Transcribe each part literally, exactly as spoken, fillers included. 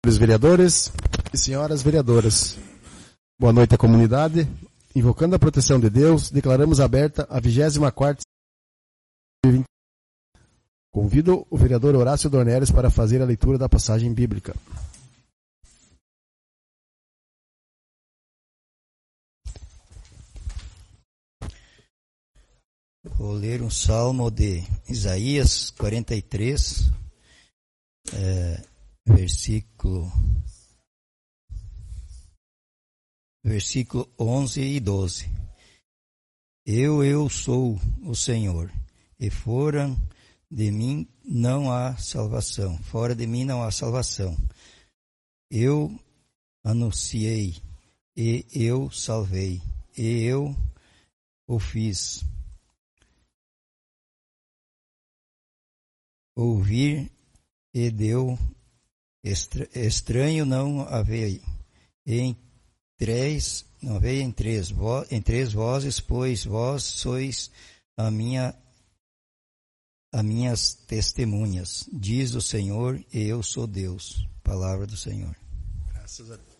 Senhores vereadores e senhoras vereadoras, boa noite à comunidade. Invocando a proteção de Deus, declaramos aberta a vigésima quarta. Convido o vereador Horácio Dornelles para fazer a leitura da passagem bíblica. Vou ler um salmo de Isaías quarenta e três, é, versículo, versículo onze e doze. Eu, eu sou o Senhor, e fora de mim não há salvação, fora de mim não há salvação. Eu anunciei, e eu salvei, e eu o fiz. Ouvir e deu, estranho não haveia, em três, não haveia em três, em três vozes, pois vós sois a minha, a minhas testemunhas, diz o Senhor, e eu sou Deus. Palavra do Senhor. Graças a Deus.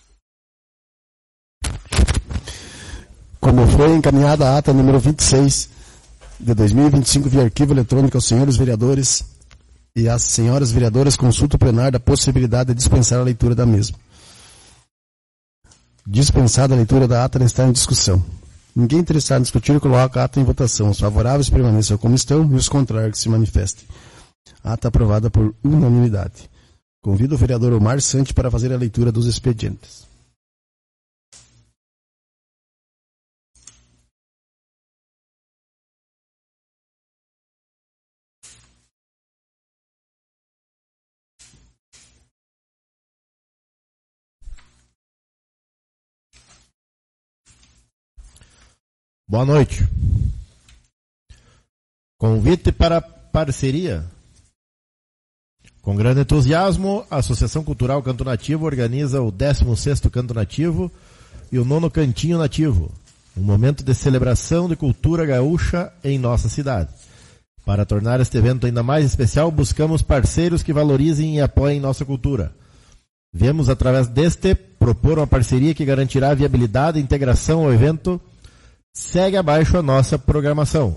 Como foi encaminhada a ata número vinte e seis de dois mil e vinte e cinco via arquivo eletrônico aos senhores vereadores e às senhoras vereadoras, consulta o plenário da possibilidade de dispensar a leitura da mesma. Dispensada a leitura da ata, está em discussão. Ninguém interessado em discutir, coloca a ata em votação. Os favoráveis permaneçam como estão e os contrários que se manifestem. A ata aprovada por unanimidade. Convido o vereador Omar Sante para fazer a leitura dos expedientes. Boa noite. Convite para parceria. Com grande entusiasmo, a Associação Cultural Canto Nativo organiza o décimo sexto Canto Nativo e o nono Cantinho Nativo, um momento de celebração de cultura gaúcha em nossa cidade. Para tornar este evento ainda mais especial, buscamos parceiros que valorizem e apoiem nossa cultura. Viemos, através deste, propor uma parceria que garantirá a viabilidade e integração ao evento. Segue abaixo a nossa programação.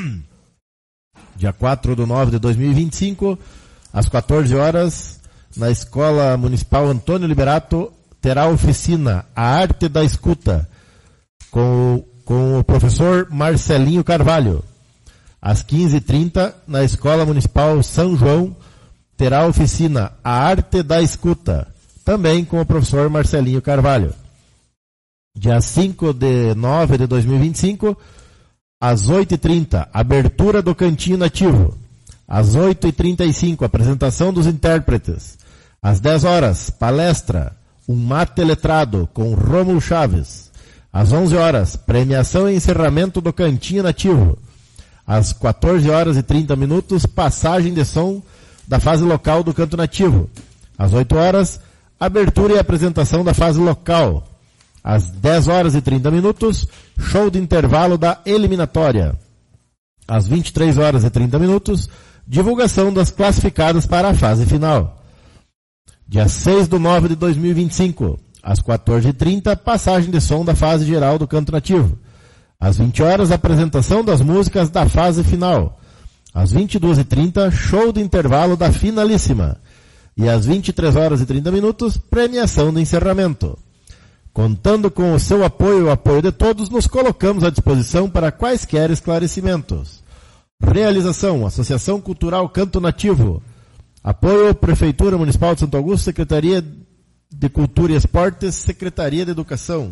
Dia quatro de nove de dois mil e vinte e cinco, às quatorze horas, na Escola Municipal Antônio Liberato, terá oficina A Arte da Escuta, com, com o professor Marcelinho Carvalho. Às quinze e trinta, na Escola Municipal São João, terá oficina A Arte da Escuta, também com o professor Marcelinho Carvalho. Dia cinco de nove de dois mil e vinte e cinco, às oito e trinta, abertura do Cantinho Nativo. Às oito e trinta e cinco, apresentação dos intérpretes. Às dez horas, palestra, um mate letrado com Rômulo Chaves. Às onze horas, premiação e encerramento do Cantinho Nativo. Às quatorze horas e trinta minutos, passagem de som da fase local do Canto Nativo. Às oito horas, abertura e apresentação da fase local. Às dez horas e trinta minutos, show de intervalo da eliminatória. Às vinte e três horas e trinta minutos, divulgação das classificadas para a fase final. Dia seis de nove de dois mil e vinte e cinco, às quatorze e trinta, passagem de som da fase geral do Canto Nativo. Às vinte horas, apresentação das músicas da fase final. Às vinte e duas e trinta, show de intervalo da finalíssima. E às vinte e três horas e trinta minutos, premiação de encerramento. Contando com o seu apoio e o apoio de todos, nos colocamos à disposição para quaisquer esclarecimentos. Realização: Associação Cultural Canto Nativo. Apoio: Prefeitura Municipal de Santo Augusto, Secretaria de Cultura e Esportes, Secretaria de Educação.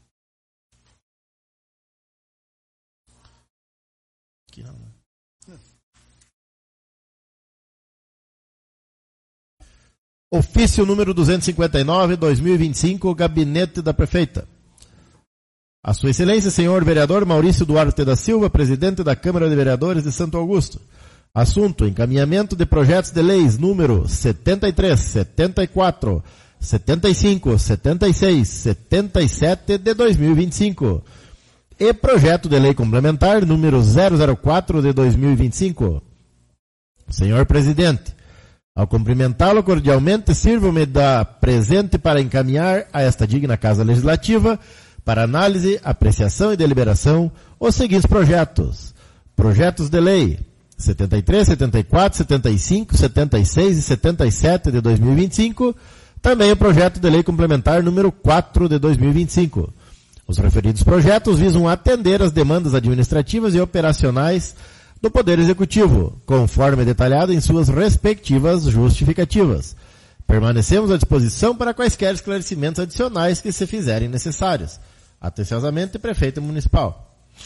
Aqui não, né? Ofício número duzentos e cinquenta e nove, dois mil e vinte e cinco, Gabinete da Prefeita. A Sua Excelência, senhor vereador Maurício Duarte da Silva, presidente da Câmara de Vereadores de Santo Augusto. Assunto: encaminhamento de projetos de leis número setenta e três, setenta e quatro, setenta e cinco, setenta e seis, setenta e sete de dois mil e vinte e cinco. E projeto de lei complementar número zero zero quatro de dois mil e vinte e cinco. Senhor presidente, Ao cumprimentá-lo cordialmente, sirvo-me da presente para encaminhar a esta digna Casa Legislativa, para análise, apreciação e deliberação, os seguintes projetos. Projetos de lei setenta e três, setenta e quatro, setenta e cinco, setenta e seis e setenta e sete de dois mil e vinte e cinco, também o projeto de lei complementar número quatro de dois mil e vinte e cinco. Os referidos projetos visam atender às demandas administrativas e operacionais do Poder Executivo, conforme detalhado em suas respectivas justificativas. Permanecemos à disposição para quaisquer esclarecimentos adicionais que se fizerem necessários. Atenciosamente, Prefeito Municipal.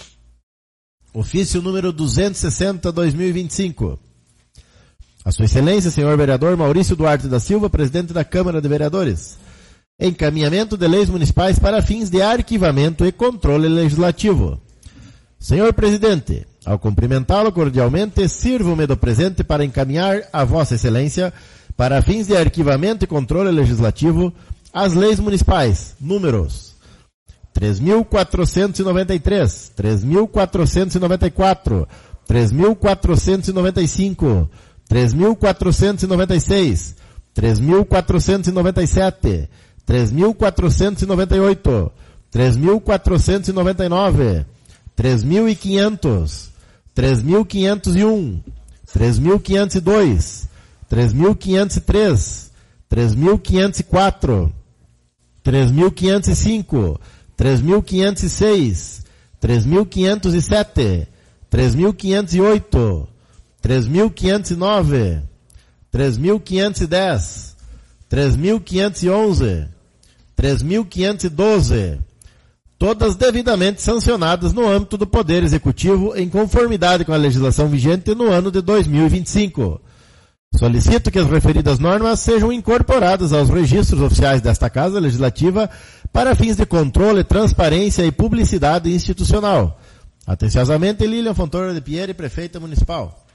Ofício número duzentos e sessenta, dois mil e vinte e cinco. A Sua Excelência, senhor vereador Maurício Duarte da Silva, presidente da Câmara de Vereadores. Encaminhamento de leis municipais para fins de arquivamento e controle legislativo. Senhor presidente, ao cumprimentá-lo cordialmente, sirvo-me do presente para encaminhar a Vossa Excelência, para fins de arquivamento e controle legislativo, as leis municipais, números três mil quatrocentos e noventa e três, três mil quatrocentos e noventa e quatro, três mil quatrocentos e noventa e cinco, três mil quatrocentos e noventa e seis, três mil quatrocentos e noventa e sete, três mil quatrocentos e noventa e oito, três mil quatrocentos e noventa e nove, três mil e quinhentos, três mil quinhentos e um, três mil quinhentos e dois, três mil quinhentos e três, três mil quinhentos e quatro, três mil quinhentos e cinco, três mil quinhentos e seis, três mil quinhentos e sete, três mil quinhentos e oito, três mil quinhentos e nove, três mil quinhentos e dez, três mil quinhentos e onze, três mil quinhentos e doze, todas devidamente sancionadas no âmbito do Poder Executivo em conformidade com a legislação vigente no ano de dois mil e vinte e cinco. Solicito que as referidas normas sejam incorporadas aos registros oficiais desta Casa Legislativa para fins de controle, transparência e publicidade institucional. Atenciosamente, Lilian Fontoura de Pierre, Prefeita Municipal.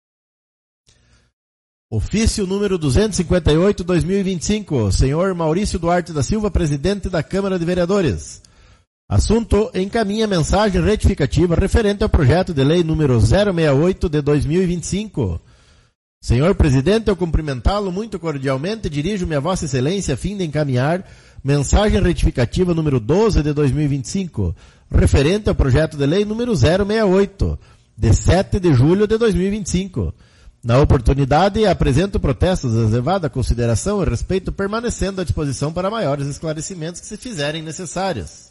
Ofício número duzentos e cinquenta e oito, dois mil e vinte e cinco, senhor Maurício Duarte da Silva, presidente da Câmara de Vereadores. Assunto: encaminha mensagem retificativa referente ao projeto de lei número zero sessenta e oito de dois mil e vinte e cinco. Senhor presidente, ao cumprimentá-lo muito cordialmente, dirijo-me a Vossa Excelência a fim de encaminhar mensagem retificativa número doze de dois mil e vinte e cinco, referente ao projeto de lei número zero sessenta e oito, de sete de julho de dois mil e vinte e cinco. Na oportunidade, apresento protestos de elevada consideração e respeito, permanecendo à disposição para maiores esclarecimentos que se fizerem necessários.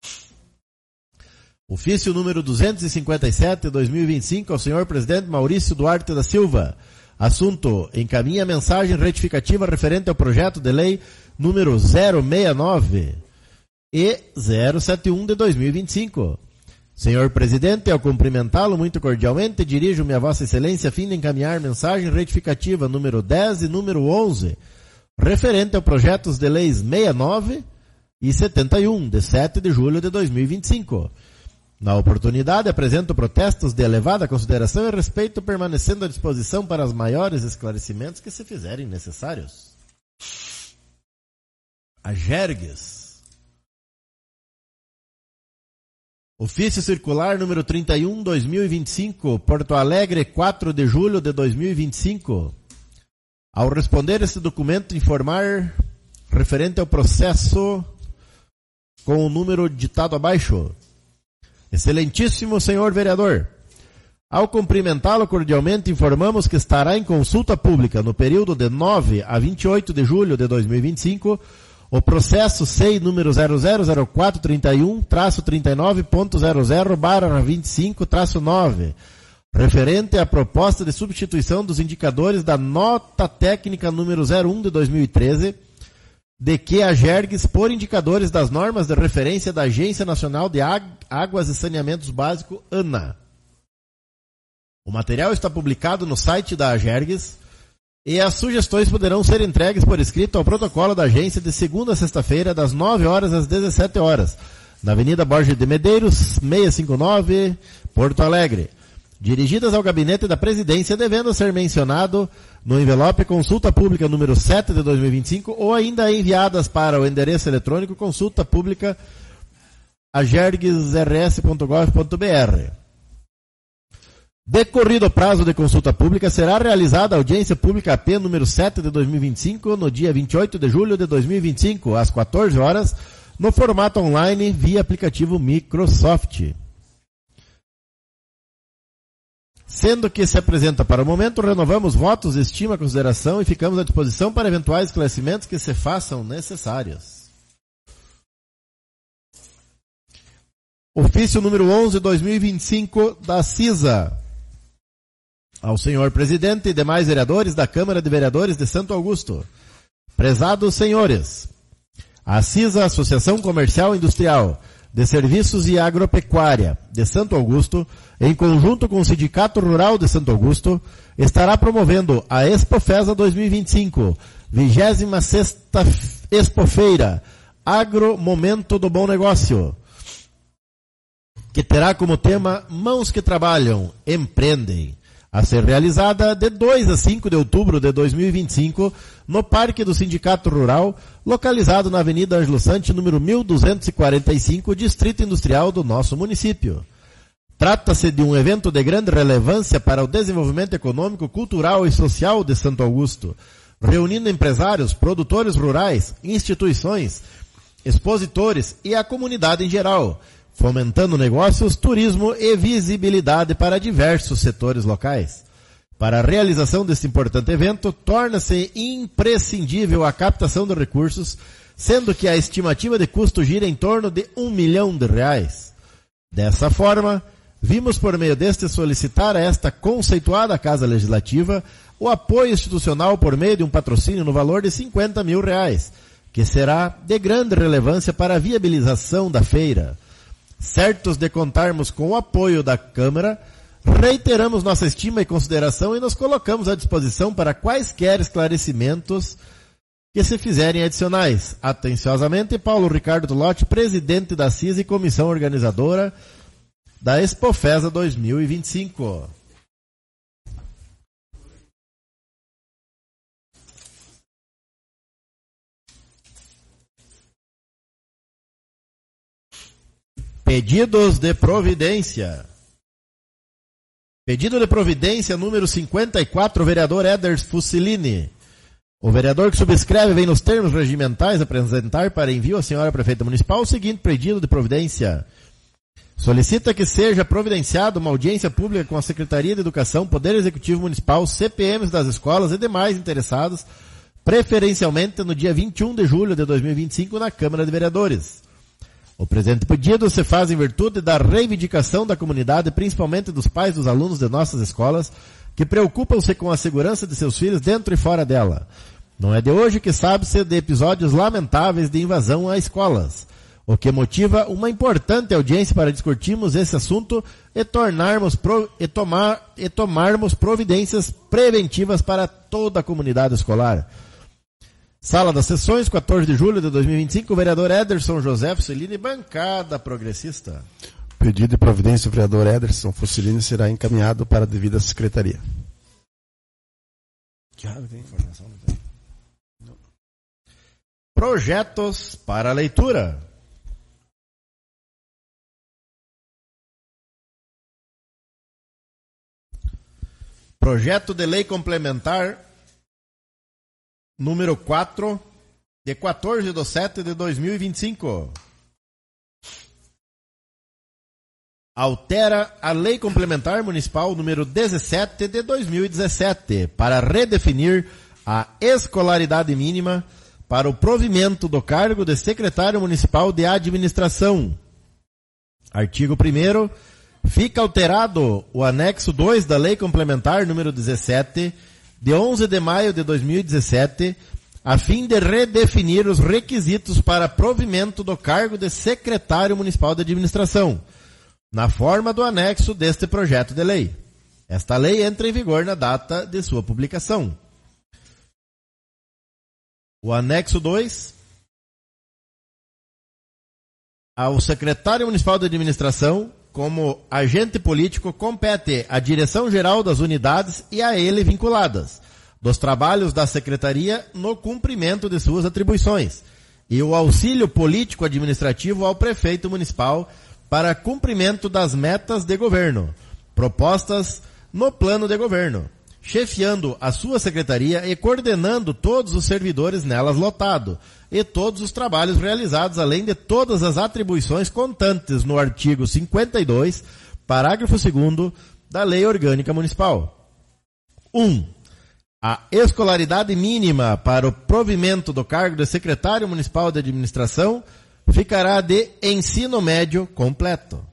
Ofício número duzentos e cinquenta e sete de dois mil e vinte e cinco ao senhor presidente Maurício Duarte da Silva. Assunto: encaminha mensagem retificativa referente ao projeto de lei número zero sessenta e nove e zero setenta e um de dois mil e vinte e cinco. Senhor presidente, ao cumprimentá-lo muito cordialmente, dirijo-me a Vossa Excelência a fim de encaminhar mensagem retificativa número dez e número onze, referente ao projetos de leis sessenta e nove e setenta e um, de sete de julho de dois mil e vinte e cinco. Na oportunidade, apresento protestos de elevada consideração e respeito, permanecendo à disposição para os maiores esclarecimentos que se fizerem necessários. Agergues. Ofício circular número trinta e um, dois mil e vinte e cinco, Porto Alegre, quatro de julho de dois mil e vinte e cinco. Ao responder esse documento, informar referente ao processo com o número ditado abaixo. Excelentíssimo senhor vereador, ao cumprimentá-lo cordialmente, informamos que estará em consulta pública no período de nove a vinte e oito de julho de dois mil e vinte e cinco o processo S E I número zero zero zero quatro trinta e um traço trinta e nove ponto zero zero barra vinte e cinco traço nove, referente à proposta de substituição dos indicadores da nota técnica número zero um de dois mil e treze, de que a Agergues por indicadores das normas de referência da Agência Nacional de Águas e Saneamentos Básico, ANA. O material está publicado no site da Agergues e as sugestões poderão ser entregues por escrito ao protocolo da agência de segunda a sexta-feira, das nove horas às dezessete horas, na Avenida Borges de Medeiros, seiscentos e cinquenta e nove, Porto Alegre. Dirigidas ao gabinete da presidência, devendo ser mencionado no envelope consulta pública número sete de dois mil e vinte e cinco ou ainda enviadas para o endereço eletrônico consulta pública agergues r s ponto gov ponto b r. Decorrido o prazo de consulta pública, será realizada a audiência pública A P número sete de dois mil e vinte e cinco, no dia vinte e oito de julho de dois mil e vinte e cinco, às quatorze horas, no formato online via aplicativo Microsoft. Sendo que se apresenta para o momento, renovamos votos, estima, consideração e ficamos à disposição para eventuais esclarecimentos que se façam necessários. Ofício número onze, dois mil e vinte e cinco, da CISA. Ao senhor presidente e demais vereadores da Câmara de Vereadores de Santo Augusto. Prezados senhores, a CISA, Associação Comercial e Industrial de Serviços e Agropecuária de Santo Augusto, em conjunto com o Sindicato Rural de Santo Augusto, estará promovendo a Expofesa dois mil e vinte e cinco, vigésima sexta Expofeira, Agro Momento do Bom Negócio, que terá como tema Mãos que Trabalham, Empreendem, a ser realizada de dois a cinco de outubro de dois mil e vinte e cinco, no Parque do Sindicato Rural, localizado na Avenida Ângelo Sante, número mil duzentos e quarenta e cinco, Distrito Industrial do nosso município. Trata-se de um evento de grande relevância para o desenvolvimento econômico, cultural e social de Santo Augusto, reunindo empresários, produtores rurais, instituições, expositores e a comunidade em geral, fomentando negócios, turismo e visibilidade para diversos setores locais. Para a realização deste importante evento, torna-se imprescindível a captação de recursos, sendo que a estimativa de custo gira em torno de um milhão de reais. Dessa forma, vimos por meio deste solicitar a esta conceituada Casa Legislativa o apoio institucional por meio de um patrocínio no valor de cinquenta mil reais, que será de grande relevância para a viabilização da feira. Certos de contarmos com o apoio da Câmara, reiteramos nossa estima e consideração e nos colocamos à disposição para quaisquer esclarecimentos que se fizerem adicionais. Atenciosamente, Paulo Ricardo Tulotti, presidente da CISA e comissão organizadora da Expofesa dois mil e vinte e cinco. Pedidos de providência. Pedido de providência número cinquenta e quatro, vereador Éder Fusilini. O vereador que subscreve vem nos termos regimentais apresentar para envio à senhora prefeita municipal o seguinte pedido de providência. Solicita que seja providenciada uma audiência pública com a Secretaria de Educação, Poder Executivo Municipal, C P Ms das escolas e demais interessados, preferencialmente no dia vinte e um de julho de dois mil e vinte e cinco na Câmara de Vereadores. O presente pedido se faz em virtude da reivindicação da comunidade, principalmente dos pais dos alunos de nossas escolas, que preocupam-se com a segurança de seus filhos dentro e fora dela. Não é de hoje que sabe-se de episódios lamentáveis de invasão a escolas, o que motiva uma importante audiência para discutirmos esse assunto e, tornarmos pro, e, tomar, e tomarmos providências preventivas para toda a comunidade escolar. Sala das Sessões, quatorze de julho de dois mil e vinte e cinco, vereador Ederson José Fusilini, bancada progressista. O pedido de providência do vereador Ederson Fusilini será encaminhado para a devida secretaria. Que raro tem informação? Não tem. Não. Projetos para leitura. Projeto de lei complementar número quatro, de quatorze de setembro de dois mil e vinte e cinco. Altera a Lei Complementar Municipal número dezessete de dois mil e dezessete para redefinir a escolaridade mínima para o provimento do cargo de secretário municipal de administração. Artigo primeiro. Fica alterado o anexo dois da Lei Complementar número dezessete, de onze de maio de dois mil e dezessete, a fim de redefinir os requisitos para provimento do cargo de secretário municipal de administração, na forma do anexo deste projeto de lei. Esta lei entra em vigor na data de sua publicação. O anexo dois. Ao secretário municipal de administração, como agente político, compete a direção-geral das unidades e a ele vinculadas, dos trabalhos da secretaria no cumprimento de suas atribuições, e o auxílio político-administrativo ao prefeito municipal para cumprimento das metas de governo, propostas no plano de governo, chefiando a sua secretaria e coordenando todos os servidores nelas lotado, e todos os trabalhos realizados, além de todas as atribuições constantes no artigo cinquenta e dois, parágrafo segundo, da Lei Orgânica Municipal. um. A escolaridade mínima para o provimento do cargo de secretário municipal de administração ficará de ensino médio completo.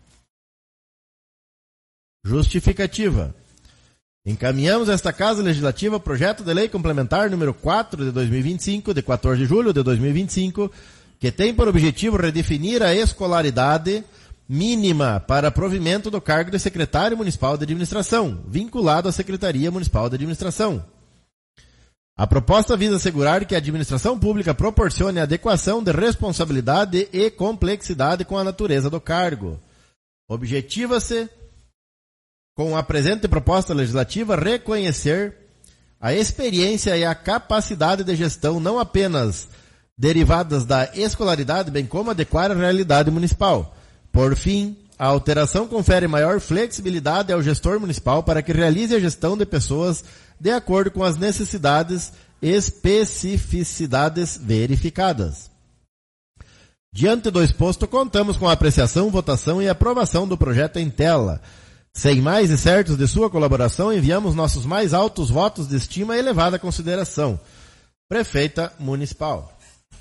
Justificativa. Encaminhamos a esta Casa Legislativa projeto de lei complementar número quatro de dois mil e vinte e cinco, de quatorze de julho de dois mil e vinte e cinco, que tem por objetivo redefinir a escolaridade mínima para provimento do cargo de secretário municipal de administração, vinculado à Secretaria Municipal de Administração. A proposta visa assegurar que a administração pública proporcione adequação de responsabilidade e complexidade com a natureza do cargo. Objetiva-se, com a presente proposta legislativa, reconhecer a experiência e a capacidade de gestão não apenas derivadas da escolaridade, bem como adequar a realidade municipal. Por fim, a alteração confere maior flexibilidade ao gestor municipal para que realize a gestão de pessoas de acordo com as necessidades e especificidades verificadas. Diante do exposto, contamos com a apreciação, votação e aprovação do projeto em tela. Sem mais e certos de sua colaboração, enviamos nossos mais altos votos de estima e elevada consideração. Prefeita Municipal.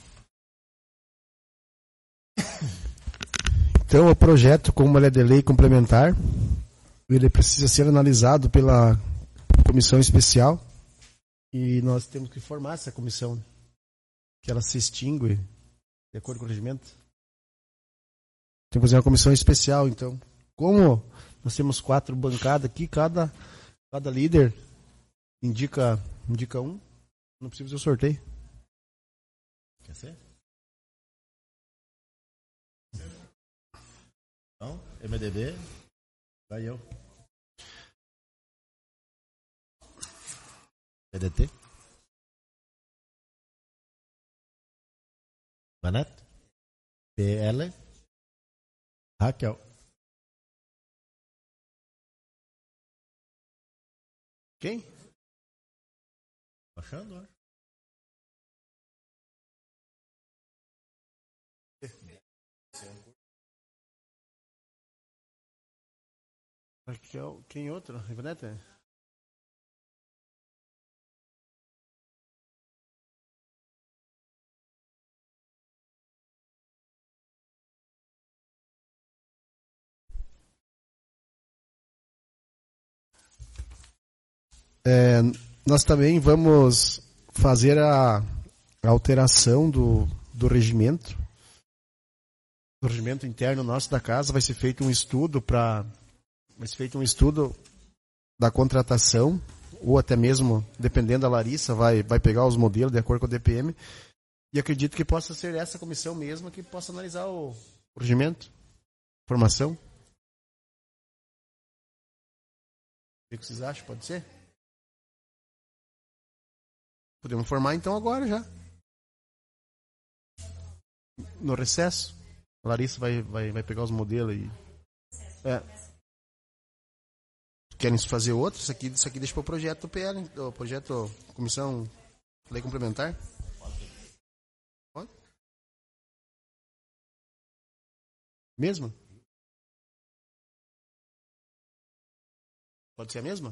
Então, o projeto, como ele é de lei complementar, ele precisa ser analisado pela comissão especial e nós temos que formar essa comissão, que ela se extingue de acordo com o regimento. Tem que fazer uma comissão especial, então. Como nós temos quatro bancadas aqui, cada, cada líder indica, indica um, não precisa fazer o sorteio. Quer ser? Então, M D B, vai eu. P D T. Manete. P L. Raquel. Quem? Achando, ó. Raquel, quem outro? Ivanete? É, nós também vamos fazer a, a alteração do, do regimento. Do regimento interno nosso da casa. Vai ser feito um estudo para vai ser feito um estudo da contratação, ou até mesmo, dependendo da Larissa, vai, vai pegar os modelos de acordo com o D P M. E acredito que possa ser essa comissão mesmo que possa analisar o, o regimento, formação. O que vocês acham? Pode ser? Podemos formar então agora já. No recesso. A Larissa vai, vai, vai pegar os modelos e... É. Querem fazer outro? Isso aqui, isso aqui deixa para o projeto P L, o projeto Comissão Lei Complementar. Pode? Mesmo? Pode ser a mesma?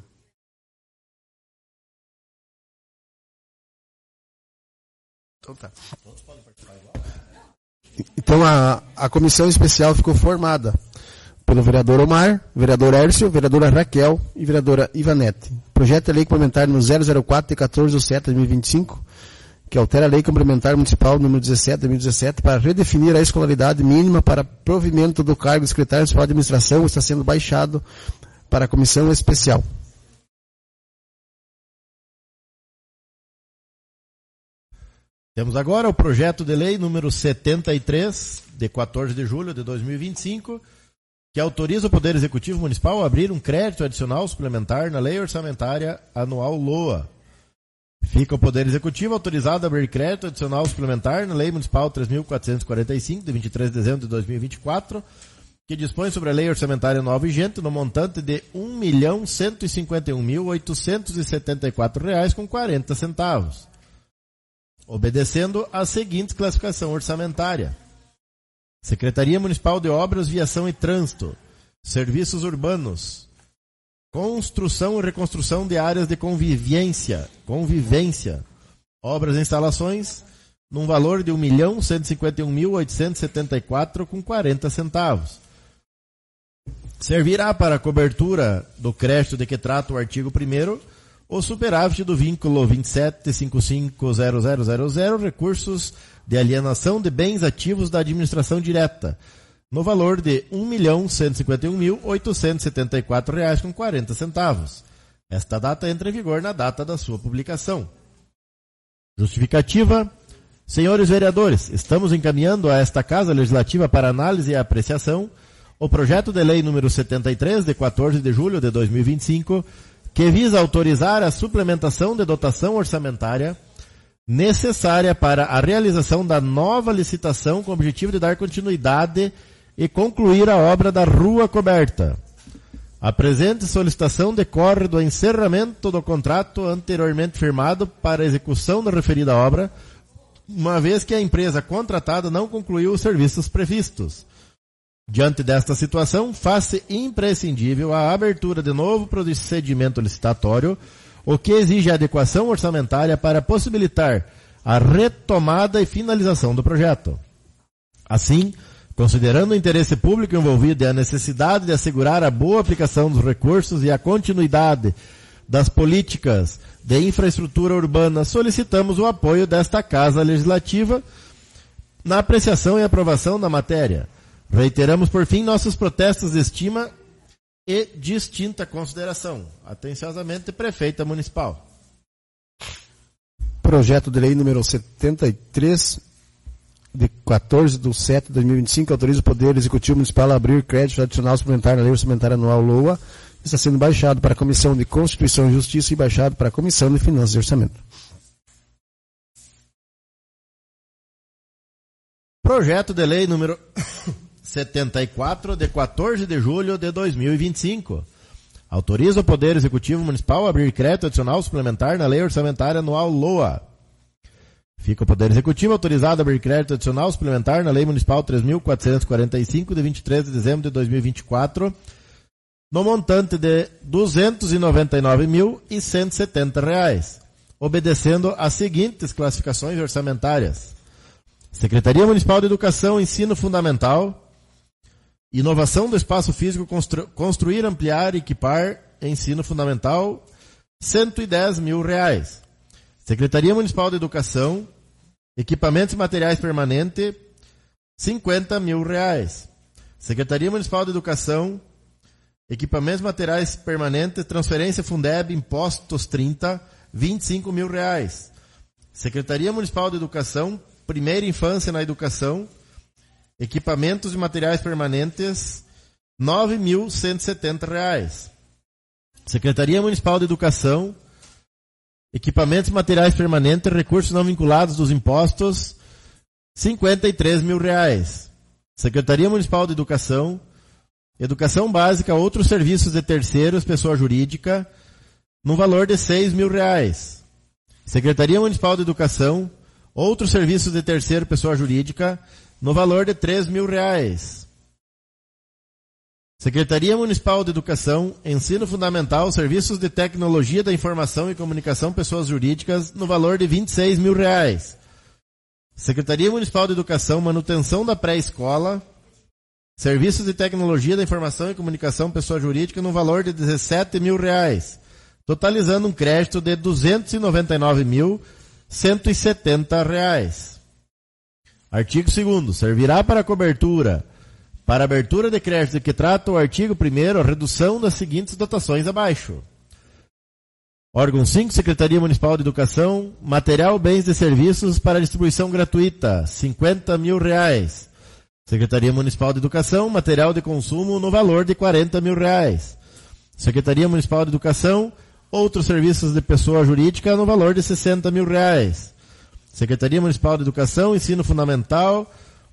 Então tá. Todos podem participar igual. Então a, a comissão especial ficou formada pelo vereador Omar, vereador Hércio, vereadora Raquel e vereadora Ivanete. Projeto de lei complementar no zero zero quatro de quatorze de setembro de dois mil e vinte e cinco, que altera a lei complementar municipal número dezessete de dois mil e dezessete para redefinir a escolaridade mínima para provimento do cargo de secretário municipal de administração, está sendo baixado para a comissão especial. Temos agora o projeto de lei número setenta e três, de quatorze de julho de dois mil e vinte e cinco, que autoriza o Poder Executivo Municipal a abrir um crédito adicional suplementar na Lei Orçamentária Anual LOA. Fica o Poder Executivo autorizado a abrir crédito adicional suplementar na Lei Municipal três mil quatrocentos e quarenta e cinco, de vinte e três de dezembro de dois mil e vinte e quatro, que dispõe sobre a lei orçamentária anual vigente no montante de um milhão cento e cinquenta e um mil oitocentos e setenta e quatro reais com quarenta centavos, obedecendo a seguinte classificação orçamentária: Secretaria Municipal de Obras, Viação e Trânsito, Serviços Urbanos, Construção e Reconstrução de Áreas de Convivência, convivência Obras e Instalações, num valor de um milhão cento e cinquenta e um mil oitocentos e setenta e quatro reais com quarenta centavos. Servirá para a cobertura do crédito de que trata o artigo primeiro, o superávit do vínculo vinte e sete cinquenta e cinco zero zero zero zero, recursos de alienação de bens ativos da administração direta, no valor de um milhão cento e cinquenta e um mil oitocentos e setenta e quatro reais com quarenta centavos. Esta data entra em vigor na data da sua publicação. Justificativa. Senhores vereadores, estamos encaminhando a esta Casa Legislativa para análise e apreciação o projeto de lei número setenta e três, de quatorze de julho de dois mil e vinte e cinco, que visa autorizar a suplementação de dotação orçamentária necessária para a realização da nova licitação com o objetivo de dar continuidade e concluir a obra da Rua Coberta. A presente solicitação decorre do encerramento do contrato anteriormente firmado para a execução da referida obra, uma vez que a empresa contratada não concluiu os serviços previstos. Diante desta situação, faz-se imprescindível a abertura de novo procedimento licitatório, o que exige a adequação orçamentária para possibilitar a retomada e finalização do projeto. Assim, considerando o interesse público envolvido e a necessidade de assegurar a boa aplicação dos recursos e a continuidade das políticas de infraestrutura urbana, solicitamos o apoio desta Casa Legislativa na apreciação e aprovação da matéria. Reiteramos, por fim, nossos protestos de estima e distinta consideração. Atenciosamente, Prefeita Municipal. Projeto de lei número setenta e três, de quatorze de setembro de dois mil e vinte e cinco, autoriza o Poder Executivo Municipal a abrir crédito adicional suplementar na Lei Orçamentária Anual LOA. Está sendo baixado para a Comissão de Constituição e Justiça e baixado para a Comissão de Finanças e Orçamento. Projeto de lei número setenta e quatro, de quatorze de julho de dois mil e vinte e cinco. Autoriza o Poder Executivo Municipal a abrir crédito adicional suplementar na Lei Orçamentária Anual LOA. Fica o Poder Executivo autorizado a abrir crédito adicional suplementar na Lei Municipal três mil quatrocentos e quarenta e cinco, de vinte e três de dezembro de dois mil e vinte e quatro, no montante de duzentos e noventa e nove mil cento e setenta reais, obedecendo às seguintes classificações orçamentárias: Secretaria Municipal de Educação, Ensino Fundamental, Inovação do Espaço Físico, constru- Construir, Ampliar e Equipar, Ensino Fundamental, cento e dez mil reais. Secretaria Municipal de Educação, Equipamentos e Materiais Permanentes, cinquenta mil reais. Secretaria Municipal de Educação, Equipamentos e Materiais Permanentes, Transferência Fundeb, Impostos trinta, vinte e cinco mil reais. Secretaria Municipal de Educação, Primeira Infância na Educação, Equipamentos e Materiais Permanentes, nove mil cento e setenta reais. Secretaria Municipal de Educação, Equipamentos e Materiais Permanentes, Recursos não vinculados dos impostos, cinquenta e três mil reais. Secretaria Municipal de Educação, Educação Básica, outros serviços de terceiros, pessoa jurídica, no valor de seis mil reais. Secretaria Municipal de Educação, outros serviços de terceiro, pessoa jurídica, no valor de três mil reais. Secretaria Municipal de Educação, Ensino Fundamental, Serviços de Tecnologia da Informação e Comunicação, pessoas jurídicas, no valor de vinte e seis mil reais. Secretaria Municipal de Educação, Manutenção da Pré-Escola, Serviços de Tecnologia da Informação e Comunicação, pessoa jurídica, no valor de dezessete mil reais, totalizando um crédito de duzentos e noventa e nove mil cento e setenta reais. Artigo segundo. Servirá para cobertura, para abertura de crédito que trata o artigo primeiro, a redução das seguintes dotações abaixo. Órgão cinco, Secretaria Municipal de Educação, material, bens e serviços para distribuição gratuita, cinquenta mil reais. Secretaria Municipal de Educação, material de consumo no valor de quarenta mil reais. Secretaria Municipal de Educação, outros serviços de pessoa jurídica no valor de sessenta mil reais. Secretaria Municipal de Educação, Ensino Fundamental,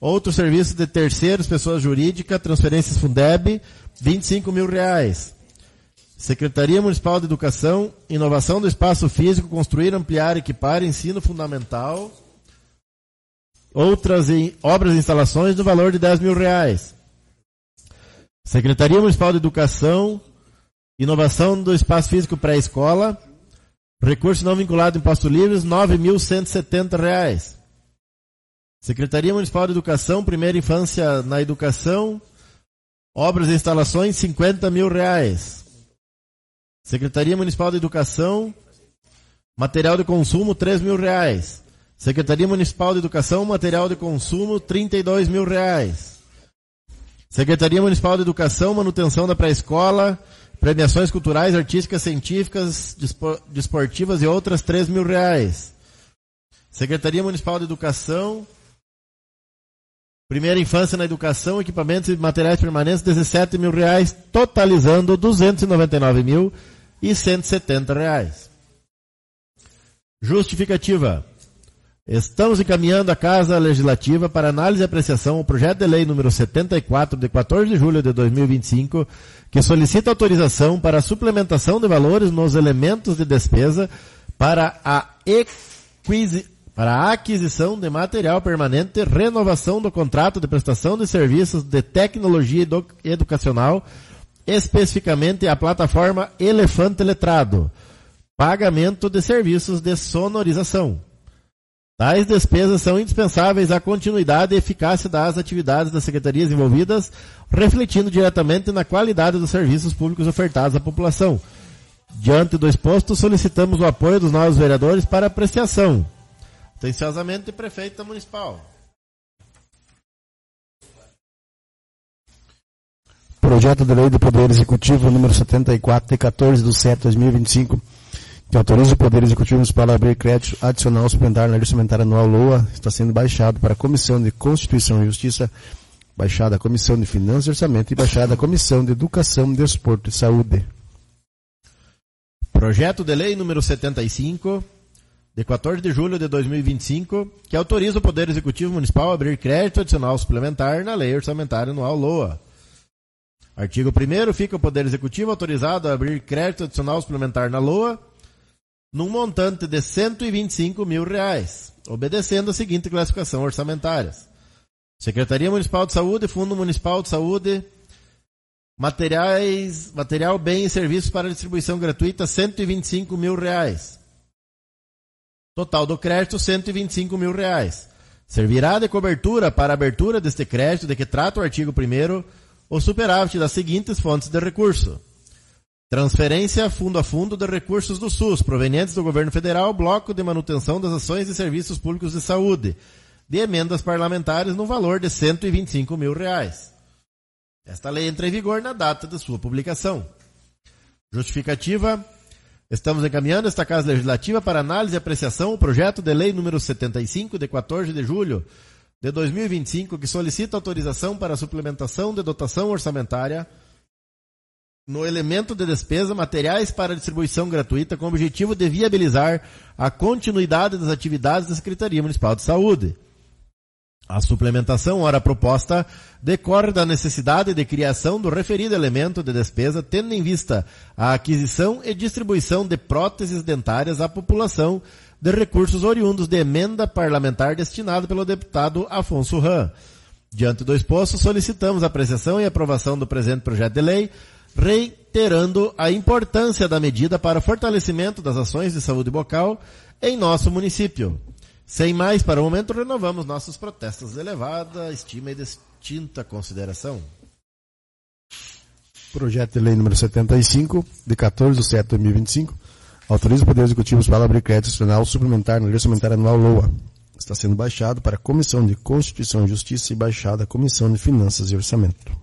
Outros serviços de terceiros, pessoas jurídicas, transferências Fundeb, vinte e cinco mil reais. Secretaria Municipal de Educação, inovação do espaço físico, construir, ampliar, equipar, ensino fundamental. Outras em, obras e instalações no valor de dez mil reais. Secretaria Municipal de Educação, inovação do espaço físico pré-escola, recurso não vinculado em impostos livres, nove mil cento e setenta reais. Secretaria Municipal de Educação, primeira infância na educação, obras e instalações, cinquenta mil reais. Secretaria Municipal de Educação, material de consumo, três mil reais. Secretaria Municipal de Educação, material de consumo, trinta e dois mil reais. Secretaria Municipal de Educação, manutenção da pré-escola, premiações culturais, artísticas, científicas, desportivas e outras, três mil reais. Secretaria Municipal de Educação, primeira infância na educação, equipamentos e materiais permanentes, dezessete mil reais, totalizando duzentos e noventa e nove mil e cento e setenta reais. Justificativa. Estamos encaminhando à Casa Legislativa para análise e apreciação o projeto de lei número setenta e quatro, de quatorze de julho de dois mil e vinte e cinco, que solicita autorização para a suplementação de valores nos elementos de despesa para a equisi... para a aquisição de material permanente, renovação do contrato de prestação de serviços de tecnologia edu- educacional, especificamente a plataforma Elefante Letrado, pagamento de serviços de sonorização. Tais despesas são indispensáveis à continuidade e eficácia das atividades das secretarias envolvidas, refletindo diretamente na qualidade dos serviços públicos ofertados à população. Diante do exposto, solicitamos o apoio dos novos vereadores para apreciação. Atenciosamente, Prefeita Municipal. Projeto de Lei do Poder Executivo número setenta e quatro, de quatorze de setembro de dois mil e vinte e cinco, que autoriza o Poder Executivo Municipal a abrir crédito adicional suplementar na Lei Orçamentária Anual LOA, está sendo baixado para a Comissão de Constituição e Justiça, baixada a Comissão de Finanças e Orçamento e baixada a Comissão de Educação, Desporto e Saúde. Projeto de Lei número setenta e cinco, de quatorze de julho de dois mil e vinte e cinco, que autoriza o Poder Executivo Municipal a abrir crédito adicional suplementar na Lei Orçamentária Anual LOA. Artigo primeiro, fica o Poder Executivo autorizado a abrir crédito adicional suplementar na LOA num montante de cento e vinte e cinco mil reais, obedecendo a seguinte classificação orçamentárias. Secretaria Municipal de Saúde, Fundo Municipal de Saúde, materiais, material, bem e serviços para distribuição gratuita, cento e vinte e cinco mil reais. Total do crédito, cento e vinte e cinco mil reais. Servirá de cobertura para a abertura deste crédito de que trata o artigo primeiro, o superávit das seguintes fontes de recurso. Transferência fundo a fundo de recursos do SUS, provenientes do Governo Federal, bloco de manutenção das ações e serviços públicos de saúde, de emendas parlamentares no valor de cento e vinte e cinco mil reais. Esta lei entra em vigor na data de sua publicação. Justificativa. Estamos encaminhando esta Casa Legislativa para análise e apreciação o projeto de lei número setenta e cinco, de quatorze de julho de dois mil e vinte e cinco, que solicita autorização para a suplementação de dotação orçamentária no elemento de despesa materiais para distribuição gratuita com o objetivo de viabilizar a continuidade das atividades da Secretaria Municipal de Saúde. A suplementação, ora proposta, decorre da necessidade de criação do referido elemento de despesa, tendo em vista a aquisição e distribuição de próteses dentárias à população de recursos oriundos de emenda parlamentar destinada pelo deputado Afonso Ram. Diante do exposto, solicitamos a apreciação e aprovação do presente projeto de lei, reiterando a importância da medida para o fortalecimento das ações de saúde bucal em nosso município. Sem mais, para o momento, renovamos nossos protestos de elevada estima e distinta consideração. Projeto de Lei número setenta e cinco, de quatorze de setembro de dois mil e vinte e cinco, autoriza o Poder Executivo para abrir crédito adicional suplementar na Lei Orçamentária Anual LOA. Está sendo baixado para a Comissão de Constituição e Justiça e baixada a Comissão de Finanças e Orçamento.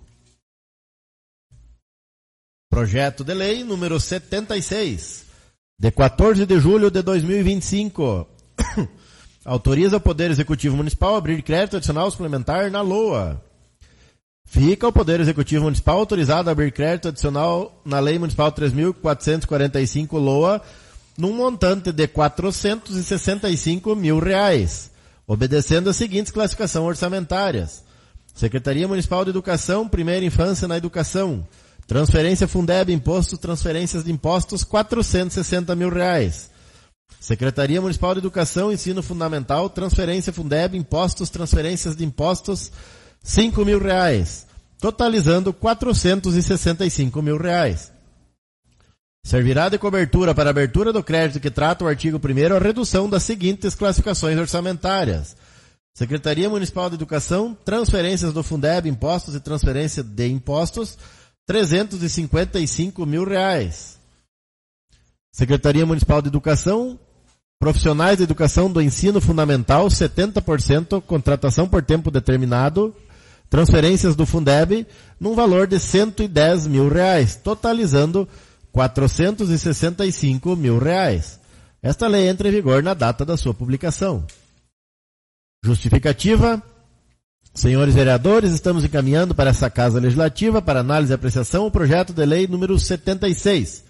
Projeto de Lei número setenta e seis, de quatorze de julho de dois mil e vinte e cinco. Autoriza o Poder Executivo Municipal a abrir crédito adicional suplementar na LOA. Fica o Poder Executivo Municipal autorizado a abrir crédito adicional na Lei Municipal três mil quatrocentos e quarenta e cinco LOA num montante de quatrocentos e sessenta e cinco mil reais, obedecendo as seguintes classificações orçamentárias. Secretaria Municipal de Educação, Primeira Infância na Educação. Transferência Fundeb, imposto, transferências de impostos, quatrocentos e sessenta mil reais. Secretaria Municipal de Educação, Ensino Fundamental, transferência Fundeb, impostos, transferências de impostos, cinco mil reais. Totalizando quatrocentos e sessenta e cinco mil reais. Servirá de cobertura para a abertura do crédito que trata o artigo primeiro a redução das seguintes classificações orçamentárias. Secretaria Municipal de Educação, transferências do Fundeb, impostos e transferência de impostos, trezentos e cinquenta e cinco mil reais. Secretaria Municipal de Educação, profissionais de educação do ensino fundamental, setenta por cento, contratação por tempo determinado, transferências do Fundeb, num valor de cento e dez mil reais, totalizando quatrocentos e sessenta e cinco mil reais. Esta lei entra em vigor na data da sua publicação. Justificativa. Senhores vereadores, estamos encaminhando para essa Casa Legislativa, para análise e apreciação, o projeto de lei número setenta e seis,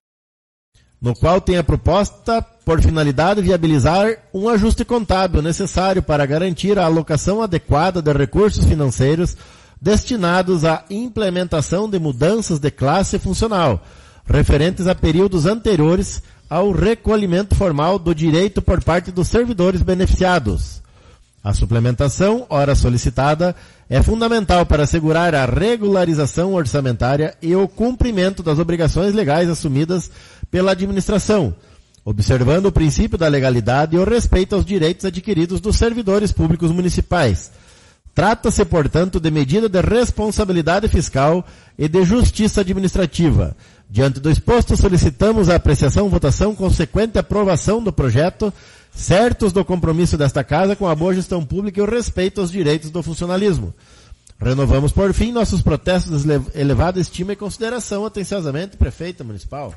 no qual tem a proposta por finalidade viabilizar um ajuste contábil necessário para garantir a alocação adequada de recursos financeiros destinados à implementação de mudanças de classe funcional, referentes a períodos anteriores ao recolhimento formal do direito por parte dos servidores beneficiados. A suplementação, ora solicitada, é fundamental para assegurar a regularização orçamentária e o cumprimento das obrigações legais assumidas pela administração, observando o princípio da legalidade e o respeito aos direitos adquiridos dos servidores públicos municipais. Trata-se, portanto, de medida de responsabilidade fiscal e de justiça administrativa. Diante do exposto, solicitamos a apreciação, votação, consequente aprovação do projeto, certos do compromisso desta Casa com a boa gestão pública e o respeito aos direitos do funcionalismo. Renovamos, por fim, nossos protestos de elevada estima e consideração. Atenciosamente, Prefeita Municipal.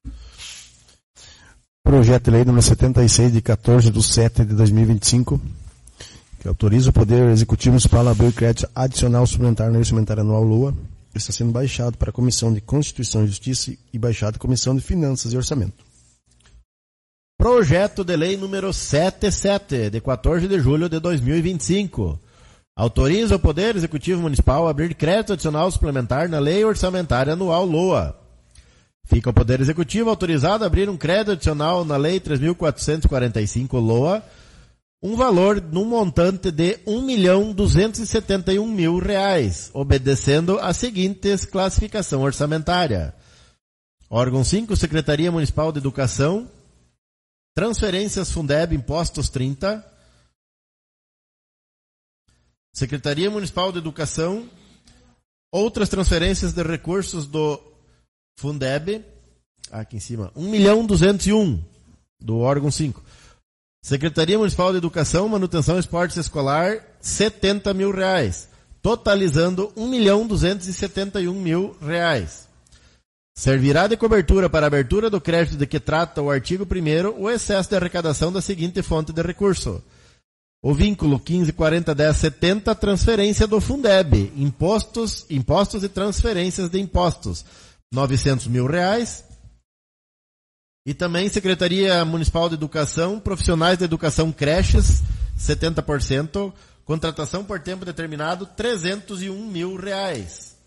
Projeto de lei número setenta e seis, de quatorze de setembro de dois mil e vinte e cinco, que autoriza o Poder Executivo Municipal a abrir crédito adicional suplementar no orçamentário anual LOA, está sendo baixado para a Comissão de Constituição e Justiça e baixado à Comissão de Finanças e Orçamento. Projeto de lei número setenta e sete, de quatorze de julho de dois mil e vinte e cinco. Autoriza o Poder Executivo Municipal a abrir crédito adicional suplementar na Lei Orçamentária Anual LOA. Fica o Poder Executivo autorizado a abrir um crédito adicional na Lei três mil quatrocentos e quarenta e cinco LOA, um valor num montante de um milhão duzentos e setenta e um mil reais, obedecendo a seguintes classificação orçamentária. Órgão cinco, Secretaria Municipal de Educação, transferências Fundeb, impostos trinta. Secretaria Municipal de Educação, outras transferências de recursos do Fundeb, aqui em cima, um milhão duzentos e um, do órgão cinco. Secretaria Municipal de Educação, Manutenção e Esportes Escolar, setenta mil reais, totalizando um milhão duzentos e setenta e um mil reais. Servirá de cobertura para a abertura do crédito de que trata o artigo primeiro o excesso de arrecadação da seguinte fonte de recurso. O vínculo quinze quarenta dez setenta, transferência do Fundeb, impostos, impostos e transferências de impostos, novecentos mil reais. E também Secretaria Municipal de Educação, profissionais de educação creches, setenta por cento, contratação por tempo determinado, trezentos e um mil reais.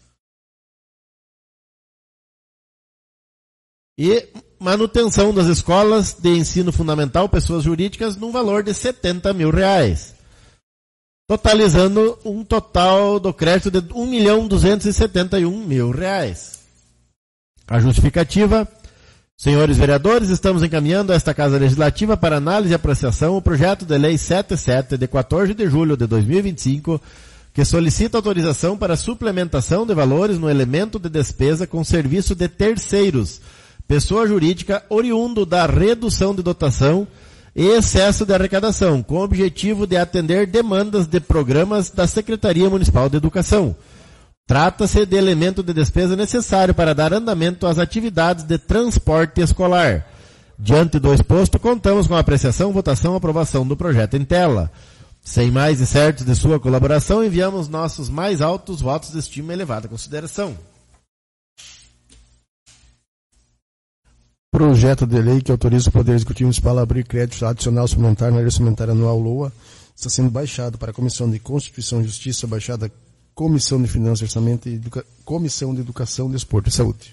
E manutenção das escolas de ensino fundamental, pessoas jurídicas, num valor de setenta mil reais. Totalizando um total do crédito de um milhão duzentos e setenta e um mil reais. A justificativa: senhores vereadores, estamos encaminhando a esta Casa Legislativa para análise e apreciação o projeto de lei setenta e sete, de quatorze de julho de dois mil e vinte e cinco, que solicita autorização para suplementação de valores no elemento de despesa com serviço de terceiros, pessoa jurídica, oriundo da redução de dotação e excesso de arrecadação, com o objetivo de atender demandas de programas da Secretaria Municipal de Educação. Trata-se de elemento de despesa necessário para dar andamento às atividades de transporte escolar. Diante do exposto, contamos com a apreciação, votação e aprovação do projeto em tela. Sem mais e certos de sua colaboração, enviamos nossos mais altos votos de estima e elevada consideração. Projeto de lei que autoriza o Poder Executivo Municipal a abrir crédito adicional suplementar na Lei Orçamentária Anual LOA, está sendo baixado para a Comissão de Constituição e Justiça, baixada a Comissão de Finanças, Orçamento e Educa... Comissão de Educação, Desporto e Saúde.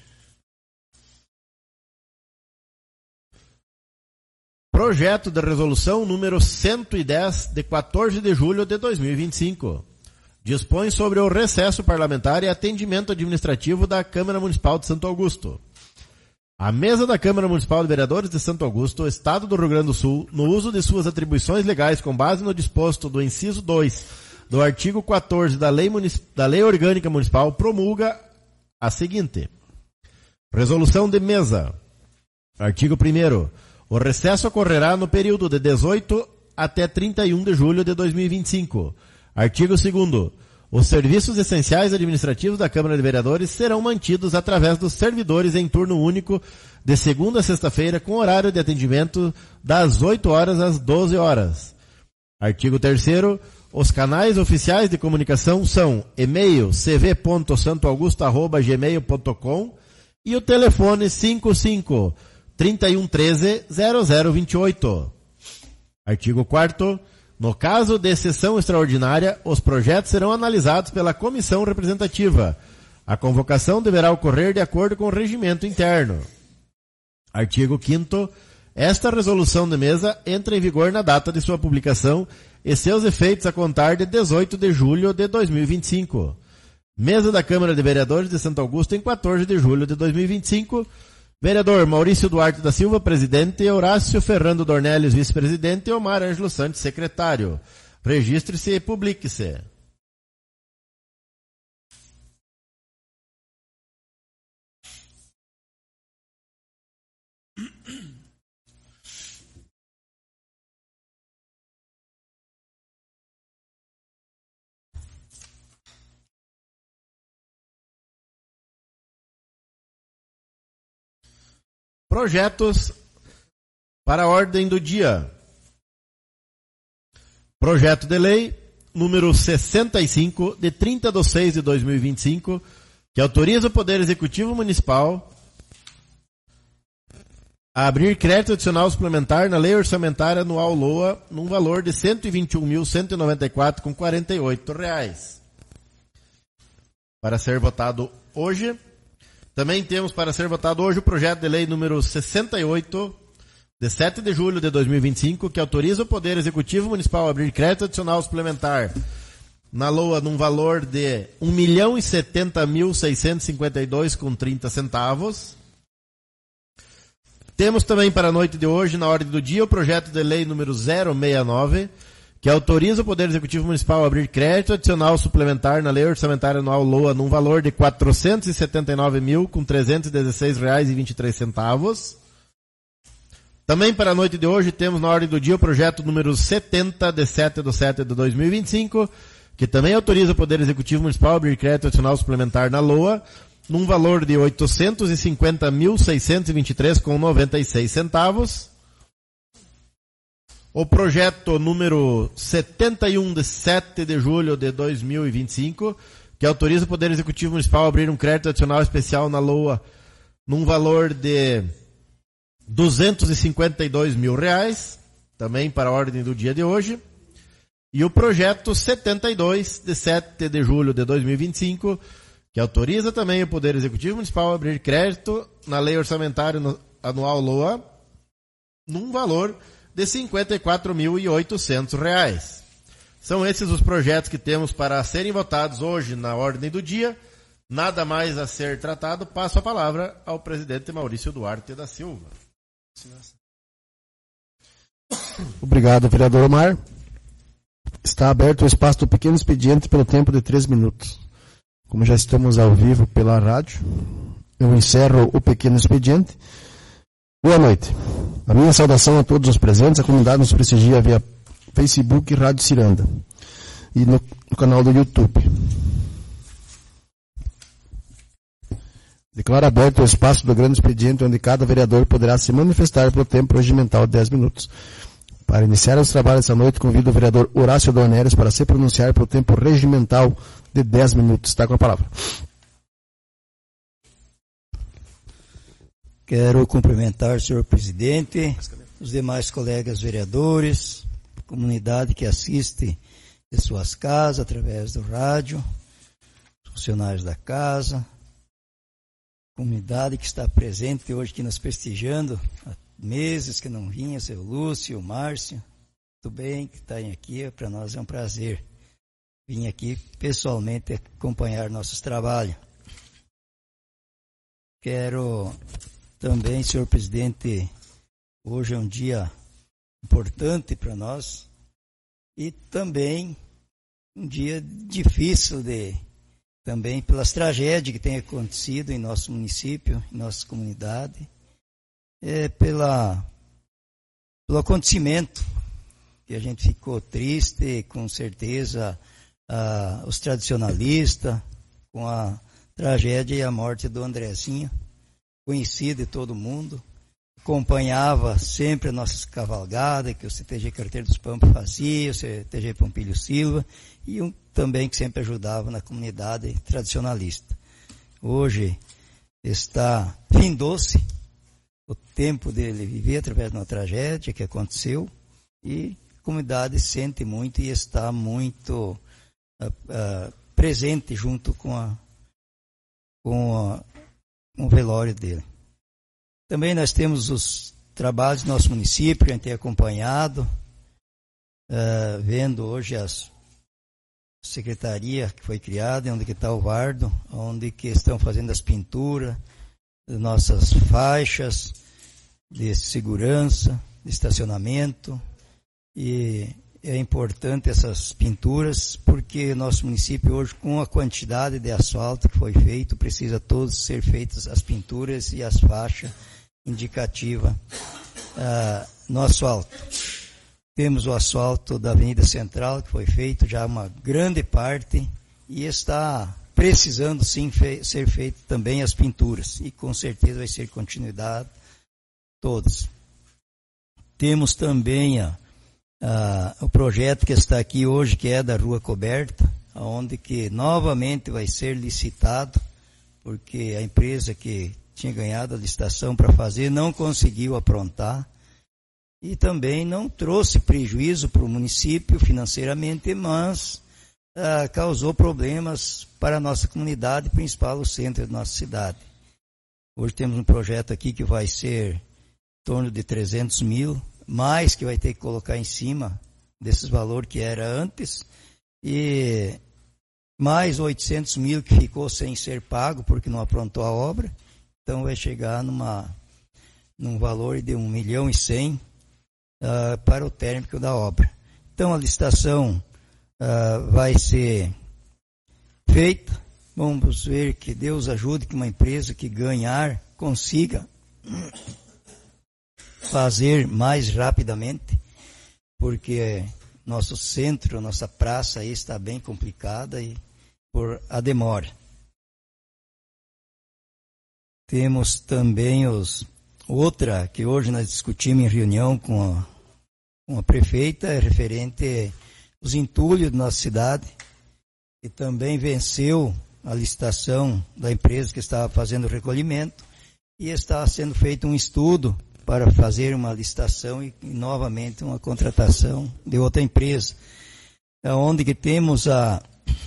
Projeto de resolução número cento e dez, de quatorze de julho de dois mil e vinte e cinco. Dispõe sobre o recesso parlamentar e atendimento administrativo da Câmara Municipal de Santo Augusto. A mesa da Câmara Municipal de Vereadores de Santo Augusto, Estado do Rio Grande do Sul, no uso de suas atribuições legais com base no disposto do inciso dois do artigo quatorze da Lei, Munic... da Lei Orgânica Municipal, promulga a seguinte. Resolução de mesa. Artigo primeiro. O recesso ocorrerá no período de dezoito até trinta e um de julho de dois mil e vinte e cinco. Artigo segundo. Os serviços essenciais administrativos da Câmara de Vereadores serão mantidos através dos servidores em turno único de segunda a sexta-feira com horário de atendimento das oito horas às doze horas. Artigo terceiro. Os canais oficiais de comunicação são e-mail c v ponto santo augusto arroba gmail ponto com e o telefone cinco cinco, trinta e um, treze, zero zero vinte e oito. Artigo quarto. No caso de sessão extraordinária, os projetos serão analisados pela comissão representativa. A convocação deverá ocorrer de acordo com o regimento interno. Artigo quinto. Esta resolução de mesa entra em vigor na data de sua publicação e seus efeitos a contar de dezoito de julho de dois mil e vinte e cinco. Mesa da Câmara de Vereadores de Santo Augusto em quatorze de julho de dois mil e vinte e cinco. Vereador Maurício Duarte da Silva, presidente, Horácio Ferrando Dornelles, vice-presidente, e Omar Ângelo Santos, secretário. Registre-se e publique-se. Projetos para a ordem do dia. Projeto de lei número sessenta e cinco, de trinta de seis de dois mil e vinte e cinco, que autoriza o Poder Executivo Municipal a abrir crédito adicional suplementar na Lei Orçamentária Anual LOA num valor de cento e vinte e um mil, cento e noventa e quatro reais com quarenta e oito reais. Para ser votado hoje. Também temos para ser votado hoje o projeto de lei número sessenta e oito, de sete de julho de dois mil e vinte e cinco, que autoriza o Poder Executivo Municipal a abrir crédito adicional suplementar na LOA num valor de um milhão e setenta mil, seiscentos e cinquenta e dois reais com trinta centavos. Temos também para a noite de hoje, na ordem do dia, o projeto de lei número zero sessenta e nove, que autoriza o Poder Executivo Municipal a abrir crédito adicional suplementar na Lei Orçamentária Anual LOA num valor de quatrocentos e setenta e nove mil, com trezentos e dezesseis reais e vinte e três centavos. Também para a noite de hoje temos na ordem do dia o projeto número setenta, de sete de setembro de dois mil e vinte e cinco, que também autoriza o Poder Executivo Municipal a abrir crédito adicional suplementar na LOA num valor de oitocentos e cinquenta mil, seiscentos e vinte e três reais com noventa e seis centavos. O projeto número setenta e um, de sete de julho de dois mil e vinte e cinco, que autoriza o Poder Executivo Municipal a abrir um crédito adicional especial na LOA num valor de duzentos e cinquenta e dois mil reais, também para a ordem do dia de hoje. E o projeto setenta e dois, de sete de julho de dois mil e vinte e cinco, que autoriza também o Poder Executivo Municipal a abrir crédito na Lei Orçamentária Anual LOA num valor de cinquenta e quatro mil e oitocentos reais. São esses os projetos que temos para serem votados hoje na ordem do dia. Nada mais a ser tratado. Passo a palavra ao presidente Maurício Duarte da Silva. Obrigado, vereador Omar. Está aberto o espaço do pequeno expediente pelo tempo de três minutos. Como já estamos ao vivo pela rádio, eu encerro o pequeno expediente. Boa noite. A minha saudação a todos os presentes. A comunidade nos prestigia via Facebook e Rádio Ciranda e no, no canal do YouTube. Declaro aberto o espaço do grande expediente, onde cada vereador poderá se manifestar pelo tempo regimental de dez minutos. Para iniciar os trabalhos essa noite, convido o vereador Horácio Dornelles para se pronunciar pelo tempo regimental de dez minutos. Está com a palavra. Quero cumprimentar o senhor presidente, os demais colegas vereadores, comunidade que assiste de suas casas, através do rádio, funcionários da casa, comunidade que está presente hoje aqui nos prestigiando, há meses que não vinha, seu Lúcio, o Márcio, tudo bem que está aqui, para nós é um prazer vir aqui pessoalmente acompanhar nossos trabalhos. Quero também, senhor presidente, hoje é um dia importante para nós e também um dia difícil de, também pelas tragédias que têm acontecido em nosso município, em nossa comunidade, é pela, pelo acontecimento que a gente ficou triste, com certeza, ah, os tradicionalistas, com a tragédia e a morte do Andrezinho, conhecido de todo mundo, acompanhava sempre as nossas cavalgadas, que o C T G Carteiro dos Pampas fazia, o C T G Pompílio Silva, e um também que sempre ajudava na comunidade tradicionalista. Hoje está findou-se o tempo dele viver através de uma tragédia que aconteceu, e a comunidade sente muito e está muito uh, uh, presente junto com, a, com, a, com o velório dele. Também nós temos os trabalhos do nosso município, que a gente tem acompanhado, uh, vendo hoje as secretaria que foi criada, onde que está o Vardo, onde que estão fazendo as pinturas, nossas faixas de segurança, de estacionamento, e é importante essas pinturas, porque nosso município hoje, com a quantidade de asfalto que foi feito, precisa todos ser feitas as pinturas e as faixas indicativas uh, no asfalto. Temos o asfalto da Avenida Central, que foi feito já uma grande parte, e está precisando sim fe- ser feito também as pinturas, e com certeza vai ser continuidade todas. Temos também a, a, o projeto que está aqui hoje, que é da Rua Coberta, onde que novamente vai ser licitado, porque a empresa que tinha ganhado a licitação para fazer não conseguiu aprontar, e também não trouxe prejuízo para o município financeiramente, mas ah, causou problemas para a nossa comunidade, principal o centro da nossa cidade. Hoje temos um projeto aqui que vai ser em torno de trezentos mil, mais que vai ter que colocar em cima desses valores que era antes, e mais oitocentos mil que ficou sem ser pago porque não aprontou a obra, então vai chegar numa, num valor de um milhão e cem Uh, para o término da obra. Então a licitação uh, vai ser feita. Vamos ver, que Deus ajude que uma empresa que ganhar consiga fazer mais rapidamente, porque nosso centro, nossa praça aí está bem complicada e por a demora. Temos também os outra que hoje nós discutimos em reunião com a, com a prefeita, é referente aos entulhos da nossa cidade, que também venceu a licitação da empresa que estava fazendo o recolhimento, e está sendo feito um estudo para fazer uma licitação e, e novamente uma contratação de outra empresa, onde que temos a,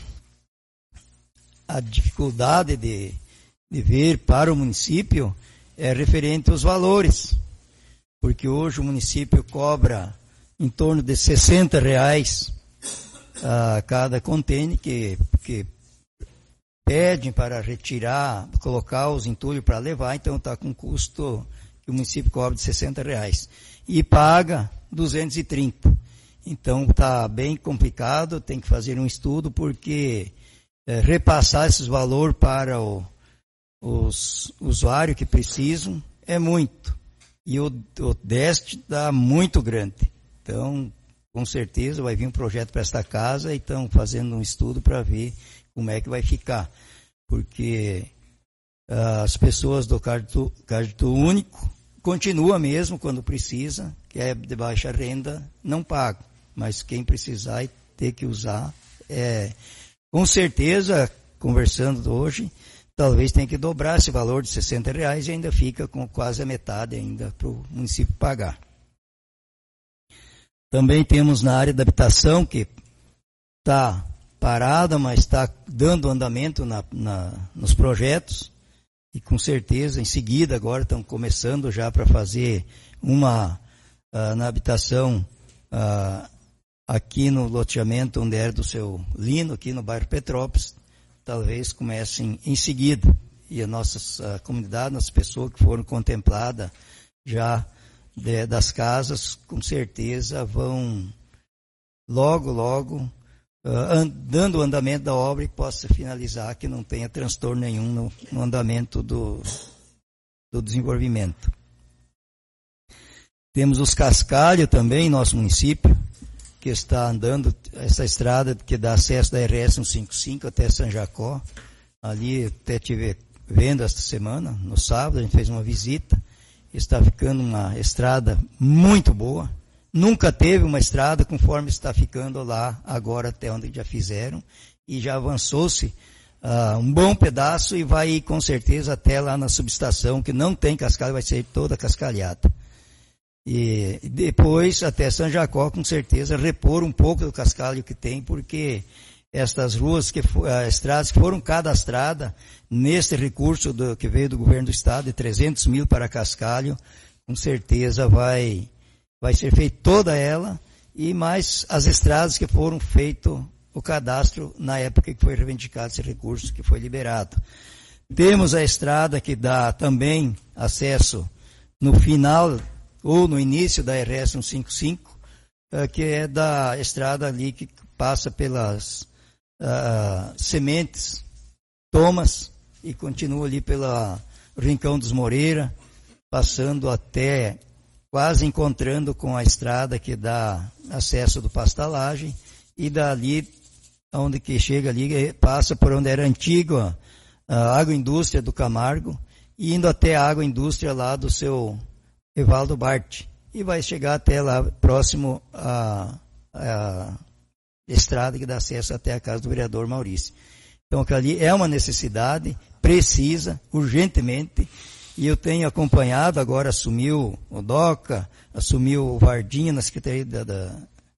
a dificuldade de, de ver para o município é referente aos valores, porque hoje o município cobra em torno de sessenta reais a cada contêiner que, que pedem para retirar, colocar os entulhos para levar, então está com custo que o município cobra de sessenta reais e paga duzentos e trinta. Então está bem complicado, tem que fazer um estudo, porque é, repassar esses valores para o os usuários que precisam é muito, e o, o déficit está muito grande. Então, com certeza vai vir um projeto para esta casa, e estão fazendo um estudo para ver como é que vai ficar, porque uh, as pessoas do crédito, crédito único continua mesmo quando precisa, que é de baixa renda, não paga, mas quem precisar e ter que usar, é, com certeza, conversando hoje, talvez tenha que dobrar esse valor de sessenta reais e ainda fica com quase a metade ainda para o município pagar. Também temos na área da habitação, que está parada, mas está dando andamento na, na, nos projetos. E com certeza, em seguida, agora estão começando já para fazer uma uh, na habitação uh, aqui no loteamento onde era do seu Lino, aqui no bairro Petrópolis. Talvez comecem em seguida. E a nossa a comunidade, as pessoas que foram contempladas já de, das casas, com certeza vão logo, logo, uh, dando o andamento da obra e possa finalizar, que não tenha transtorno nenhum no, no andamento do, do desenvolvimento. Temos os cascalhos também em nosso município, que está andando essa estrada que dá acesso da R S cento e cinquenta e cinco até São Jacó. Ali até tive vendo esta semana, no sábado, a gente fez uma visita. Está ficando uma estrada muito boa. Nunca teve uma estrada conforme está ficando lá agora até onde já fizeram. E já avançou-se uh, um bom pedaço e vai ir com certeza até lá na subestação, que não tem cascalho, vai ser toda cascalhada. E depois até São Jacó, com certeza, repor um pouco do cascalho que tem, porque estas ruas, que uh, estradas que foram cadastradas neste recurso do, que veio do governo do estado, de trezentos mil para cascalho, com certeza vai, vai ser feita toda ela, e mais as estradas que foram feito o cadastro na época que foi reivindicado esse recurso, que foi liberado. Temos a estrada que dá também acesso no final ou no início da R S cento e cinquenta e cinco, uh, que é da estrada ali que passa pelas uh, sementes, Thomas, e continua ali pela Rincão dos Moreira, passando até quase encontrando com a estrada que dá acesso do Pastalagem, e dali, onde que chega ali, passa por onde era antiga a agroindústria do Camargo, e indo até a agroindústria lá do seu Evaldo Bart, e vai chegar até lá, próximo à, à estrada que dá acesso até a casa do vereador Maurício. Então, aquilo ali é uma necessidade, precisa, urgentemente, e eu tenho acompanhado, agora assumiu o Doca, assumiu o Vardinha na Secretaria da, da,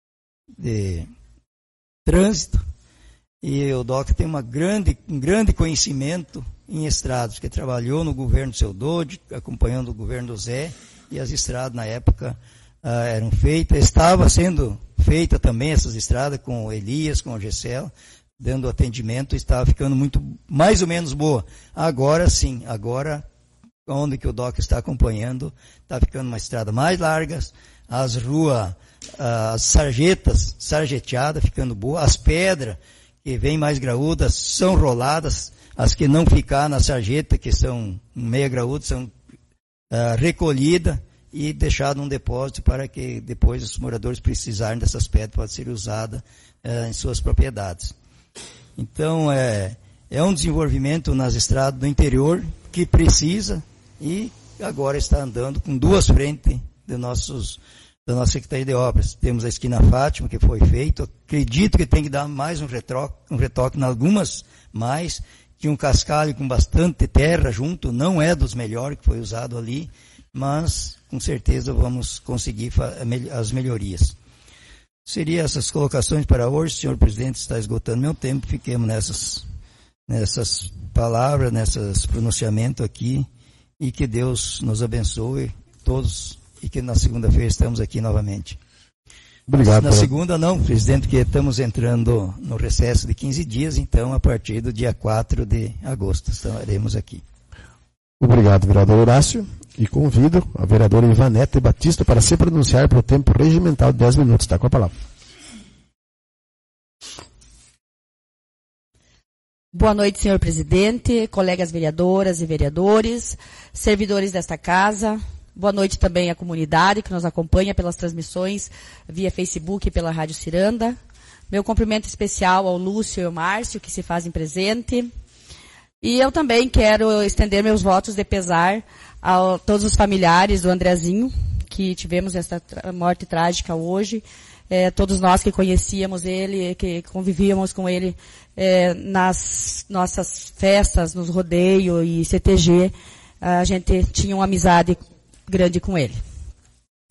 de Trânsito, e o Doca tem uma grande, um grande conhecimento em estradas, porque trabalhou no governo do seu Dodi, acompanhando o governo do Zé, e as estradas na época ah, eram feitas, estava sendo feita também essas estradas com o Elias, com o Gessel, dando atendimento, estava ficando muito, mais ou menos boa. Agora sim, agora, onde que o Doc está acompanhando, está ficando uma estrada mais larga, as ruas, as sarjetas, sarjeteadas, ficando boa, as pedras, que vêm mais graúdas, são roladas, as que não ficar na sarjeta, que são meia graúdas, são uh, recolhidas e deixadas num depósito para que depois os moradores precisarem dessas pedras, podem ser usadas uh, em suas propriedades. Então, é, é um desenvolvimento nas estradas do interior que precisa, e agora está andando com duas frentes de nossos, da nossa Secretaria de Obras. Temos a esquina Fátima, que foi feito, acredito que tem que dar mais um retoque, um retoque em algumas mais, que um cascalho com bastante terra junto, não é dos melhores que foi usado ali, mas com certeza vamos conseguir as melhorias. Seria essas colocações para hoje, senhor presidente, está esgotando meu tempo, fiquemos nessas, nessas palavras, nesses pronunciamentos aqui, e que Deus nos abençoe todos, e que na segunda-feira estamos aqui novamente. Obrigado. Na segunda não, presidente, porque estamos entrando no recesso de quinze dias, então a partir do dia quatro de agosto estaremos aqui. Obrigado, vereador Horácio, e convido a vereadora Ivanete Batista para se pronunciar pelo tempo regimental de dez minutos. Está com a palavra. Boa noite, senhor presidente, colegas vereadoras e vereadores, servidores desta casa. Boa noite também à comunidade que nos acompanha pelas transmissões via Facebook e pela Rádio Ciranda. Meu cumprimento especial ao Lúcio e ao Márcio, que se fazem presente. E eu também quero estender meus votos de pesar a todos os familiares do Andrezinho, que tivemos essa morte trágica hoje. É, todos nós que conhecíamos ele, que convivíamos com ele é, nas nossas festas, nos rodeios e C T G, a gente tinha uma amizade grande com ele.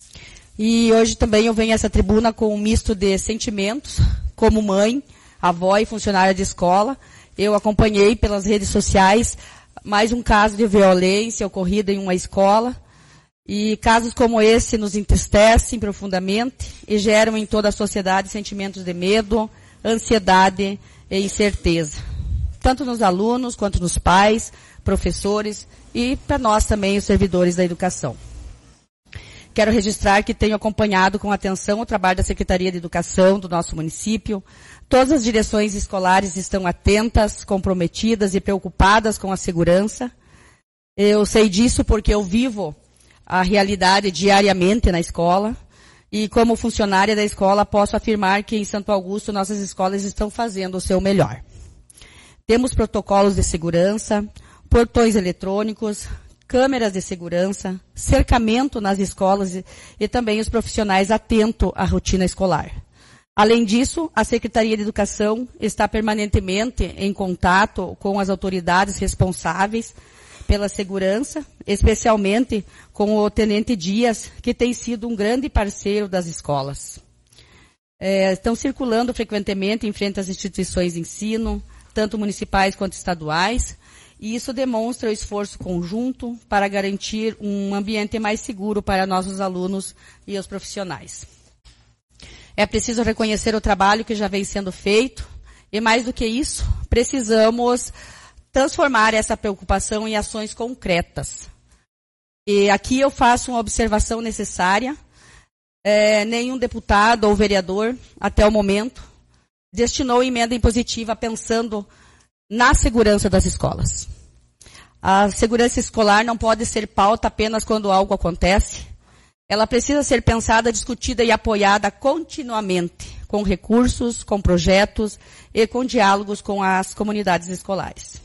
E hoje também eu venho a essa tribuna com um misto de sentimentos, como mãe, avó e funcionária de escola. Eu acompanhei pelas redes sociais mais um caso de violência ocorrido em uma escola. E casos como esse nos entristecem profundamente e geram em toda a sociedade sentimentos de medo, ansiedade e incerteza. Tanto nos alunos, quanto nos pais, professores e para nós também, os servidores da educação. Quero registrar que tenho acompanhado com atenção o trabalho da Secretaria de Educação do nosso município. Todas as direções escolares estão atentas, comprometidas e preocupadas com a segurança. Eu sei disso porque eu vivo a realidade diariamente na escola. E como funcionária da escola, posso afirmar que em Santo Augusto nossas escolas estão fazendo o seu melhor. Temos protocolos de segurança, portões eletrônicos, câmeras de segurança, cercamento nas escolas e, e também os profissionais atentos à rotina escolar. Além disso, a Secretaria de Educação está permanentemente em contato com as autoridades responsáveis pela segurança, especialmente com o Tenente Dias, que tem sido um grande parceiro das escolas. É, estão circulando frequentemente em frente às instituições de ensino, tanto municipais quanto estaduais, e isso demonstra o esforço conjunto para garantir um ambiente mais seguro para nossos alunos e os profissionais. É preciso reconhecer o trabalho que já vem sendo feito, e mais do que isso, precisamos transformar essa preocupação em ações concretas. E aqui eu faço uma observação necessária. É, nenhum deputado ou vereador, até o momento, destinou emenda impositiva pensando na segurança das escolas. A segurança escolar não pode ser pauta apenas quando algo acontece. Ela precisa ser pensada, discutida e apoiada continuamente, com recursos, com projetos e com diálogos com as comunidades escolares.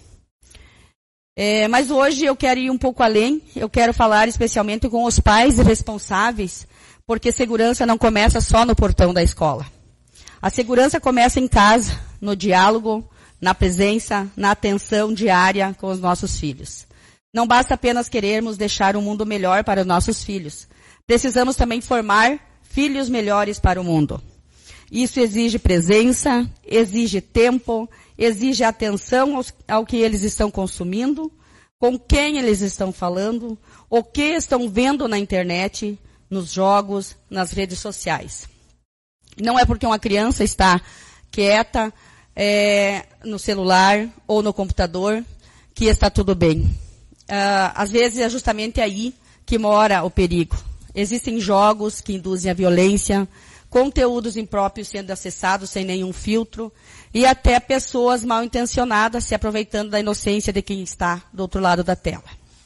É, mas hoje eu quero ir um pouco além, eu quero falar especialmente com os pais e responsáveis, porque segurança não começa só no portão da escola. A segurança começa em casa, no diálogo, na presença, na atenção diária com os nossos filhos. Não basta apenas querermos deixar um mundo melhor para os nossos filhos. Precisamos também formar filhos melhores para o mundo. Isso exige presença, exige tempo, exige atenção aos, ao que eles estão consumindo, com quem eles estão falando, o que estão vendo na internet, nos jogos, nas redes sociais. Não é porque uma criança está quieta é, no celular ou no computador que está tudo bem. Uh, às vezes é justamente aí que mora o perigo. Existem jogos que induzem a violência, conteúdos impróprios sendo acessados sem nenhum filtro e até pessoas mal intencionadas se aproveitando da inocência de quem está do outro lado da tela.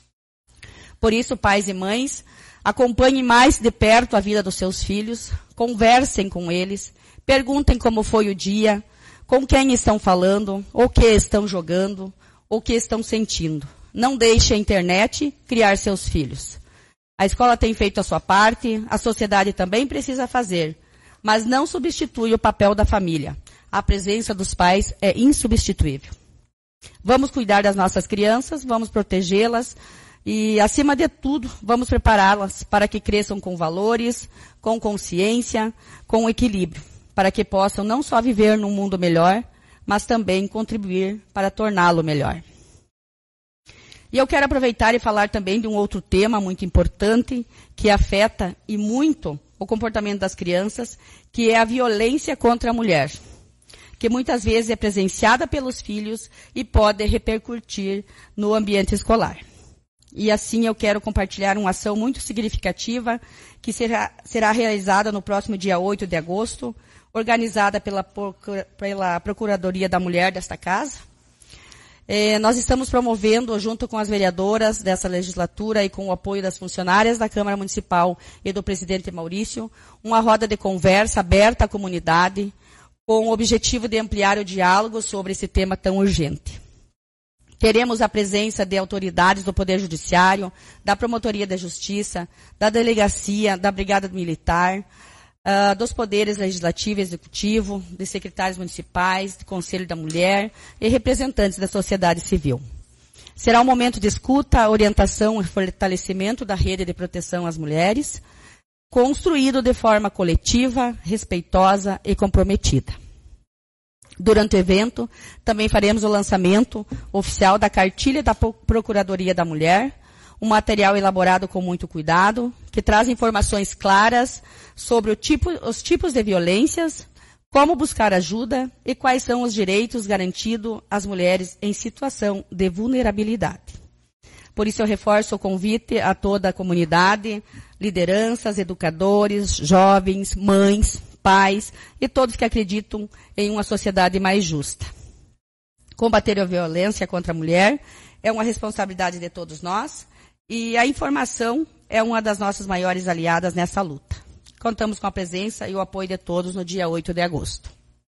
Por isso, pais e mães, acompanhem mais de perto a vida dos seus filhos, conversem com eles, perguntem como foi o dia, com quem estão falando, o que estão jogando, o que estão sentindo. Não deixe a internet criar seus filhos. A escola tem feito a sua parte, a sociedade também precisa fazer, mas não substitui o papel da família. A presença dos pais é insubstituível. Vamos cuidar das nossas crianças, vamos protegê-las e, acima de tudo, vamos prepará-las para que cresçam com valores, com consciência, com equilíbrio, para que possam não só viver num mundo melhor, mas também contribuir para torná-lo melhor. E eu quero aproveitar e falar também de um outro tema muito importante que afeta e muito o comportamento das crianças, que é a violência contra a mulher, que muitas vezes é presenciada pelos filhos e pode repercutir no ambiente escolar. E assim eu quero compartilhar uma ação muito significativa que será, será realizada no próximo dia oito de agosto, organizada pela, pela Procuradoria da Mulher desta casa. É, nós estamos promovendo, junto com as vereadoras dessa legislatura e com o apoio das funcionárias da Câmara Municipal e do presidente Maurício, uma roda de conversa aberta à comunidade, com o objetivo de ampliar o diálogo sobre esse tema tão urgente. Teremos a presença de autoridades do Poder Judiciário, da Promotoria da Justiça, da Delegacia, da Brigada Militar, Uh, dos poderes legislativo e executivo, de secretários municipais, do Conselho da Mulher e representantes da sociedade civil. Será um momento de escuta, orientação e fortalecimento da rede de proteção às mulheres. construído de forma coletiva, respeitosa e comprometida. Durante o evento, também faremos o lançamento oficial da Cartilha da Procuradoria da Mulher, um material elaborado com muito cuidado, que traz informações claras sobre o tipo, os tipos de violências, como buscar ajuda e quais são os direitos garantidos às mulheres em situação de vulnerabilidade. Por isso eu reforço o convite a toda a comunidade, lideranças, educadores, jovens, mães, pais e todos que acreditam em uma sociedade mais justa. Combater a violência contra a mulher é uma responsabilidade de todos nós e a informação é uma das nossas maiores aliadas nessa luta. Contamos com a presença e o apoio de todos no dia oito de agosto.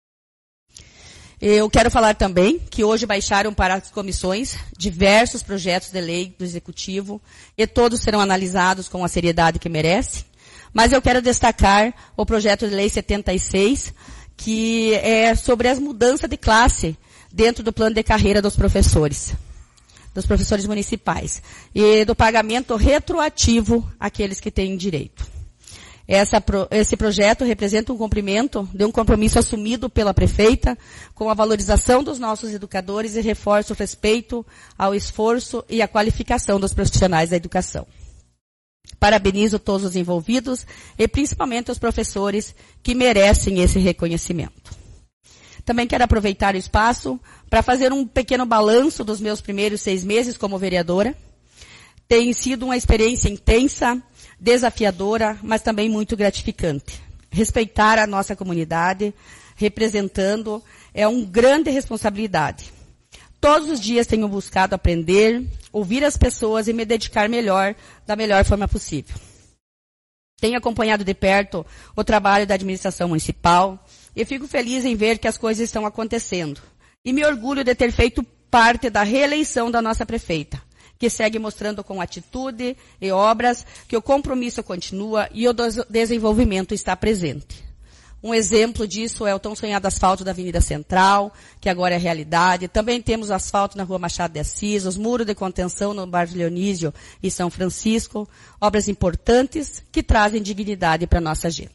Eu quero falar também que hoje baixaram para as comissões diversos projetos de lei do Executivo e todos serão analisados com a seriedade que merecem. Mas eu quero destacar o projeto de lei setenta e seis, que é sobre as mudanças de classe dentro do plano de carreira dos professores, dos professores municipais, e do pagamento retroativo àqueles que têm direito. Essa, esse projeto representa um cumprimento de um compromisso assumido pela prefeita com a valorização dos nossos educadores e reforça o respeito ao esforço e à qualificação dos profissionais da educação. Parabenizo todos os envolvidos e principalmente os professores que merecem esse reconhecimento. Também quero aproveitar o espaço para fazer um pequeno balanço dos meus primeiros seis meses como vereadora. Tem sido uma experiência intensa, desafiadora, mas também muito gratificante. Respeitar a nossa comunidade, representando, é uma grande responsabilidade. Todos os dias tenho buscado aprender, ouvir as pessoas e me dedicar melhor, da melhor forma possível. Tenho acompanhado de perto o trabalho da administração municipal e fico feliz em ver que as coisas estão acontecendo. E me orgulho de ter feito parte da reeleição da nossa prefeita, que segue mostrando com atitude e obras que o compromisso continua e o desenvolvimento está presente. Um exemplo disso é o tão sonhado asfalto da Avenida Central, que agora é realidade. Também temos asfalto na Rua Machado de Assis, os muros de contenção no bairro Leonísio e São Francisco, obras importantes que trazem dignidade para a nossa gente.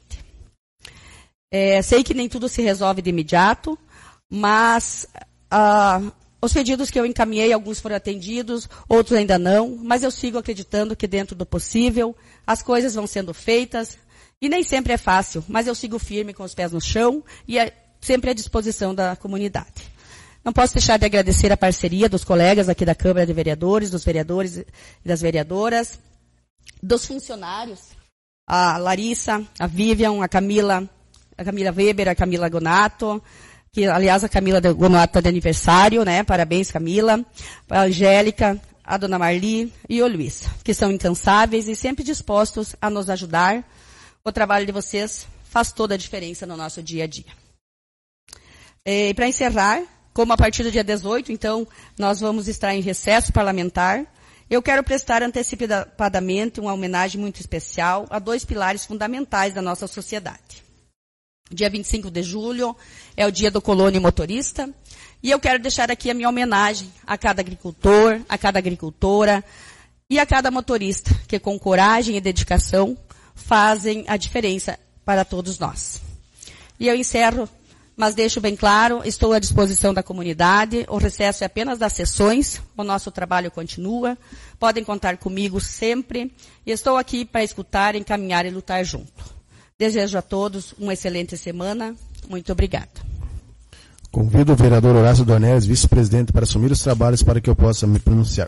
É, sei que nem tudo se resolve de imediato, mas ah, os pedidos que eu encaminhei, alguns foram atendidos, outros ainda não, mas eu sigo acreditando que dentro do possível as coisas vão sendo feitas. E nem sempre é fácil, mas eu sigo firme com os pés no chão e é sempre à disposição da comunidade. Não posso deixar de agradecer a parceria dos colegas aqui da Câmara de Vereadores, dos vereadores e das vereadoras, dos funcionários, a Larissa, a Vivian, a Camila, a Camila Weber, a Camila Gonato, que aliás a Camila Gonato está de aniversário, né? Parabéns, Camila, a Angélica, a Dona Marli e o Luiz, que são incansáveis e sempre dispostos a nos ajudar. O trabalho de vocês faz toda a diferença no nosso dia a dia. E para encerrar, como a partir do dia dezoito, então, nós vamos estar em recesso parlamentar, eu quero prestar antecipadamente uma homenagem muito especial a dois pilares fundamentais da nossa sociedade. Dia vinte e cinco de julho é o dia do colono motorista, e eu quero deixar aqui a minha homenagem a cada agricultor, a cada agricultora e a cada motorista que com coragem e dedicação fazem a diferença para todos nós. E eu encerro, mas deixo bem claro, estou à disposição da comunidade, o recesso é apenas das sessões, o nosso trabalho continua, podem contar comigo sempre, e estou aqui para escutar, encaminhar e lutar junto. Desejo a todos uma excelente semana, muito obrigada. Convido o vereador Horácio Dornelles, vice-presidente, para assumir os trabalhos para que eu possa me pronunciar.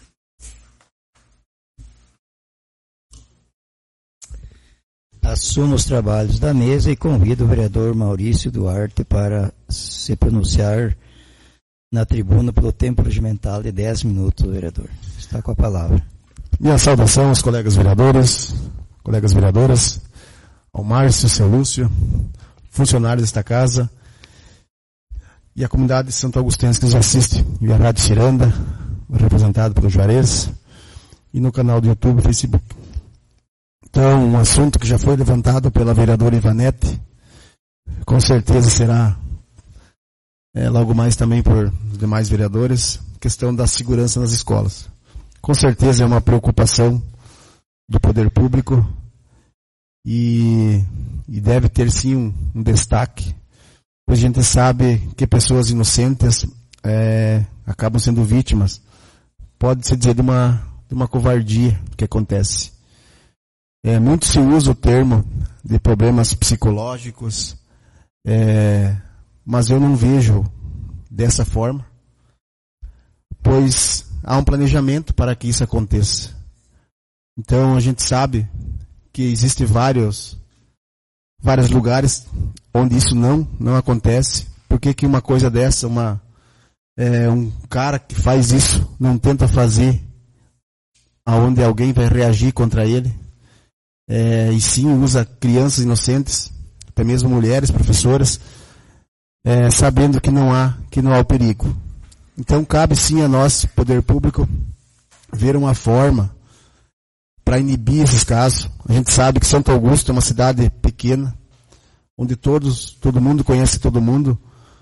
Assumo os trabalhos da mesa e convido o vereador Maurício Duarte para se pronunciar na tribuna pelo tempo regimental de dez minutos, vereador. Está com a palavra. Minha saudação aos colegas vereadores, colegas vereadoras, ao Márcio, seu Lúcio, funcionários desta casa e a comunidade de Santo Agostinho que nos assiste, e a Rádio Ciranda, representado pelo Juarez, e no canal do YouTube e Facebook. Então, um assunto que já foi levantado pela vereadora Ivanete, com certeza será é, logo mais também por demais vereadores, questão da segurança nas escolas. Com certeza é uma preocupação do poder público e, e deve ter sim um, um destaque, pois a gente sabe que pessoas inocentes é, acabam sendo vítimas, pode-se dizer, de uma, de uma covardia que acontece. É, muito se usa o termo de problemas psicológicos, é, mas eu não vejo dessa forma, pois há um planejamento para que isso aconteça. Então a gente sabe que existem vários, vários lugares onde isso não, não acontece. Por que que uma coisa dessa, uma, é, um cara que faz isso não tenta fazer aonde alguém vai reagir contra ele? É, e sim usa crianças inocentes, até mesmo mulheres, professoras, é, sabendo que não há, que não há o perigo. Então cabe sim a nós, poder público, ver uma forma para inibir esses casos. A gente sabe que Santo Augusto é uma cidade pequena, onde todos, todo mundo conhece todo mundo,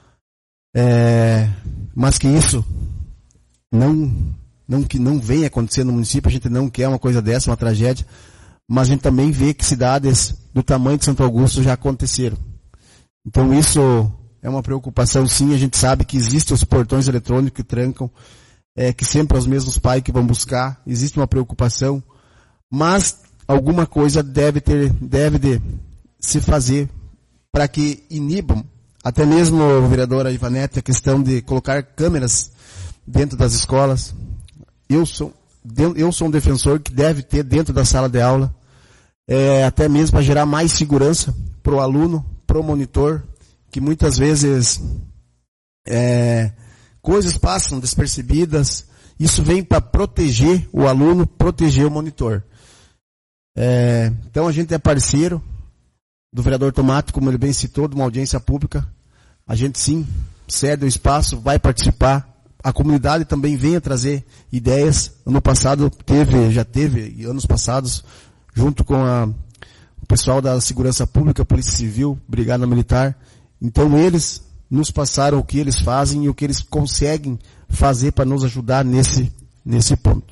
é, mas que isso não, não, que não venha acontecer no município. A gente não quer uma coisa dessa, uma tragédia, mas a gente também vê que cidades do tamanho de Santo Augusto já aconteceram. Então isso é uma preocupação sim. A gente sabe que existem os portões eletrônicos que trancam, é, que sempre é os mesmos pais que vão buscar, existe uma preocupação, mas alguma coisa deve ter, deve de se fazer para que inibam, até mesmo, vereadora Ivanete, a questão de colocar câmeras dentro das escolas. Eu sou, eu sou um defensor que deve ter dentro da sala de aula, é, até mesmo para gerar mais segurança para o aluno, para o monitor, que muitas vezes é, coisas passam despercebidas. Isso vem para proteger o aluno, proteger o monitor. É, então a gente é parceiro do vereador Tomato, como ele bem citou, de uma audiência pública. A gente sim cede o espaço, vai participar. A comunidade também vem a trazer ideias. Ano passado teve, já teve, e anos passados, junto com a, o pessoal da Segurança Pública, Polícia Civil, Brigada Militar. Então eles nos passaram o que eles fazem e o que eles conseguem fazer para nos ajudar nesse, nesse ponto.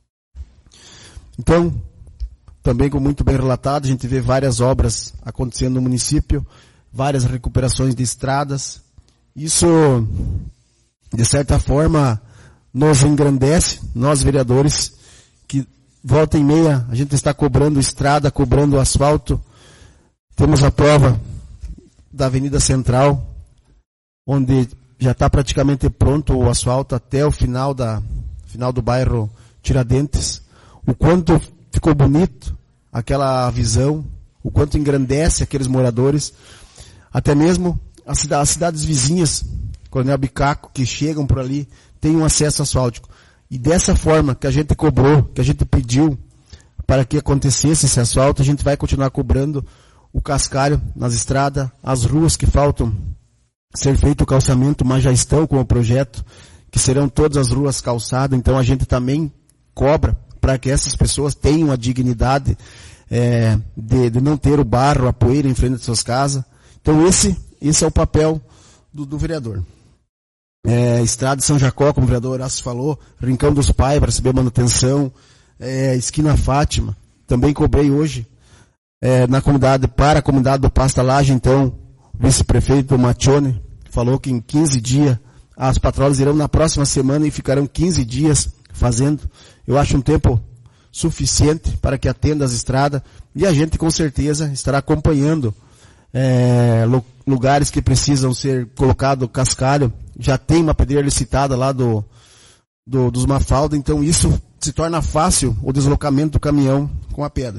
Então, também como muito bem relatado, a gente vê várias obras acontecendo no município, várias recuperações de estradas. Isso, de certa forma, nos engrandece, nós vereadores, que volta e meia a gente está cobrando estrada, cobrando asfalto. Temos a prova da Avenida Central, onde já está praticamente pronto o asfalto até o final, da, final do bairro Tiradentes. O quanto ficou bonito aquela visão, o quanto engrandece aqueles moradores, até mesmo as, cida, as cidades vizinhas, Coronel Bicaco, que chegam por ali, têm um acesso asfáltico. E dessa forma que a gente cobrou, que a gente pediu para que acontecesse esse asfalto, a gente vai continuar cobrando o cascalho nas estradas, as ruas que faltam ser feito o calçamento, mas já estão com o projeto, que serão todas as ruas calçadas. Então a gente também cobra para que essas pessoas tenham a dignidade é, de, de não ter o barro, a poeira em frente de suas casas. Então esse, esse é o papel do, do vereador. É, Estrada de São Jacó, como o vereador Horácio falou, Rincão dos Pais para receber manutenção, é, Esquina Fátima, também cobrei hoje é, na comunidade, para a comunidade do Pasta Laje. Então o vice-prefeito Matione falou que em quinze dias as patrulhas irão na próxima semana e ficarão quinze dias fazendo. Eu acho um tempo suficiente para que atenda as estradas, e a gente com certeza estará acompanhando é, lugares que precisam ser colocado cascalho. Já tem uma pedreira licitada lá do, do, dos Mafalda, então isso se torna fácil o deslocamento do caminhão com a pedra.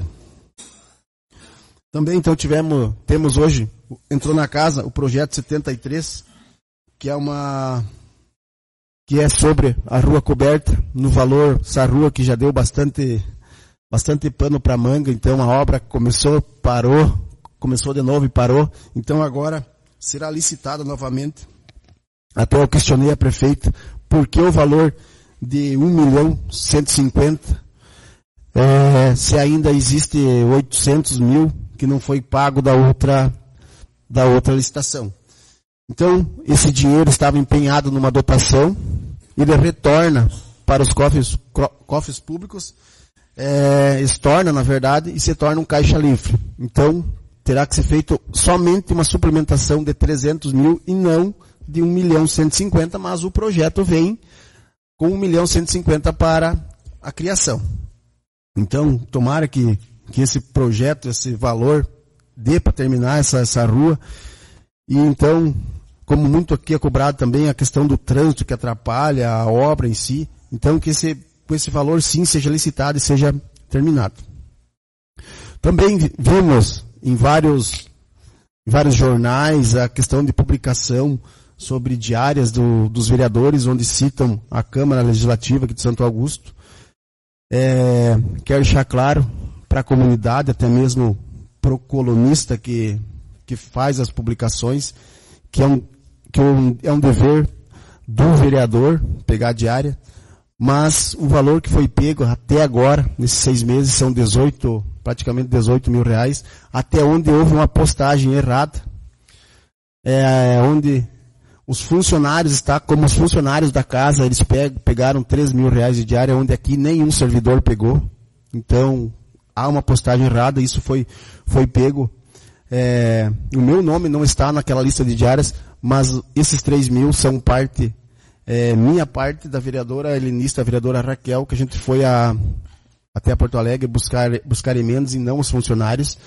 Também então tivemos, temos hoje, entrou na casa o projeto setenta e três, que é uma, que é sobre a rua coberta, no valor, essa rua que já deu bastante, bastante pano para manga. Então a obra começou, parou, começou de novo e parou, então agora será licitada novamente. Até eu questionei a prefeita, por que o valor de um milhão cento e cinquenta, é, se ainda existe oitocentos mil que não foi pago da outra, da outra licitação. Então, esse dinheiro estava empenhado numa dotação, ele retorna para os cofres, cofres públicos, é, estorna, na verdade, e se torna um caixa livre. Então, terá que ser feito somente uma suplementação de trezentos mil e não de um milhão cento e cinquenta, mas o projeto vem com um milhão cento e cinquenta para a criação. Então, tomara que, que esse projeto, esse valor, dê para terminar essa, essa rua. E então, como muito aqui é cobrado também a questão do trânsito que atrapalha a obra em si, então que esse, com esse valor sim seja licitado e seja terminado. Também vimos em vários, em vários jornais a questão de publicação sobre diárias do, dos vereadores, onde citam a Câmara Legislativa aqui de Santo Augusto. É, quero deixar claro para a comunidade, até mesmo para o colunista que, que faz as publicações, que, é um, que é um dever do vereador pegar a diária, mas o valor que foi pego até agora, nesses seis meses, são dezoito, praticamente dezoito mil reais, até onde houve uma postagem errada, é, onde os funcionários, está, como os funcionários da casa, eles pegam, pegaram três mil reais de diária, onde aqui nenhum servidor pegou. Então, há uma postagem errada, isso foi, foi pego. É, o meu nome não está naquela lista de diárias, mas esses três mil são parte, é, minha parte da vereadora helenista, a vereadora Raquel, que a gente foi a, até a Porto Alegre buscar, buscar emendas e não os funcionários.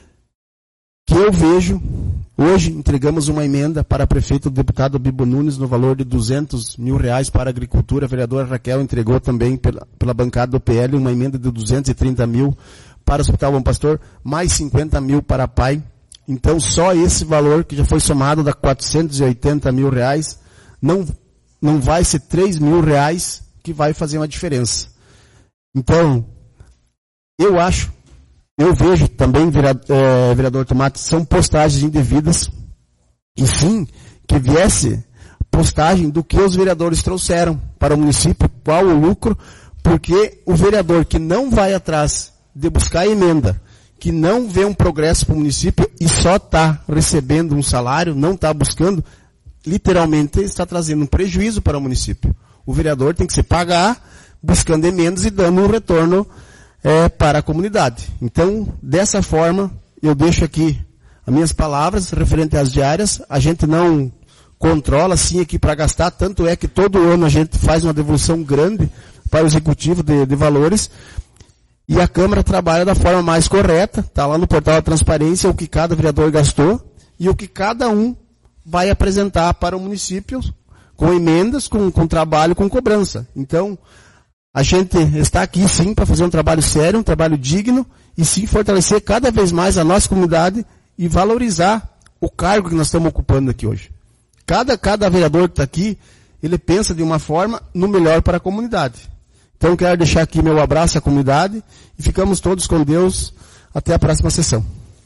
Que eu vejo, hoje entregamos uma emenda para a prefeita do deputado Bibo Nunes no valor de duzentos mil reais para a agricultura. A vereadora Raquel entregou também pela, pela bancada do P L uma emenda de duzentos e trinta mil para o Hospital Bom Pastor, mais cinquenta mil para a P A I. Então só esse valor que já foi somado dá quatrocentos e oitenta mil reais, não, não vai ser três mil reais que vai fazer uma diferença. Então, eu acho, eu vejo também, vereador, é, vereador Tomate, são postagens indevidas, e sim, que viesse postagem do que os vereadores trouxeram para o município, qual o lucro, porque o vereador que não vai atrás de buscar emenda, que não vê um progresso para o município e só está recebendo um salário, não está buscando, literalmente está trazendo um prejuízo para o município. O vereador tem que se pagar, buscando emendas e dando um retorno É, para a comunidade. Então, dessa forma, eu deixo aqui as minhas palavras referente às diárias. A gente não controla, sim, aqui para gastar, tanto é que todo ano a gente faz uma devolução grande para o executivo de, de valores, e a Câmara trabalha da forma mais correta, está lá no portal da transparência o que cada vereador gastou e o que cada um vai apresentar para o município com emendas, com, com trabalho, com cobrança. Então, a gente está aqui, sim, para fazer um trabalho sério, um trabalho digno, e sim fortalecer cada vez mais a nossa comunidade e valorizar o cargo que nós estamos ocupando aqui hoje. Cada, cada vereador que está aqui, ele pensa de uma forma no melhor para a comunidade. Então, quero deixar aqui meu abraço à comunidade e ficamos todos com Deus. Até a próxima sessão.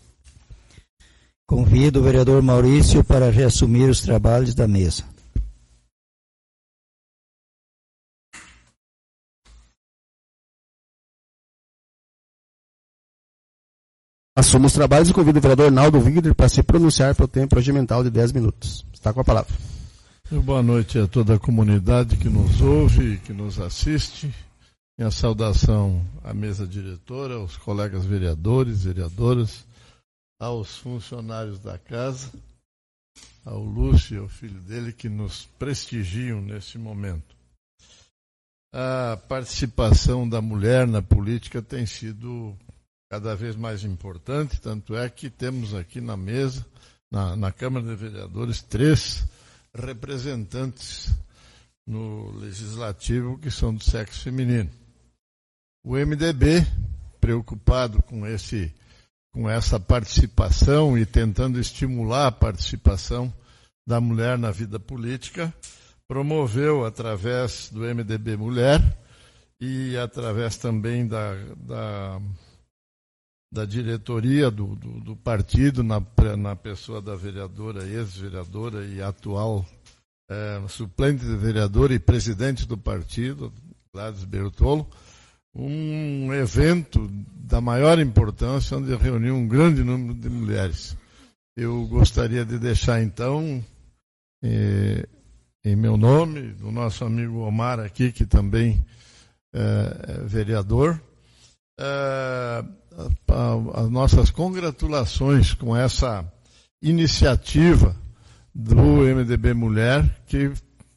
Convido o vereador Maurício para reassumir os trabalhos da mesa. Assumo os trabalhos e convido o vereador Naldo Wigner para se pronunciar pelo tempo regimental de dez minutos. Está com a palavra. Boa noite a toda a comunidade que nos ouve, que nos assiste. Minha saudação à mesa diretora, aos colegas vereadores, vereadoras, aos funcionários da casa, ao Lúcio e ao filho dele que nos prestigiam nesse momento. A participação da mulher na política tem sido cada vez mais importante, tanto é que temos aqui na mesa, na, na Câmara de Vereadores, três representantes no Legislativo que são do sexo feminino. O M D B, preocupado com, esse, com essa participação e tentando estimular a participação da mulher na vida política, promoveu, através do M D B Mulher e através também da... da da diretoria do, do, do partido, na, na pessoa da vereadora, ex-vereadora e atual é, suplente de vereadora e presidente do partido, Gladys Bertolo, um evento da maior importância, onde reuniu um grande número de mulheres. Eu gostaria de deixar, então, eh, em meu nome, do nosso amigo Omar aqui, que também é, é vereador, uh, as nossas congratulações com essa iniciativa do M D B Mulher, que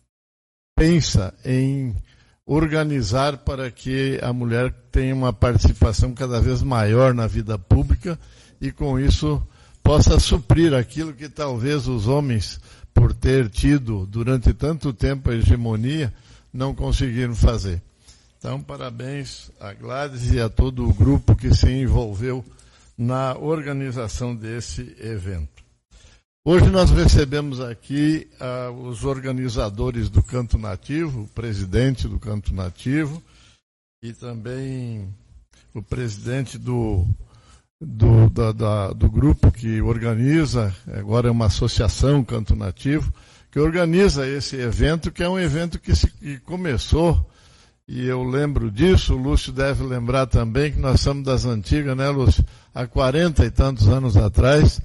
pensa em organizar para que a mulher tenha uma participação cada vez maior na vida pública e, com isso, possa suprir aquilo que talvez os homens, por ter tido durante tanto tempo a hegemonia, não conseguiram fazer. Então, parabéns a Gladys e a todo o grupo que se envolveu na organização desse evento. Hoje nós recebemos aqui uh, os organizadores do Canto Nativo, o presidente do Canto Nativo e também o presidente do, do, da, da, do grupo que organiza, agora é uma associação Canto Nativo, que organiza esse evento, que é um evento que, se, que começou, e eu lembro disso, o Lúcio deve lembrar também, que nós somos das antigas, né, Lúcio? Há quarenta e tantos anos atrás,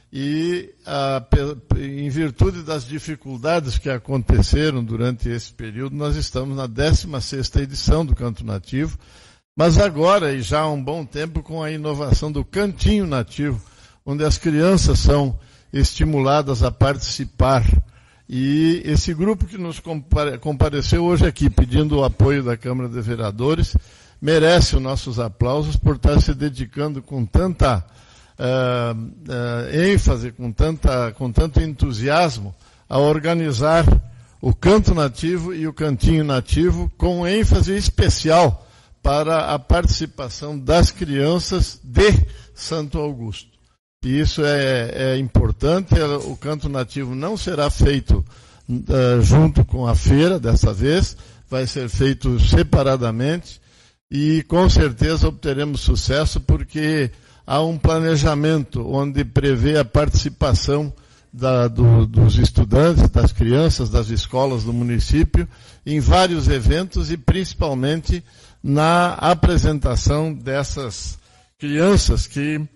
e a, em virtude das dificuldades que aconteceram durante esse período, nós estamos na décima sexta edição do Canto Nativo, mas agora, e já há um bom tempo, com a inovação do Cantinho Nativo, onde as crianças são estimuladas a participar. E esse grupo que nos compare, compareceu hoje aqui, pedindo o apoio da Câmara de Vereadores, merece os nossos aplausos por estar se dedicando com tanta Uh, uh, ênfase, com, tanta, com tanto entusiasmo, a organizar o Canto Nativo e o Cantinho Nativo, com ênfase especial para a participação das crianças de Santo Augusto. E isso é, é importante. O Canto Nativo não será feito uh, junto com a feira dessa vez, vai ser feito separadamente e com certeza obteremos sucesso, porque há um planejamento onde prevê a participação da, do, dos estudantes, das crianças, das escolas do município, em vários eventos e principalmente na apresentação dessas crianças que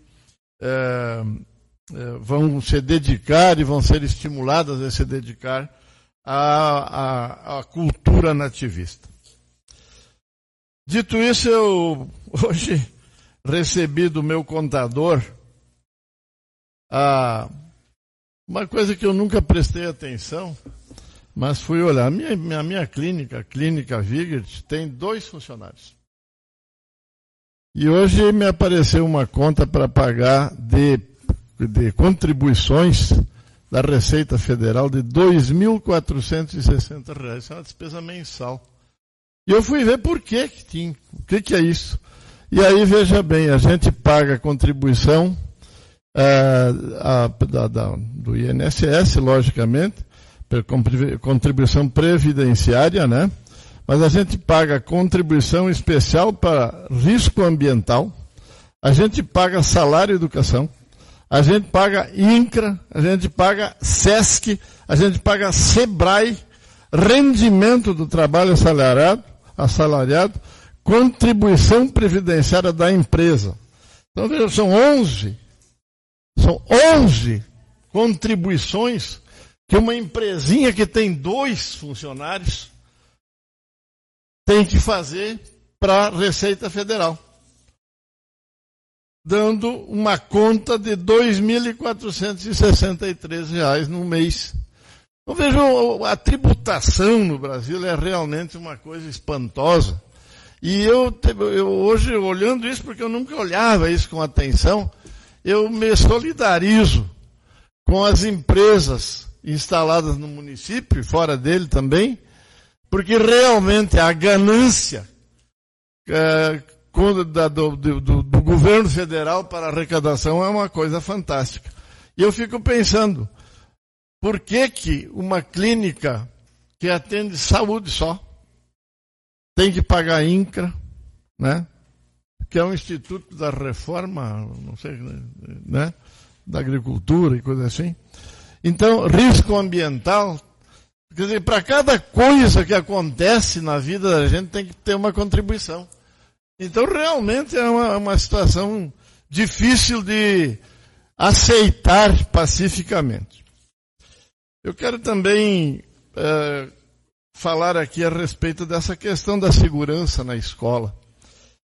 é, é, vão se dedicar e vão ser estimuladas a se dedicar à, à, à cultura nativista. Dito isso, eu hoje recebi do meu contador ah, uma coisa que eu nunca prestei atenção, mas fui olhar. A minha, a minha clínica, a Clínica Vigert, tem dois funcionários. E hoje me apareceu uma conta para pagar de, de contribuições da Receita Federal de dois mil quatrocentos e sessenta reais. Isso é uma despesa mensal. E eu fui ver por que que tinha, o que que é isso. E aí, veja bem, a gente paga a contribuição uh, a, da, da, do I N S S, logicamente, contribuição previdenciária, né? Mas a gente paga contribuição especial para risco ambiental, a gente paga salário e educação, a gente paga INCRA, a gente paga SESC, a gente paga SEBRAE, rendimento do trabalho assalariado, assalariado, contribuição previdenciária da empresa. Então, veja, são onze, são onze contribuições que uma empresinha que tem dois funcionários tem que fazer para a Receita Federal, dando uma conta de dois mil quatrocentos e sessenta e três reais no mês. Então, veja, a tributação no Brasil é realmente uma coisa espantosa. E eu, eu hoje, olhando isso, porque eu nunca olhava isso com atenção, eu me solidarizo com as empresas instaladas no município, e fora dele também, porque realmente a ganância é, do, do, do, do governo federal para a arrecadação é uma coisa fantástica. E eu fico pensando, por que que uma clínica que atende saúde só tem que pagar INCRA, né? Que é um instituto da reforma, não sei, né? Da agricultura e coisa assim. Então, risco ambiental, quer dizer, para cada coisa que acontece na vida da gente tem que ter uma contribuição. Então, realmente é uma, uma situação difícil de aceitar pacificamente. Eu quero também é, falar aqui a respeito dessa questão da segurança na escola.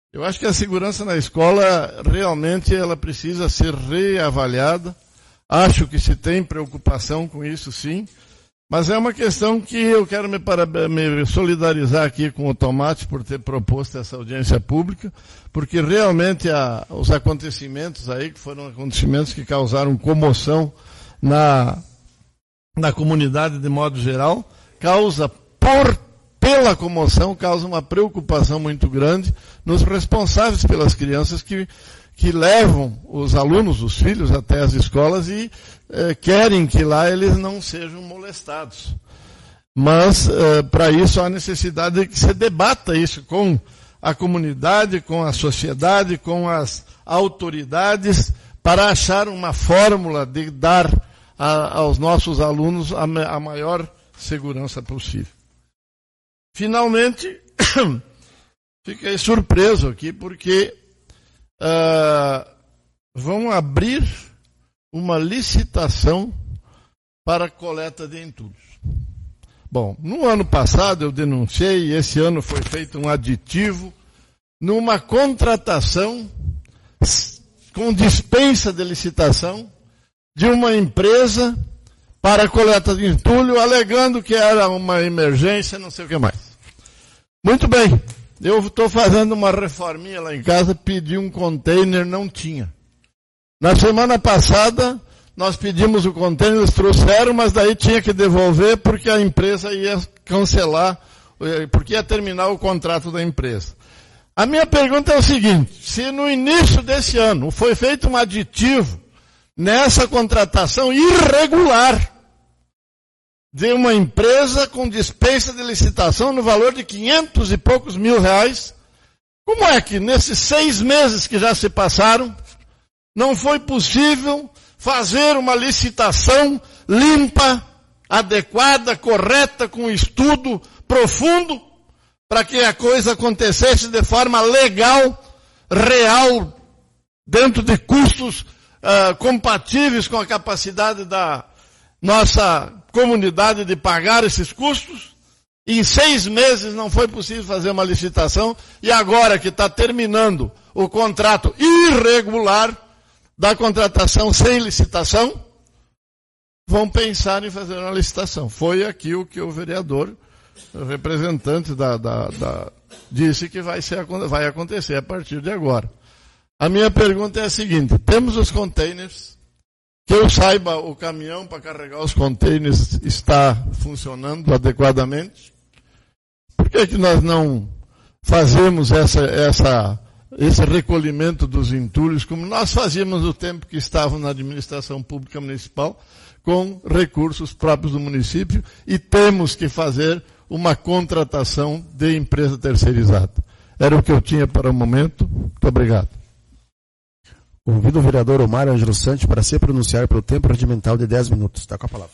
Eu acho que a segurança na escola realmente ela precisa ser reavaliada. Acho que se tem preocupação com isso, sim. Mas é uma questão que eu quero me, para, me solidarizar aqui com o Tomate por ter proposto essa audiência pública, porque realmente a, os acontecimentos aí, que foram acontecimentos que causaram comoção na, na comunidade de modo geral, causa, por, pela comoção, causa uma preocupação muito grande nos responsáveis pelas crianças que, que levam os alunos, os filhos até as escolas e eh, querem que lá eles não sejam molestados. Mas, eh, para isso, há necessidade de que se debata isso com a comunidade, com a sociedade, com as autoridades, para achar uma fórmula de dar a, aos nossos alunos a, a maior segurança possível. Finalmente, fiquei surpreso aqui porque uh, vão abrir uma licitação para coleta de entulhos. Bom, no ano passado eu denunciei, e esse ano foi feito um aditivo, numa contratação com dispensa de licitação de uma empresa para coleta de entulho, alegando que era uma emergência, não sei o que mais. Muito bem, eu estou fazendo uma reforminha lá em casa, pedi um container, não tinha. Na semana passada, nós pedimos o container, eles trouxeram, mas daí tinha que devolver porque a empresa ia cancelar, porque ia terminar o contrato da empresa. A minha pergunta é o seguinte, se no início desse ano foi feito um aditivo nessa contratação irregular de uma empresa com dispensa de licitação no valor de quinhentos e poucos mil reais, como é que nesses seis meses que já se passaram, não foi possível fazer uma licitação limpa, adequada, correta, com estudo profundo, para que a coisa acontecesse de forma legal, real, dentro de custos uh, compatíveis com a capacidade da nossa comunidade de pagar esses custos? Em seis meses não foi possível fazer uma licitação, e agora que está terminando o contrato irregular da contratação sem licitação, vão pensar em fazer uma licitação. Foi aqui o que o vereador, o representante da, da, da, disse que vai, ser, vai acontecer a partir de agora. A minha pergunta é a seguinte, temos os containers, que eu saiba, o caminhão para carregar os containers está funcionando adequadamente. Por que que nós não fazemos essa, essa, esse recolhimento dos entulhos, como nós fazíamos no tempo que estavam na administração pública municipal, com recursos próprios do município, e temos que fazer uma contratação de empresa terceirizada? Era o que eu tinha para o momento. Muito obrigado. Convido o vereador Omar Ângelo Santos para se pronunciar pelo tempo regimental de dez minutos. Está com a palavra.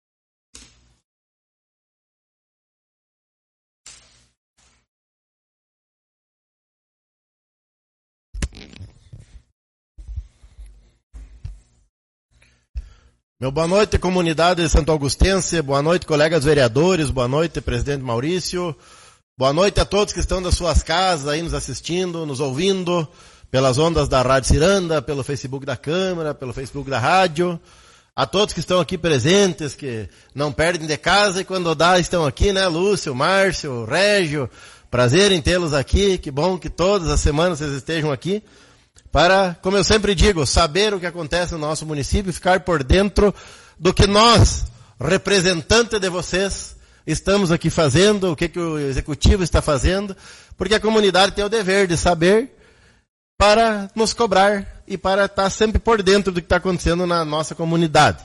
Meu boa noite, comunidade de Santo Augustense, boa noite, colegas vereadores, boa noite, presidente Maurício, boa noite a todos que estão das suas casas aí nos assistindo, nos ouvindo, pelas ondas da Rádio Ciranda, pelo Facebook da Câmara, pelo Facebook da Rádio, a todos que estão aqui presentes, que não perdem de casa e quando dá estão aqui, né, Lúcio, Márcio, Régio, prazer em tê-los aqui, que bom que todas as semanas vocês estejam aqui, para, como eu sempre digo, saber o que acontece no nosso município, ficar por dentro do que nós, representantes de vocês, estamos aqui fazendo, o que, que o executivo está fazendo, porque a comunidade tem o dever de saber para nos cobrar e para estar sempre por dentro do que está acontecendo na nossa comunidade.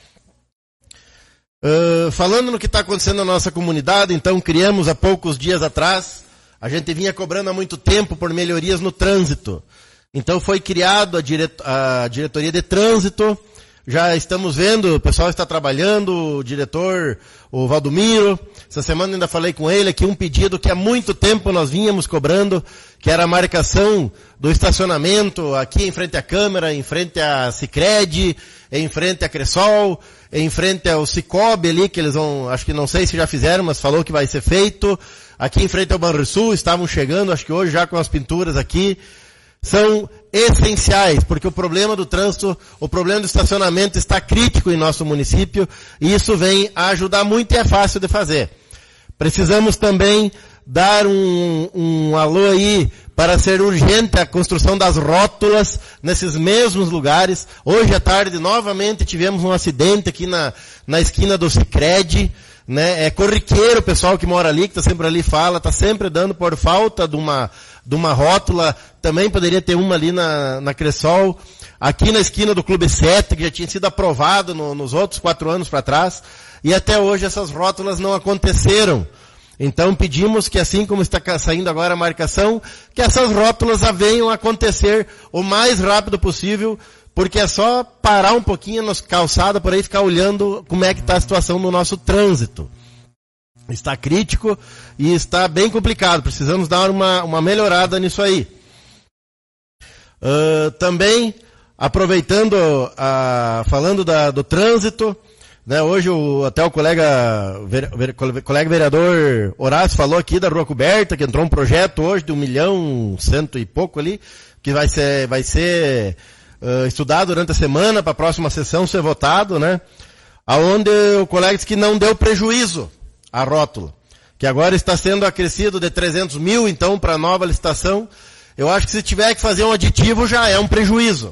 Uh, falando no que está acontecendo na nossa comunidade, então criamos há poucos dias atrás, a gente vinha cobrando há muito tempo por melhorias no trânsito. Então foi criado a, direto, a diretoria de trânsito, já estamos vendo, o pessoal está trabalhando, o diretor, o Valdomiro, essa semana ainda falei com ele aqui um pedido que há muito tempo nós vínhamos cobrando, que era a marcação do estacionamento aqui em frente à Câmara, em frente à Sicredi, em frente à Cressol, em frente ao Cicobi ali, que eles vão, acho que não sei se já fizeram, mas falou que vai ser feito, aqui em frente ao Banrisul, estavam chegando, acho que hoje já com as pinturas aqui, são essenciais, porque o problema do trânsito, o problema do estacionamento está crítico em nosso município, e isso vem a ajudar muito e é fácil de fazer. Precisamos também dar um, um alô aí para ser urgente a construção das rótulas nesses mesmos lugares. Hoje à tarde, novamente, tivemos um acidente aqui na, na esquina do Sicredi, né? É corriqueiro o pessoal que mora ali, que está sempre ali, fala, está sempre dando por falta de uma, de uma rótula. Também poderia ter uma ali na, na Cressol. Aqui na esquina do Clube sete, que já tinha sido aprovado no, nos outros quatro anos para trás. E até hoje essas rótulas não aconteceram. Então pedimos que, assim como está saindo agora a marcação, que essas rótulas venham a acontecer o mais rápido possível, porque é só parar um pouquinho na calçada por aí e ficar olhando como é que está a situação no nosso trânsito. Está crítico e está bem complicado. Precisamos dar uma, uma melhorada nisso aí. Uh, também, aproveitando, uh, falando da, do trânsito, né, hoje o, até o colega, ver, colega vereador Horácio falou aqui da Rua Coberta, que entrou um projeto hoje de um milhão, cento e pouco ali, que vai ser, vai ser uh, estudado durante a semana para a próxima sessão ser votado, né? Aonde o colega disse que não deu prejuízo à rótula, que agora está sendo acrescido de trezentos mil, então, para a nova licitação. Eu acho que se tiver que fazer um aditivo já é um prejuízo.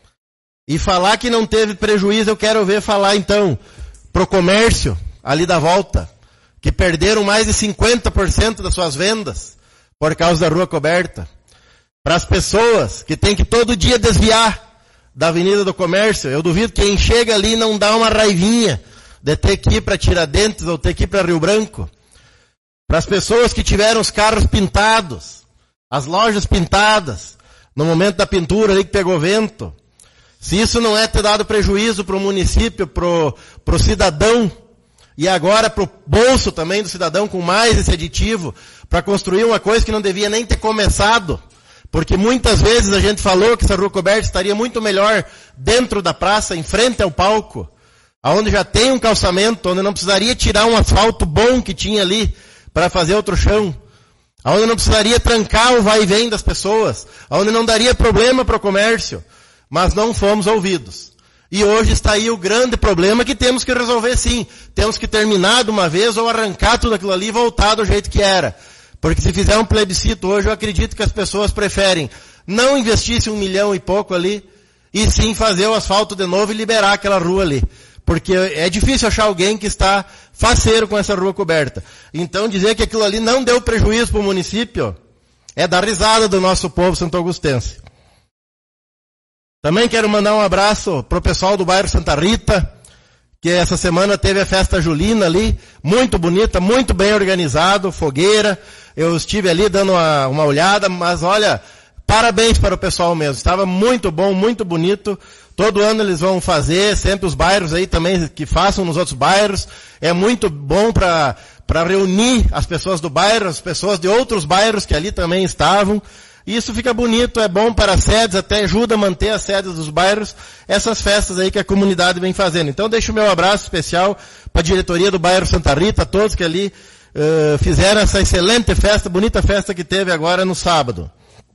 E falar que não teve prejuízo, eu quero ver falar então pro comércio ali da volta, que perderam mais de cinquenta por cento das suas vendas por causa da Rua Coberta. Para as pessoas que tem que todo dia desviar da Avenida do Comércio, eu duvido que quem chega ali não dá uma raivinha de ter que ir para Tiradentes ou ter que ir para Rio Branco. Para as pessoas que tiveram os carros pintados, as lojas pintadas, no momento da pintura ali que pegou vento. Se isso não é ter dado prejuízo para o município, para o cidadão, e agora para o bolso também do cidadão com mais esse aditivo, para construir uma coisa que não devia nem ter começado, porque muitas vezes a gente falou que essa Rua Coberta estaria muito melhor dentro da praça, em frente ao palco, onde já tem um calçamento, onde não precisaria tirar um asfalto bom que tinha ali para fazer outro chão, onde não precisaria trancar o vai e vem das pessoas, onde não daria problema para o comércio. Mas não fomos ouvidos. E hoje está aí o grande problema que temos que resolver sim. Temos que terminar de uma vez ou arrancar tudo aquilo ali e voltar do jeito que era. Porque se fizer um plebiscito hoje, eu acredito que as pessoas preferem não investir um milhão e pouco ali, e sim fazer o asfalto de novo e liberar aquela rua ali. Porque é difícil achar alguém que está faceiro com essa Rua Coberta. Então dizer que aquilo ali não deu prejuízo para o município é dar risada do nosso povo santo-augustense. Também quero mandar um abraço pro pessoal do bairro Santa Rita, que essa semana teve a festa julina ali, muito bonita, muito bem organizado, fogueira. Eu estive ali dando uma, uma olhada, mas olha, parabéns para o pessoal mesmo. Estava muito bom, muito bonito. Todo ano eles vão fazer, sempre os bairros aí também que façam nos outros bairros. É muito bom para para reunir as pessoas do bairro, as pessoas de outros bairros que ali também estavam. Isso fica bonito, é bom para as sedes, até ajuda a manter as sedes dos bairros, essas festas aí que a comunidade vem fazendo. Então deixo o meu abraço especial para a diretoria do bairro Santa Rita, a todos que ali uh, fizeram essa excelente festa, bonita festa que teve agora no sábado.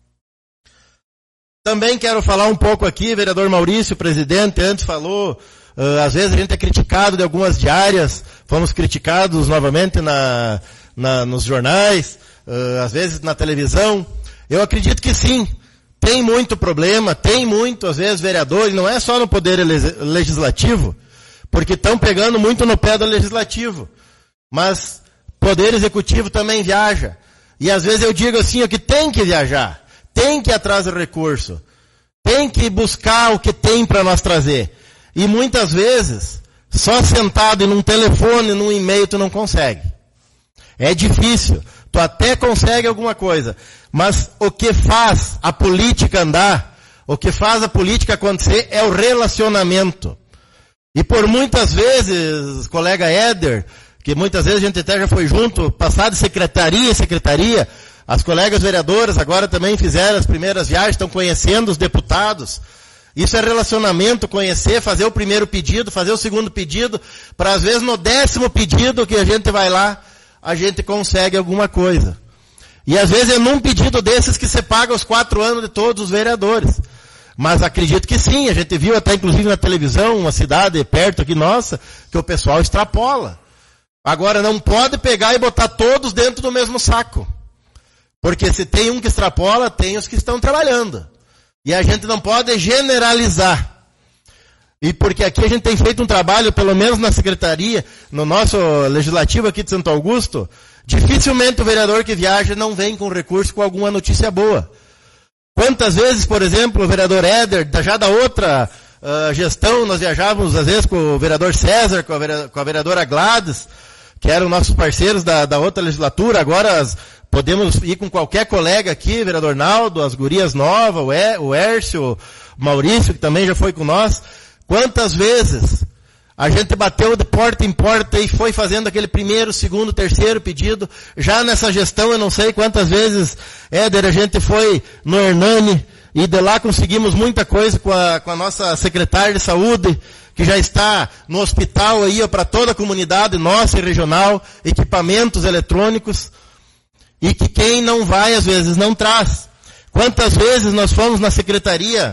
Também quero falar um pouco aqui, vereador Maurício, presidente, antes falou, uh, às vezes a gente é criticado de algumas diárias, fomos criticados novamente na, na, nos jornais, uh, às vezes na televisão. Eu acredito que sim, tem muito problema, tem muito, às vezes, vereadores, não é só no poder legislativo, porque estão pegando muito no pé do legislativo, mas poder executivo também viaja. E às vezes eu digo assim, o que tem que viajar, tem que ir atrás do recurso, tem que buscar o que tem para nós trazer. E muitas vezes, só sentado em um telefone, num e-mail, tu não consegue. É difícil. Tu até consegue alguma coisa, mas o que faz a política andar, o que faz a política acontecer é o relacionamento. E por muitas vezes, colega Éder, que muitas vezes a gente até já foi junto, passar de secretaria em secretaria, as colegas vereadoras agora também fizeram as primeiras viagens, estão conhecendo os deputados. Isso é relacionamento, conhecer, fazer o primeiro pedido, fazer o segundo pedido, para às vezes no décimo pedido que a gente vai lá, a gente consegue alguma coisa. E às vezes é num pedido desses que você paga os quatro anos de todos os vereadores. Mas acredito que sim, a gente viu até inclusive na televisão, uma cidade perto aqui nossa, que o pessoal extrapola. Agora não pode pegar e botar todos dentro do mesmo saco. Porque se tem um que extrapola, tem os que estão trabalhando. E a gente não pode generalizar. E porque aqui a gente tem feito um trabalho, pelo menos na secretaria, no nosso legislativo aqui de Santo Augusto, dificilmente o vereador que viaja não vem com recurso com alguma notícia boa. Quantas vezes, por exemplo, o vereador Éder, já da outra uh, gestão, nós viajávamos às vezes com o vereador César, com a, vereadora, com a vereadora Gladys, que eram nossos parceiros da, da outra legislatura, agora as, podemos ir com qualquer colega aqui, vereador Naldo, as gurias novas, o, e, o Hércio, o Maurício, que também já foi com nós. Quantas vezes a gente bateu de porta em porta e foi fazendo aquele primeiro, segundo, terceiro pedido. Já nessa gestão, eu não sei quantas vezes, Éder, a gente foi no Hernani e de lá conseguimos muita coisa com a, com a nossa secretária de saúde, que já está no hospital aí para toda a comunidade nossa e regional, equipamentos eletrônicos, e que quem não vai, às vezes, não traz. Quantas vezes nós fomos na secretaria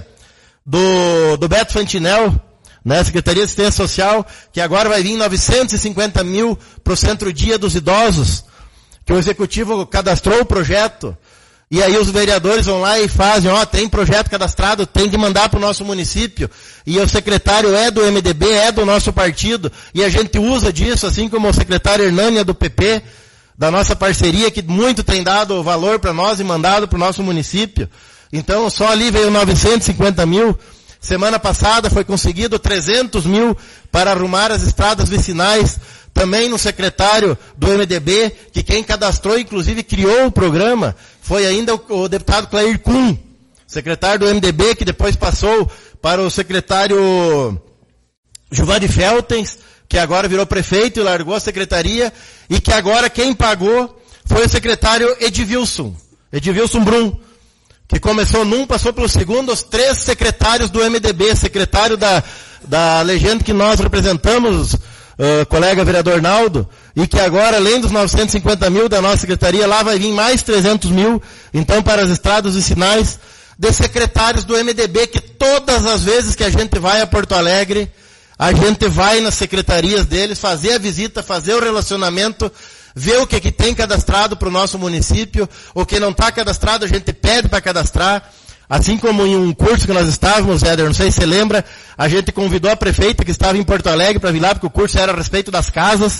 do, do Beto Fantinel, né, Secretaria de Assistência Social, que agora vai vir novecentos e cinquenta mil para o Centro-Dia dos Idosos, que o Executivo cadastrou o projeto, e aí os vereadores vão lá e fazem, ó, tem projeto cadastrado, tem que mandar para o nosso município, e o secretário é do M D B, é do nosso partido, e a gente usa disso, assim como o secretário Hernani é do P P, da nossa parceria, que muito tem dado valor para nós e mandado para o nosso município. Então, só ali veio novecentos e cinquenta mil. Semana passada foi conseguido trezentos mil para arrumar as estradas vicinais, também no secretário do M D B, que quem cadastrou, inclusive criou o programa, foi ainda o, o deputado Clair Kuhn, secretário do M D B, que depois passou para o secretário Giovanni Feltens, que agora virou prefeito e largou a secretaria, e que agora quem pagou foi o secretário Edvilson, Edvilson Brum, que começou num, passou pelo segundo, os três secretários do M D B, secretário da, da legenda que nós representamos, uh, colega vereador Naldo, e que agora, além dos novecentos e cinquenta mil da nossa secretaria, lá vai vir mais trezentos mil, então, para as estradas vicinais, de secretários do M D B, que todas as vezes que a gente vai a Porto Alegre, a gente vai nas secretarias deles, fazer a visita, fazer o relacionamento, ver o que, que tem cadastrado para o nosso município, o que não está cadastrado a gente pede para cadastrar. Assim como em um curso que nós estávamos, Éder, não sei se você lembra, a gente convidou a prefeita que estava em Porto Alegre para vir lá, porque o curso era a respeito das casas.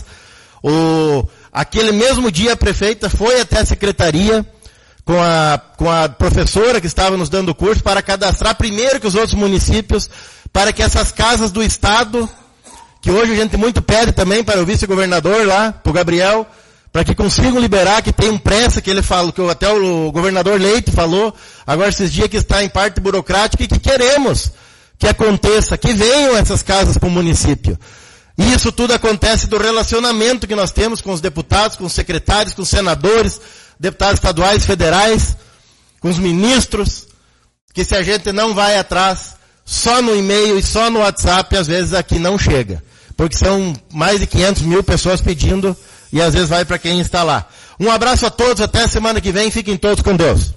O, aquele mesmo dia a prefeita foi até a secretaria com a, com a professora que estava nos dando o curso para cadastrar primeiro que os outros municípios, para que essas casas do Estado, que hoje a gente muito pede também para o vice-governador lá, para o Gabriel, para que consigam liberar, que tem um pressa, que ele falou, que até o governador Leite falou, agora esses dias que está em parte burocrática, e que queremos que aconteça, que venham essas casas para o município. E isso tudo acontece do relacionamento que nós temos com os deputados, com os secretários, com os senadores, deputados estaduais, federais, com os ministros, que se a gente não vai atrás, só no e-mail e só no WhatsApp, às vezes aqui não chega. Porque são mais de quinhentas mil pessoas pedindo, e às vezes vai para quem está lá. Um abraço a todos, até a semana que vem, fiquem todos com Deus.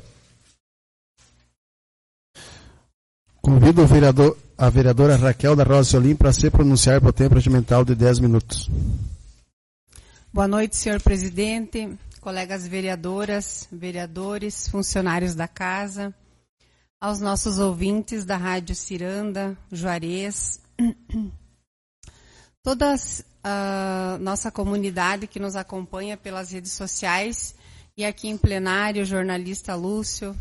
Convido o vereador, a vereadora Raquel da Rosa Solim para se pronunciar por tempo regimental de dez minutos. Boa noite, senhor presidente, colegas vereadoras, vereadores, funcionários da casa, aos nossos ouvintes da Rádio Ciranda, Juarez, toda a nossa comunidade que nos acompanha pelas redes sociais e aqui em plenário, o jornalista Lúcio,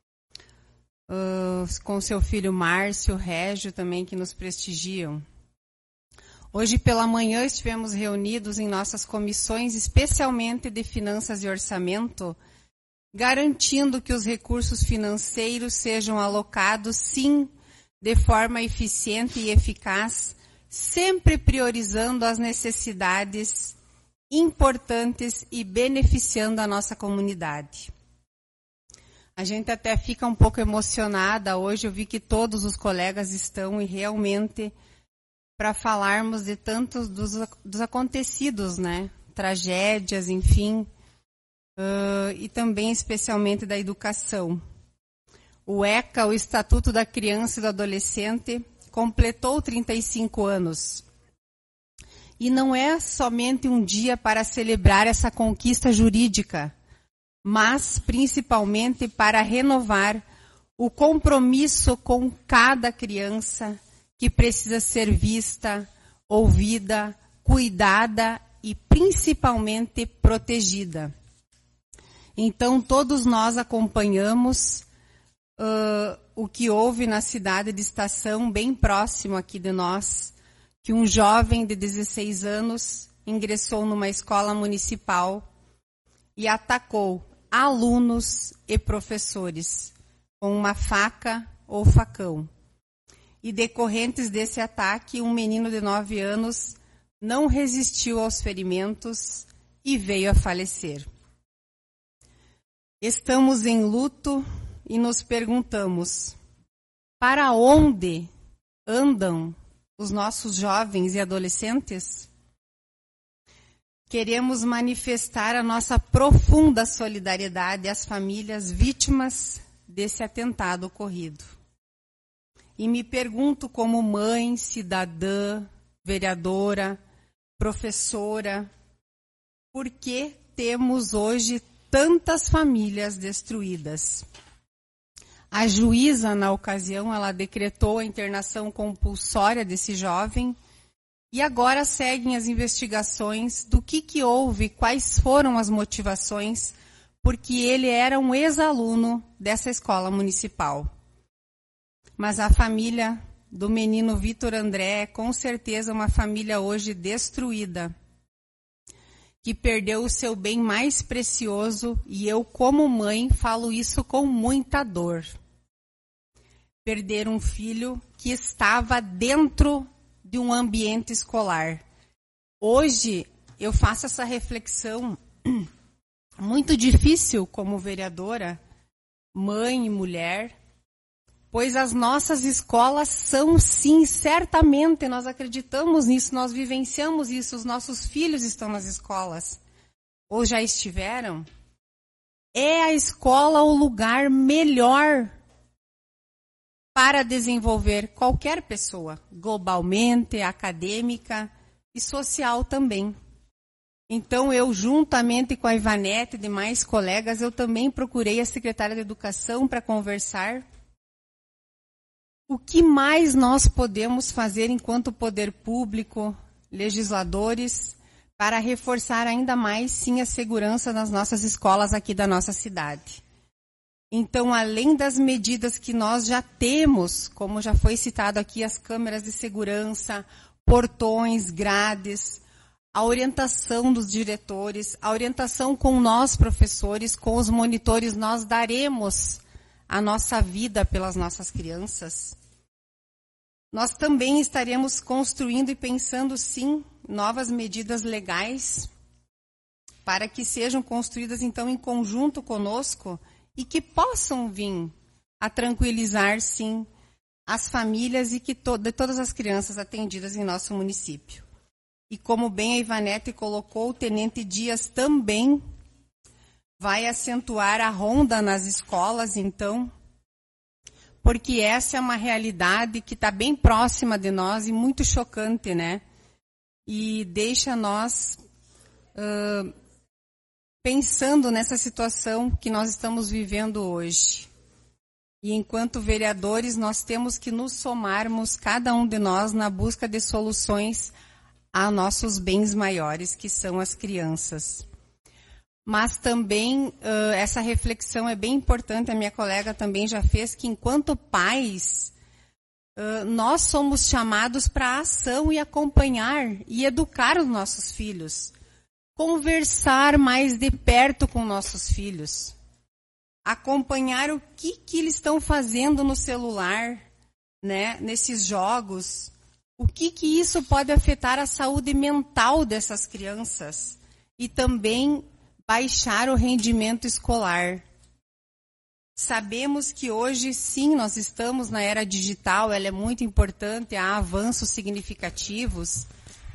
uh, com seu filho Márcio, Régio também, que nos prestigiam. Hoje pela manhã estivemos reunidos em nossas comissões, especialmente de Finanças e Orçamento, garantindo que os recursos financeiros sejam alocados, sim, de forma eficiente e eficaz, sempre priorizando as necessidades importantes e beneficiando a nossa comunidade. A gente até fica um pouco emocionada. Hoje eu vi que todos os colegas estão e realmente para falarmos de tantos dos, dos acontecidos, né? tragédias, enfim, uh, e também especialmente da educação. O ECA, o Estatuto da Criança e do Adolescente, completou trinta e cinco anos. E não é somente um dia para celebrar essa conquista jurídica, mas principalmente para renovar o compromisso com cada criança que precisa ser vista, ouvida, cuidada e principalmente protegida. Então, todos nós acompanhamos uh, o que houve na cidade de Estação, bem próximo aqui de nós, que um jovem de dezesseis anos ingressou numa escola municipal e atacou alunos e professores com uma faca ou facão. E decorrentes desse ataque, um menino de nove anos não resistiu aos ferimentos e veio a falecer. Estamos em luto e nos perguntamos: para onde andam os nossos jovens e adolescentes? Queremos manifestar a nossa profunda solidariedade às famílias vítimas desse atentado ocorrido. E me pergunto, como mãe, cidadã, vereadora, professora, por que temos hoje tantas famílias destruídas? A juíza, na ocasião, ela decretou a internação compulsória desse jovem e agora seguem as investigações do que, que houve, quais foram as motivações, porque ele era um ex-aluno dessa escola municipal. Mas a família do menino Vitor André é com certeza uma família hoje destruída, que perdeu o seu bem mais precioso, e eu, como mãe, falo isso com muita dor. Perder um filho que estava dentro de um ambiente escolar. Hoje, eu faço essa reflexão muito difícil como vereadora, mãe e mulher, pois as nossas escolas são, sim, certamente, nós acreditamos nisso, nós vivenciamos isso, os nossos filhos estão nas escolas, ou já estiveram. É a escola o lugar melhor para desenvolver qualquer pessoa, globalmente, acadêmica e social também. Então, eu, juntamente com a Ivanete e demais colegas, eu também procurei a secretária de Educação para conversar o que mais nós podemos fazer enquanto poder público, legisladores, para reforçar ainda mais, sim, a segurança nas nossas escolas aqui da nossa cidade. Então, além das medidas que nós já temos, como já foi citado aqui, as câmeras de segurança, portões, grades, a orientação dos diretores, a orientação com nós, professores, com os monitores, nós daremos a nossa vida pelas nossas crianças. Nós também estaremos construindo e pensando, sim, novas medidas legais para que sejam construídas, então, em conjunto conosco e que possam vir a tranquilizar, sim, as famílias e que to- de todas as crianças atendidas em nosso município. E como bem a Ivanete colocou, o Tenente Dias também vai acentuar a ronda nas escolas, então, porque essa é uma realidade que está bem próxima de nós e muito chocante, né? E deixa nós uh, pensando nessa situação que nós estamos vivendo hoje. E enquanto vereadores, nós temos que nos somarmos, cada um de nós, na busca de soluções a nossos bens maiores, que são as crianças. Mas também, uh, essa reflexão é bem importante, a minha colega também já fez, que enquanto pais, uh, nós somos chamados para a ação e acompanhar e educar os nossos filhos. Conversar mais de perto com nossos filhos. Acompanhar o que, que eles estão fazendo no celular, né, nesses jogos. O que, que isso pode afetar a saúde mental dessas crianças. E também baixar o rendimento escolar. Sabemos que hoje, sim, nós estamos na era digital, ela é muito importante, há avanços significativos,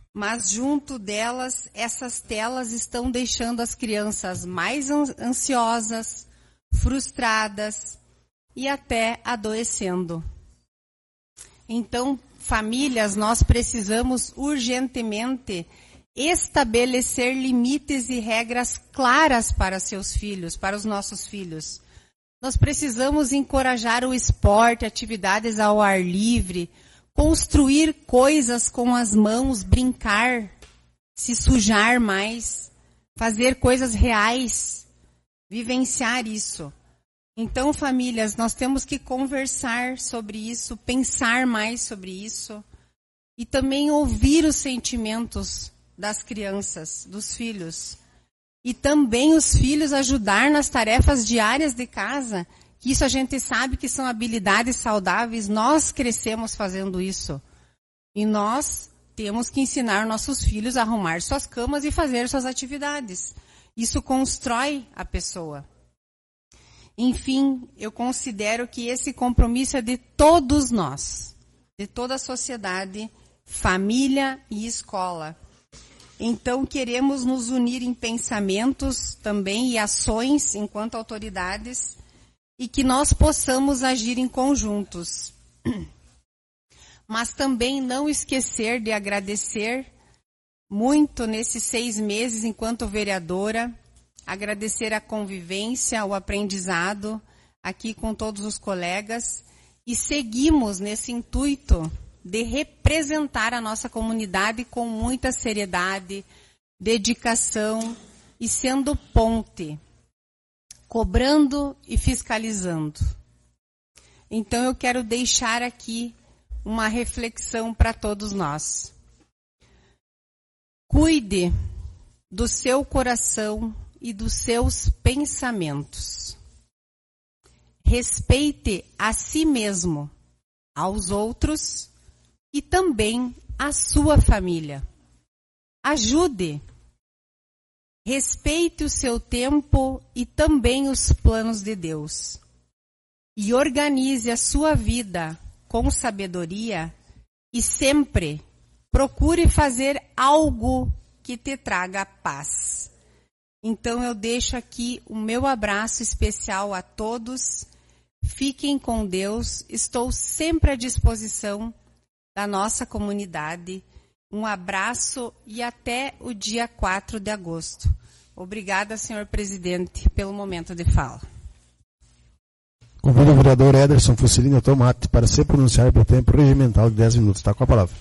mas junto delas, essas telas estão deixando as crianças mais ansiosas, frustradas e até adoecendo. Então, famílias, nós precisamos urgentemente estabelecer limites e regras claras para seus filhos, para os nossos filhos. Nós precisamos encorajar o esporte, atividades ao ar livre, construir coisas com as mãos, brincar, se sujar mais, fazer coisas reais, vivenciar isso. Então, famílias, nós temos que conversar sobre isso, pensar mais sobre isso e também ouvir os sentimentos das crianças, dos filhos. E também os filhos ajudar nas tarefas diárias de casa, que isso a gente sabe que são habilidades saudáveis, nós crescemos fazendo isso. E nós temos que ensinar nossos filhos a arrumar suas camas e fazer suas atividades. Isso constrói a pessoa. Enfim, eu considero que esse compromisso é de todos nós, de toda a sociedade, família e escola. Então, queremos nos unir em pensamentos também e ações enquanto autoridades e que nós possamos agir em conjuntos. Mas também não esquecer de agradecer muito nesses seis meses enquanto vereadora, agradecer a convivência, o aprendizado aqui com todos os colegas e seguimos nesse intuito de representar a nossa comunidade com muita seriedade, dedicação e sendo ponte, cobrando e fiscalizando. Então eu quero deixar aqui uma reflexão para todos nós. Cuide do seu coração e dos seus pensamentos. Respeite a si mesmo, aos outros e também a sua família. Ajude. Respeite o seu tempo e também os planos de Deus. E organize a sua vida com sabedoria e sempre procure fazer algo que te traga paz. Então eu deixo aqui o meu abraço especial a todos. Fiquem com Deus. Estou sempre à disposição da nossa comunidade. Um abraço e até o dia quatro de agosto. Obrigada, senhor presidente, pelo momento de fala. Convido o vereador Ederson Fusilino Tomate para se pronunciar pelo tempo regimental de dez minutos. Está com a palavra.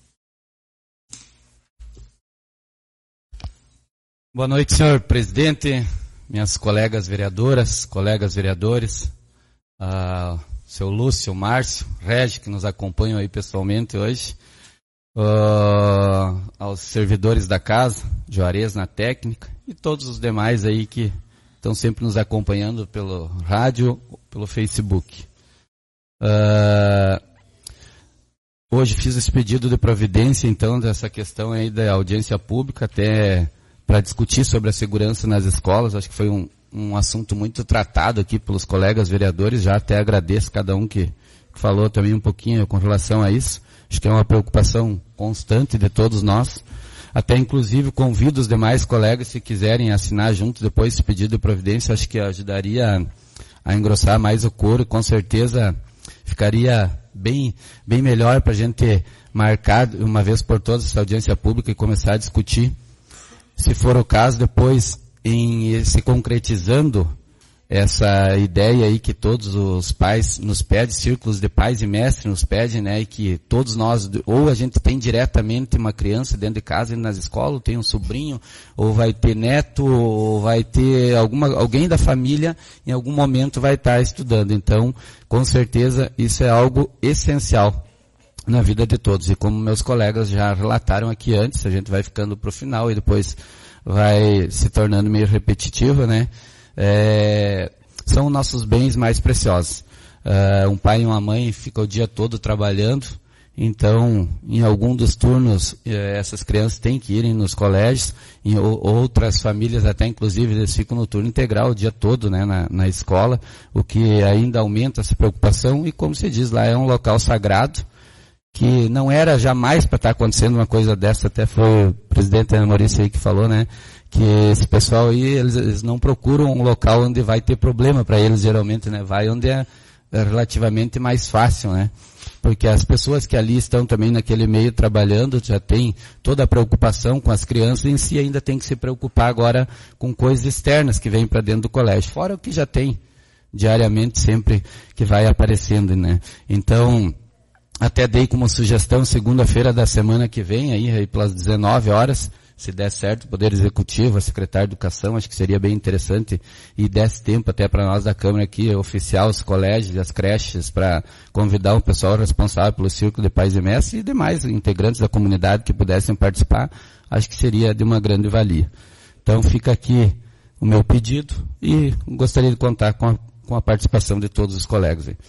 Boa noite, senhor presidente, minhas colegas vereadoras, colegas vereadores, uh, seu Lúcio, Márcio, Regi, que nos acompanham aí pessoalmente hoje, uh, aos servidores da casa, Juarez na técnica, e todos os demais aí que estão sempre nos acompanhando pelo rádio, pelo Facebook. Uh, hoje fiz esse pedido de providência, então, dessa questão aí da audiência pública, até para discutir sobre a segurança nas escolas. Acho que foi um, um assunto muito tratado aqui pelos colegas vereadores, já até agradeço cada um que, que falou também um pouquinho com relação a isso. Acho que é uma preocupação constante de todos nós. Até inclusive convido os demais colegas, se quiserem assinar junto depois esse pedido de providência, acho que ajudaria a, a engrossar mais o coro e com certeza ficaria bem, bem melhor para a gente marcar uma vez por todas essa audiência pública e começar a discutir. Se for o caso, depois, em se concretizando essa ideia aí que todos os pais nos pedem, círculos de pais e mestres nos pedem, né, e que todos nós, ou a gente tem diretamente uma criança dentro de casa, indo nas escolas, ou tem um sobrinho, ou vai ter neto, ou vai ter alguma, alguém da família, em algum momento vai estar estudando. Então, com certeza, isso é algo essencial na vida de todos. E como meus colegas já relataram aqui antes, a gente vai ficando para o final e depois vai se tornando meio repetitivo, né? É, são nossos bens mais preciosos. Uh, um pai e uma mãe ficam o dia todo trabalhando, então em algum dos turnos eh, essas crianças têm que irem nos colégios, em ou, outras famílias até inclusive eles ficam no turno integral o dia todo, né, na, na escola, o que ainda aumenta essa preocupação. E como se diz lá, é um local sagrado, que não era jamais para estar acontecendo uma coisa dessa, até foi o presidente Ana Maurício aí que falou, né, que esse pessoal aí, eles, eles não procuram um local onde vai ter problema para eles, geralmente, né, vai onde é, é relativamente mais fácil, né, porque as pessoas que ali estão também naquele meio trabalhando, já tem toda a preocupação com as crianças em si, ainda tem que se preocupar agora com coisas externas que vêm para dentro do colégio, fora o que já tem diariamente sempre que vai aparecendo, né. Então, até dei como sugestão segunda-feira da semana que vem, aí, aí pelas dezenove horas, se der certo, o Poder Executivo, a Secretaria de Educação, acho que seria bem interessante e desse tempo até para nós da Câmara aqui, oficiar os colégios e as creches, para convidar o pessoal responsável pelo Círculo de Pais e Mestres e demais integrantes da comunidade que pudessem participar, acho que seria de uma grande valia. Então fica aqui o meu pedido e gostaria de contar com a, com a participação de todos os colegas aí.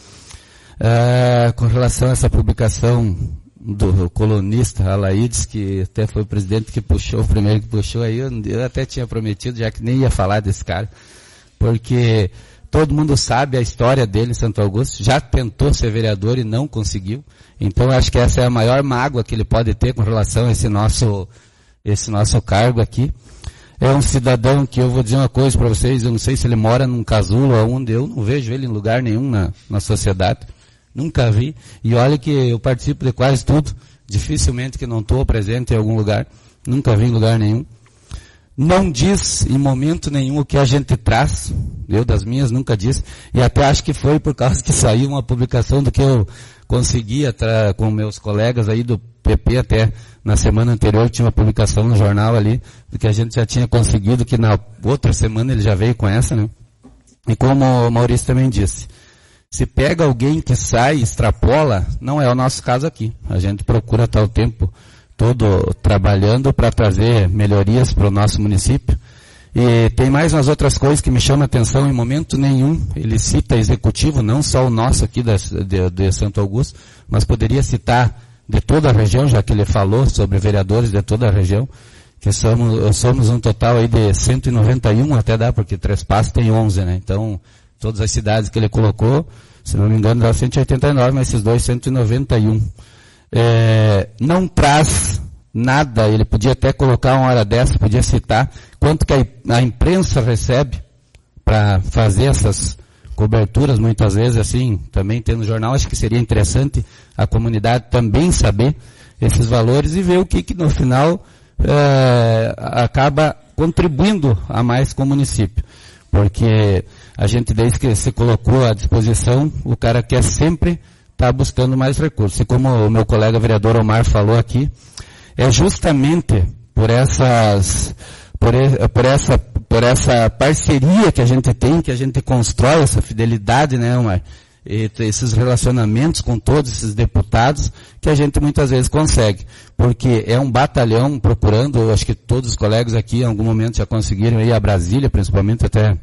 Uh, com relação a essa publicação do colunista Alaides, que até foi o presidente que puxou, o primeiro que puxou aí, eu, eu até tinha prometido, já que nem ia falar desse cara, porque todo mundo sabe a história dele em Santo Augusto, já tentou ser vereador e não conseguiu, então acho que essa é a maior mágoa que ele pode ter com relação a esse nosso, esse nosso cargo aqui. É um cidadão que eu vou dizer uma coisa para vocês, eu não sei se ele mora num casulo ou onde, eu não vejo ele em lugar nenhum na, na sociedade. Nunca vi. E olha que eu participo de quase tudo. Dificilmente que não estou presente em algum lugar. Nunca vi em lugar nenhum. Não diz em momento nenhum o que a gente traz. Eu das minhas nunca disse. E até acho que foi por causa que saiu uma publicação do que eu consegui tra- com meus colegas aí do P P até na semana anterior tinha uma publicação no jornal ali do que a gente já tinha conseguido, que na outra semana ele já veio com essa, né? E como o Maurício também disse, se pega alguém que sai, extrapola, não é o nosso caso aqui. A gente procura estar o tempo todo trabalhando para trazer melhorias para o nosso município. E tem mais umas outras coisas que me chamam a atenção, em momento nenhum ele cita executivo, não só o nosso aqui de, de, de Santo Augusto, mas poderia citar de toda a região, já que ele falou sobre vereadores de toda a região, que somos, somos um total aí de cento e noventa e um, até dá, porque Três Passos tem onze, né? Então, todas as cidades que ele colocou, se não me engano, dá cento e oitenta e nove, mas esses dois, cento e noventa e um. É, não traz nada, ele podia até colocar uma hora dessa, podia citar quanto que a, a imprensa recebe para fazer essas coberturas, muitas vezes assim, também tem no jornal, acho que seria interessante a comunidade também saber esses valores e ver o que, que no final é, acaba contribuindo a mais com o município. Porque a gente, desde que se colocou à disposição, o cara quer sempre estar tá buscando mais recursos. E como o meu colega vereador Omar falou aqui, é justamente por essas, por, por essa, por essa parceria que a gente tem, que a gente constrói essa fidelidade, né, Omar? E esses relacionamentos com todos esses deputados, que a gente muitas vezes consegue. Porque é um batalhão procurando, eu acho que todos os colegas aqui em algum momento já conseguiram ir a Brasília, principalmente até,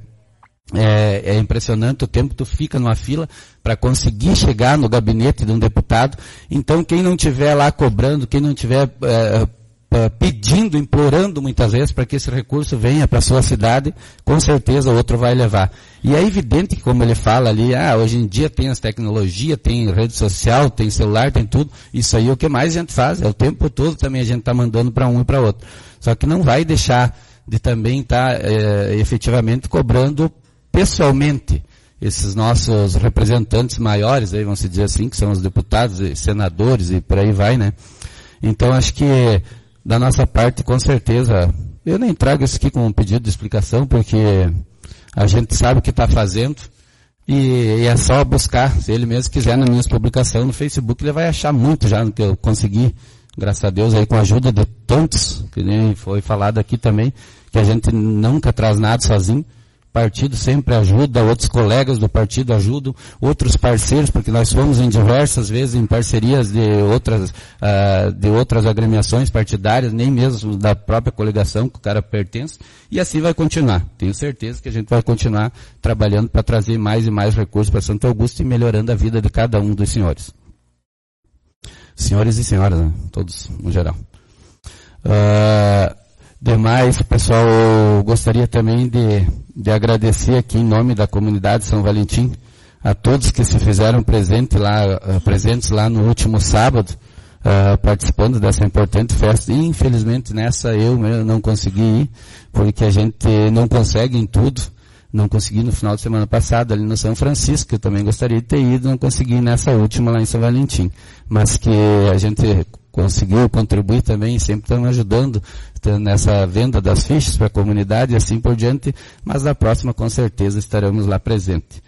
é, é impressionante o tempo que tu fica numa fila para conseguir chegar no gabinete de um deputado. Então quem não estiver lá cobrando, quem não estiver é, pedindo, implorando muitas vezes para que esse recurso venha para a sua cidade, com certeza o outro vai levar. E é evidente que, como ele fala ali, ah, hoje em dia tem as tecnologias, tem rede social, tem celular, tem tudo, isso aí é o que mais a gente faz, é o tempo todo também a gente está mandando para um e para outro. Só que não vai deixar de também estar tá, é, efetivamente cobrando pessoalmente esses nossos representantes maiores, aí vamos dizer assim, que são os deputados e senadores e por aí vai, né? Então acho que da nossa parte, com certeza, eu nem trago isso aqui como um pedido de explicação, porque a gente sabe o que está fazendo e, e é só buscar. Se ele mesmo quiser na minha publicação no Facebook, ele vai achar muito já no que eu consegui, graças a Deus, aí com a ajuda de tantos, que nem foi falado aqui também, que a gente nunca traz nada sozinho. O partido sempre ajuda, outros colegas do partido ajudam, outros parceiros, porque nós fomos em diversas vezes em parcerias de outras, uh, de outras agremiações partidárias, nem mesmo da própria coligação que o cara pertence, e assim vai continuar. Tenho certeza que a gente vai continuar trabalhando para trazer mais e mais recursos para Santo Augusto e melhorando a vida de cada um dos senhores. Senhores e senhoras, né? Todos, no geral. Uh, Demais, pessoal, eu gostaria também de, de agradecer aqui em nome da comunidade São Valentim a todos que se fizeram presente lá, uh, presentes lá no último sábado, uh, participando dessa importante festa. E, infelizmente, nessa eu mesmo não consegui ir, porque a gente não consegue em tudo. Não consegui no final de semana passado ali no São Francisco, que eu também gostaria de ter ido, não consegui nessa última lá em São Valentim. Mas que a gente conseguiu contribuir também, sempre estamos ajudando nessa venda das fichas para a comunidade e assim por diante, mas na próxima com certeza estaremos lá presentes.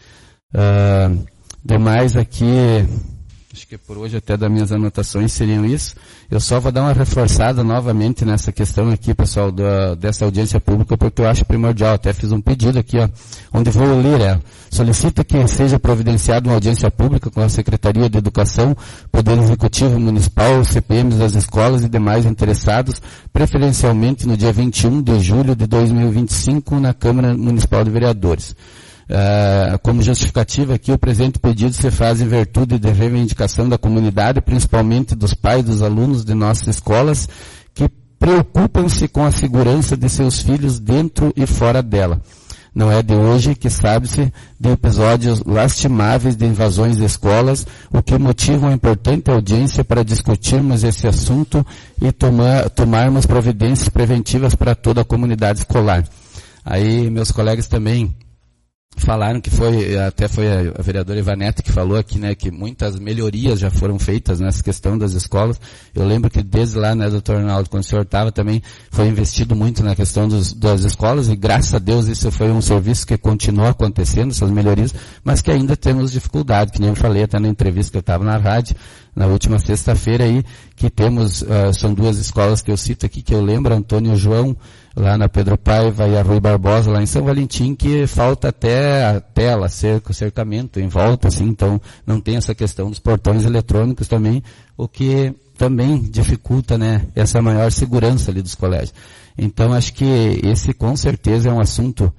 Uh, demais aqui, acho que por hoje até das minhas anotações seriam isso. Eu só vou dar uma reforçada novamente nessa questão aqui, pessoal, da, dessa audiência pública, porque eu acho primordial. Até fiz um pedido aqui, ó, onde vou ler, é, solicita que seja providenciada uma audiência pública com a Secretaria de Educação, Poder Executivo Municipal, C P Ms das escolas e demais interessados, preferencialmente no dia vinte e um de julho de dois mil e vinte e cinco, na Câmara Municipal de Vereadores. Uh, como justificativa aqui, o presente pedido se faz em virtude de reivindicação da comunidade, principalmente dos pais dos alunos de nossas escolas, que preocupam-se com a segurança de seus filhos dentro e fora dela. Não é de hoje que sabe-se de episódios lastimáveis de invasões de escolas, o que motiva uma importante audiência para discutirmos esse assunto e tomar, tomarmos providências preventivas para toda a comunidade escolar. Aí, meus colegas também falaram que foi, até foi a vereadora Ivanete que falou aqui, né, que muitas melhorias já foram feitas nessa questão das escolas. Eu lembro que desde lá, né, doutor Arnaldo, quando o senhor estava também, foi investido muito na questão dos, das escolas e graças a Deus isso foi um serviço que continua acontecendo, essas melhorias, mas que ainda temos dificuldade, que nem eu falei até na entrevista que eu estava na rádio, na última sexta-feira aí, que temos, uh, são duas escolas que eu cito aqui, que eu lembro, Antônio João, lá na Pedro Paiva e a Rui Barbosa, lá em São Valentim, que falta até a tela, cerco, cercamento em volta, assim, então não tem essa questão dos portões eletrônicos também, o que também dificulta, né, essa maior segurança ali dos colégios. Então acho que esse com certeza é um assunto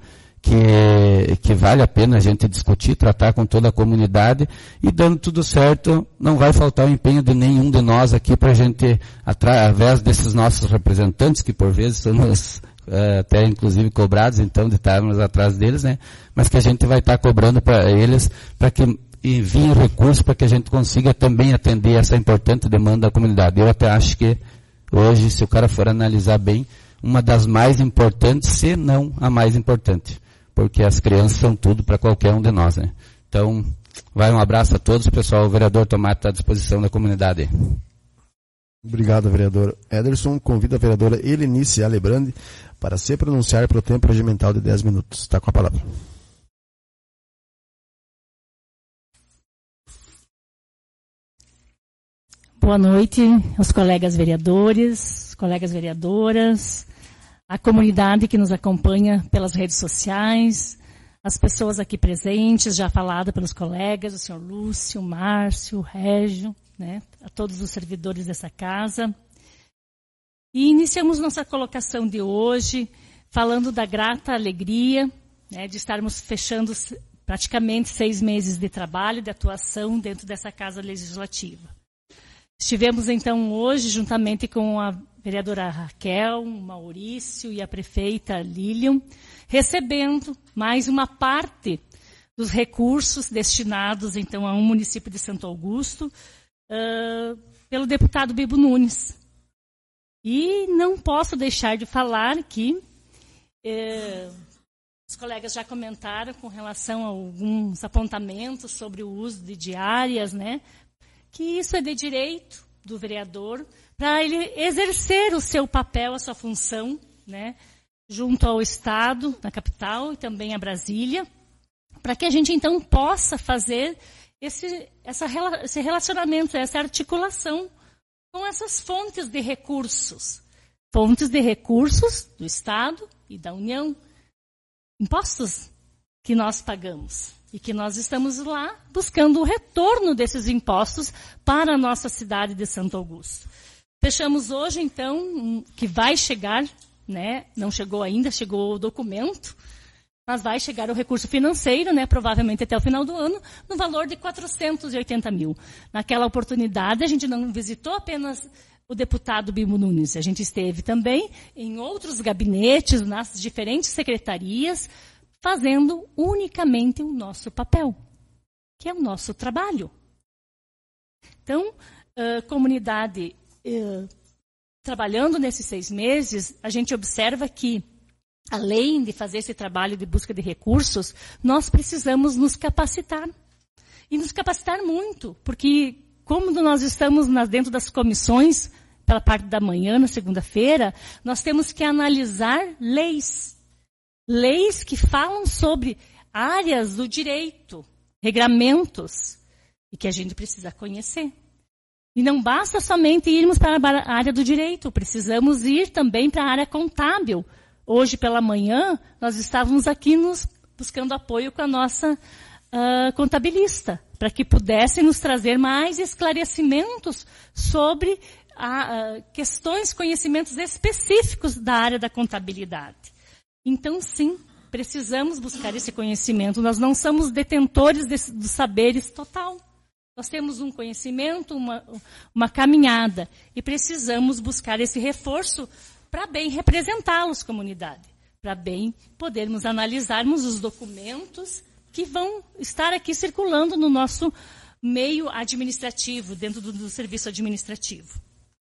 que, que vale a pena a gente discutir, tratar com toda a comunidade e dando tudo certo, não vai faltar o empenho de nenhum de nós aqui para a gente, através desses nossos representantes, que por vezes somos uh, até inclusive cobrados, então, de estarmos atrás deles, né? Mas que a gente vai estar cobrando para eles, para que enviem recursos para que a gente consiga também atender essa importante demanda da comunidade. Eu até acho que hoje, se o cara for analisar bem, uma das mais importantes, se não a mais importante. Porque as crianças são tudo para qualquer um de nós, né? Então, vai um abraço a todos, pessoal. O vereador Tomate está à disposição da comunidade. Obrigado, vereador Ederson. Convido a vereadora Helenice Alebrandi para se pronunciar pelo tempo regimental de dez minutos. Está com a palavra. Boa noite aos colegas vereadores, colegas vereadoras, a comunidade que nos acompanha pelas redes sociais, as pessoas aqui presentes, já falada pelos colegas, o senhor Lúcio, o Márcio, o Régio, né, a todos os servidores dessa casa. E iniciamos nossa colocação de hoje falando da grata alegria, né, de estarmos fechando praticamente seis meses de trabalho, de atuação dentro dessa casa legislativa. Estivemos então hoje, juntamente com a vereadora Raquel, o Maurício e a prefeita Lilian, recebendo mais uma parte dos recursos destinados então a um município de Santo Augusto, uh, pelo deputado Bibo Nunes. E não posso deixar de falar que uh, os colegas já comentaram com relação a alguns apontamentos sobre o uso de diárias, né? Que isso é de direito do vereador, para ele exercer o seu papel, a sua função, né, junto ao Estado, na capital e também a Brasília, para que a gente então possa fazer esse, essa, esse relacionamento, essa articulação com essas fontes de recursos. Fontes de recursos do Estado e da União. Impostos que nós pagamos. E que nós estamos lá buscando o retorno desses impostos para a nossa cidade de Santo Augusto. Fechamos hoje, então, que vai chegar, né? Não chegou ainda, chegou o documento, mas vai chegar o recurso financeiro, né? Provavelmente até o final do ano, no valor de quatrocentos e oitenta mil. Naquela oportunidade, a gente não visitou apenas o deputado Bibo Nunes, a gente esteve também em outros gabinetes, nas diferentes secretarias, fazendo unicamente o nosso papel. que é o nosso trabalho. Então, a comunidade, eh, trabalhando nesses seis meses, a gente observa que, além de fazer esse trabalho de busca de recursos, nós precisamos nos capacitar. E nos capacitar muito, porque como nós estamos dentro das comissões, pela parte da manhã, na segunda-feira, nós temos que analisar leis. Leis que falam sobre áreas do direito, regramentos, e que a gente precisa conhecer. E não basta somente irmos para a área do direito, precisamos ir também para a área contábil. Hoje pela manhã, nós estávamos aqui nos buscando apoio com a nossa uh, contabilista, para que pudesse nos trazer mais esclarecimentos sobre a, a, questões, conhecimentos específicos da área da contabilidade. Então, sim, precisamos buscar esse conhecimento. Nós não somos detentores desse, dos saberes total. Nós temos um conhecimento, uma, uma caminhada, e precisamos buscar esse reforço para bem representá-los, comunidade, para bem podermos analisarmos os documentos que vão estar aqui circulando no nosso meio administrativo, dentro do, do serviço administrativo.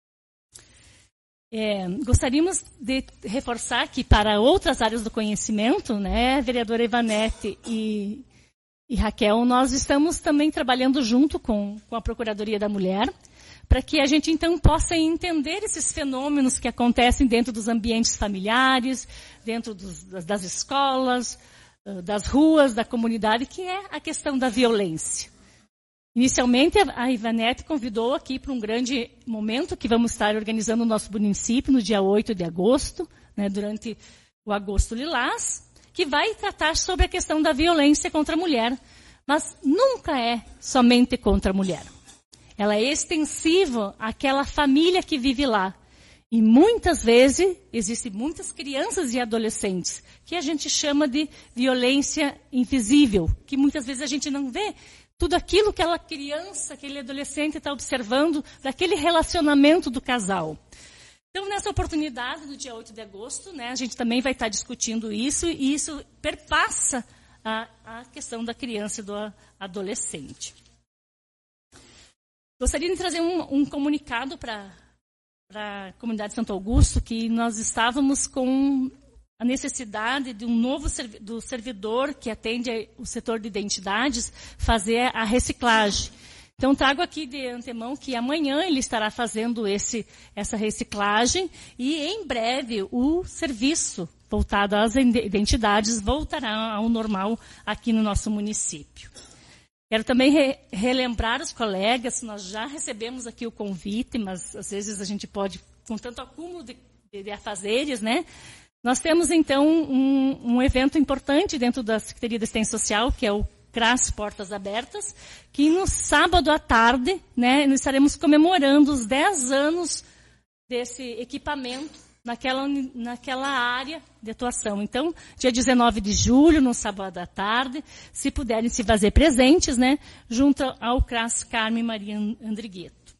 É, gostaríamos de reforçar que para outras áreas do conhecimento, né, vereadora Ivanete e, e Raquel, nós estamos também trabalhando junto com, com a Procuradoria da Mulher, para que a gente então possa entender esses fenômenos que acontecem dentro dos ambientes familiares, dentro dos, das, das escolas, das ruas, da comunidade, que é a questão da violência. Inicialmente, a Ivanete convidou aqui para um grande momento que vamos estar organizando no nosso município no dia oito de agosto, né, durante o Agosto Lilás, que vai tratar sobre a questão da violência contra a mulher, mas nunca é somente contra a mulher. Ela é extensiva àquela família que vive lá. E muitas vezes, existem muitas crianças e adolescentes que a gente chama de violência invisível, que muitas vezes a gente não vê tudo aquilo que aquela criança, aquele adolescente está observando daquele relacionamento do casal. Então, nessa oportunidade, no dia oito de agosto, né, a gente também vai estar discutindo isso, e isso perpassa a, a questão da criança e do adolescente. Gostaria de trazer um, um comunicado para a comunidade de Santo Augusto, que nós estávamos com a necessidade de um novo servi- do servidor que atende o setor de identidades fazer a reciclagem. Então, trago aqui de antemão que amanhã ele estará fazendo esse, essa reciclagem, e em breve o serviço voltado às identidades voltará ao normal aqui no nosso município. Quero também re- relembrar os colegas, nós já recebemos aqui o convite, mas às vezes a gente pode, com tanto acúmulo de, de, de afazeres, né? Nós temos, então, um, um evento importante dentro da Secretaria de Assistência Social, que é o C R A S Portas Abertas, que no sábado à tarde, né, nós estaremos comemorando os dez anos desse equipamento naquela, naquela área de atuação. Então, dia dezenove de julho, no sábado à tarde, se puderem se fazer presentes, né, junto ao C R A S Carmen Maria Andrigueto.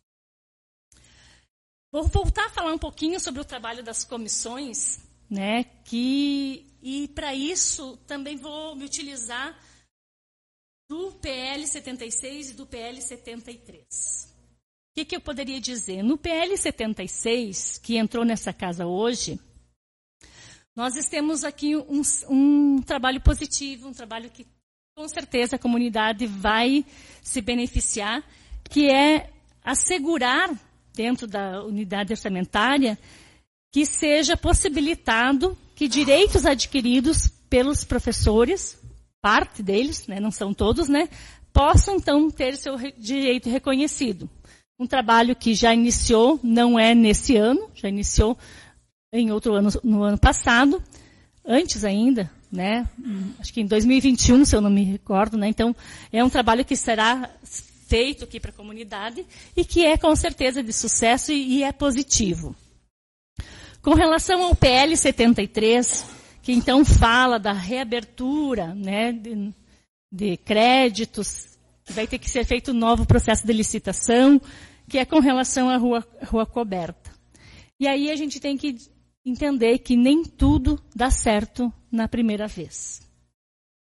Vou voltar a falar um pouquinho sobre o trabalho das comissões, né, que, e para isso também vou me utilizar do P L setenta e seis e do P L setenta e três. O que, que eu poderia dizer? No P L setenta e seis, que entrou nessa casa hoje, nós temos aqui um, um trabalho positivo, um trabalho que com certeza a comunidade vai se beneficiar, que é assegurar, dentro da unidade orçamentária, que seja possibilitado que direitos adquiridos pelos professores, parte deles, né, não são todos, né, possam então ter seu re- direito reconhecido. Um trabalho que já iniciou, não é nesse ano, já iniciou em outro ano, no ano passado, antes ainda, né, acho que em dois mil e vinte e um, se eu não me recordo, né, então é um trabalho que será feito aqui para a comunidade e que é com certeza de sucesso e, e é positivo. Com relação ao P L setenta e três, que então fala da reabertura, né, de, de créditos, que vai ter que ser feito um novo processo de licitação, que é com relação à rua, rua coberta. E aí a gente tem que entender que nem tudo dá certo na primeira vez.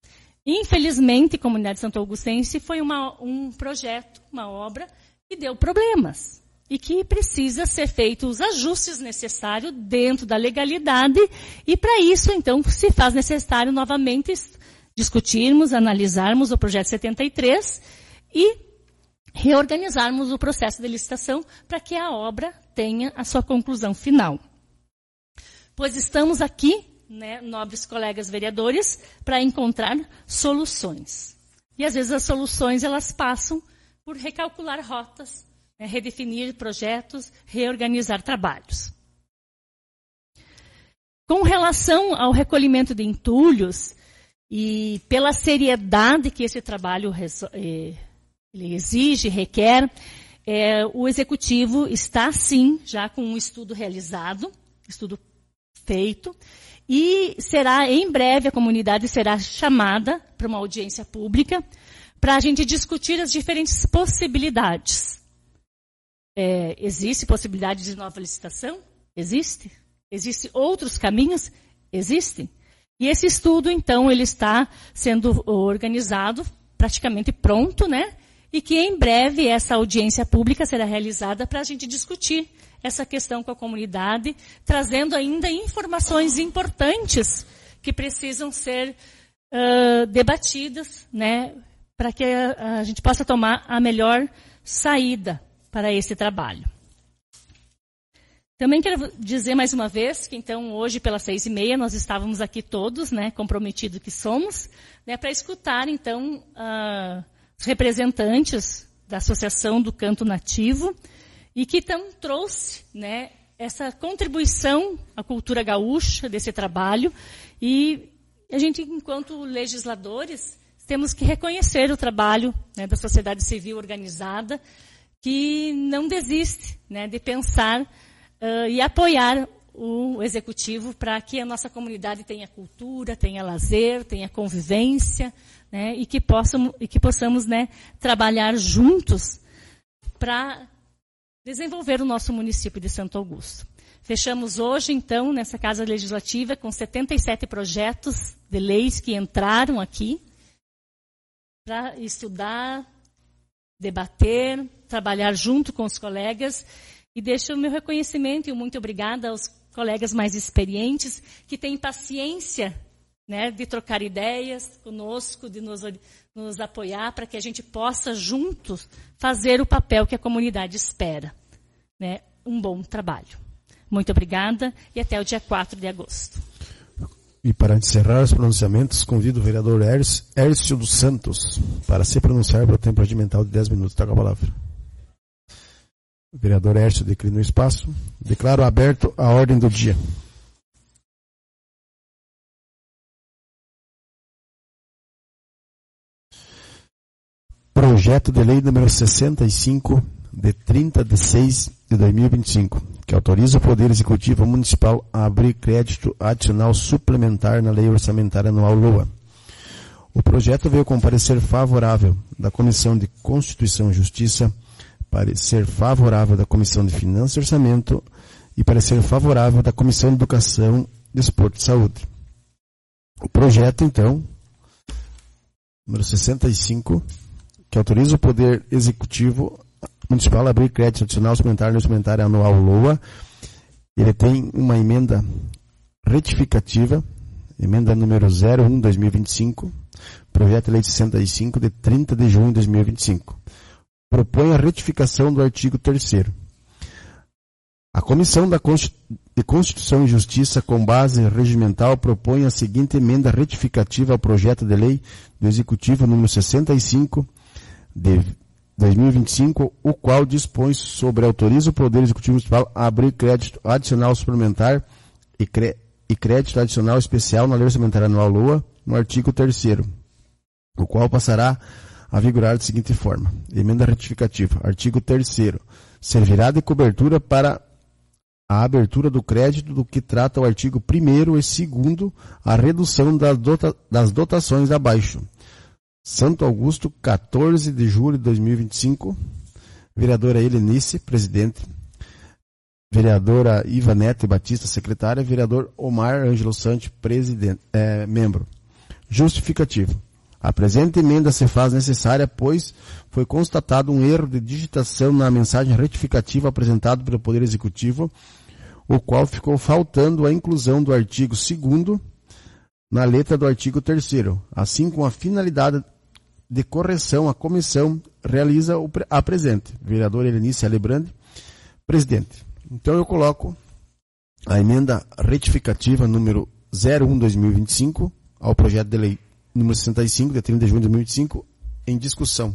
Infelizmente, a Comunidade Santo Augustense foi uma, um projeto, uma obra que deu problemas e que precisa ser feito os ajustes necessários dentro da legalidade, e para isso, então, se faz necessário novamente discutirmos, analisarmos o projeto setenta e três e reorganizarmos o processo de licitação para que a obra tenha a sua conclusão final. Pois estamos aqui, né, nobres colegas vereadores, para encontrar soluções. E às vezes as soluções elas passam por recalcular rotas, né, redefinir projetos, reorganizar trabalhos. Com relação ao recolhimento de entulhos, e pela seriedade que esse trabalho ele exige, requer, é, o Executivo está, sim, já com um estudo realizado, estudo feito, e será, em breve, a comunidade será chamada para uma audiência pública para a gente discutir as diferentes possibilidades. É, existe possibilidade de nova licitação? Existe. Existem outros caminhos? Existem. E esse estudo, então, ele está sendo organizado, praticamente pronto, né? E que em breve essa audiência pública será realizada para a gente discutir essa questão com a comunidade, trazendo ainda informações importantes que precisam ser uh, debatidas, né? Para que a, a gente possa tomar a melhor saída para esse trabalho. Também quero dizer mais uma vez que, então, hoje, pelas seis e meia, nós estávamos aqui todos, né, comprometidos que somos, né, para escutar, então, uh, os representantes da Associação do Canto Nativo, e que, então, trouxe, né, essa contribuição à cultura gaúcha desse trabalho, e a gente, enquanto legisladores, temos que reconhecer o trabalho, né, da sociedade civil organizada, que não desiste, né, de pensar Uh, e apoiar o Executivo para que a nossa comunidade tenha cultura, tenha lazer, tenha convivência, né, e que possamos, e que possamos, né, trabalhar juntos para desenvolver o nosso município de Santo Augusto. Fechamos hoje, então, nessa Casa Legislativa, com setenta e sete projetos de leis que entraram aqui para estudar, debater, trabalhar junto com os colegas. E deixo o meu reconhecimento e muito obrigada aos colegas mais experientes que têm paciência, né, de trocar ideias conosco, de nos, nos apoiar para que a gente possa juntos fazer o papel que a comunidade espera, né, um bom trabalho. Muito obrigada e até o dia quatro de agosto. E para encerrar os pronunciamentos, convido o vereador Hércio dos Santos para se pronunciar pelo tempo regimental de dez minutos. Está com a palavra. O vereador Hércio declina o espaço. Declaro aberto a ordem do dia. Projeto de lei número sessenta e cinco, de trinta de seis de dois mil e vinte e cinco, que autoriza o Poder Executivo Municipal a abrir crédito adicional suplementar na Lei Orçamentária Anual LOA. O projeto veio com parecer favorável da Comissão de Constituição e Justiça, parecer favorável da Comissão de Finanças e Orçamento e parecer favorável da Comissão de Educação, Desporto e Saúde. O projeto, então, número sessenta e cinco, que autoriza o Poder Executivo Municipal a abrir crédito adicional suplementar no orçamentário anual LOA, ele tem uma emenda retificativa, emenda número zero um, dois mil e vinte e cinco, projeto de lei sessenta e cinco, de trinta de junho de dois mil e vinte e cinco. Propõe a retificação do artigo terceiro. A Comissão da de Constituição e Justiça, com base regimental, propõe a seguinte emenda retificativa ao projeto de lei do Executivo número sessenta e cinco de dois mil e vinte e cinco, o qual dispõe sobre autoriza o Poder Executivo Municipal a abrir crédito adicional suplementar e, cre, e crédito adicional especial na Lei Orçamentária Anual LOA, no artigo terceiro, o qual passará a vigorar da seguinte forma. Emenda retificativa. Artigo terceiro. Servirá de cobertura para a abertura do crédito do que trata o artigo primeiro e segundo, a redução das, dota, das dotações abaixo. Santo Augusto, quatorze de julho de dois mil e vinte e cinco. Vereadora Helenice, presidente. Vereadora Ivanete Batista, secretária. Vereador Omar Ângelo Santos, presidente, é, membro. Justificativo. A presente emenda se faz necessária, pois foi constatado um erro de digitação na mensagem retificativa apresentada pelo Poder Executivo, o qual ficou faltando a inclusão do artigo segundo na letra do artigo terceiro. Assim, com a finalidade de correção, a comissão realiza a presente. Vereador Helenice Alebrande, presidente. Então eu coloco a emenda retificativa número zero um barra dois mil e vinte e cinco ao projeto de lei número sessenta e cinco, de trinta de junho de dois mil e vinte e cinco, em discussão.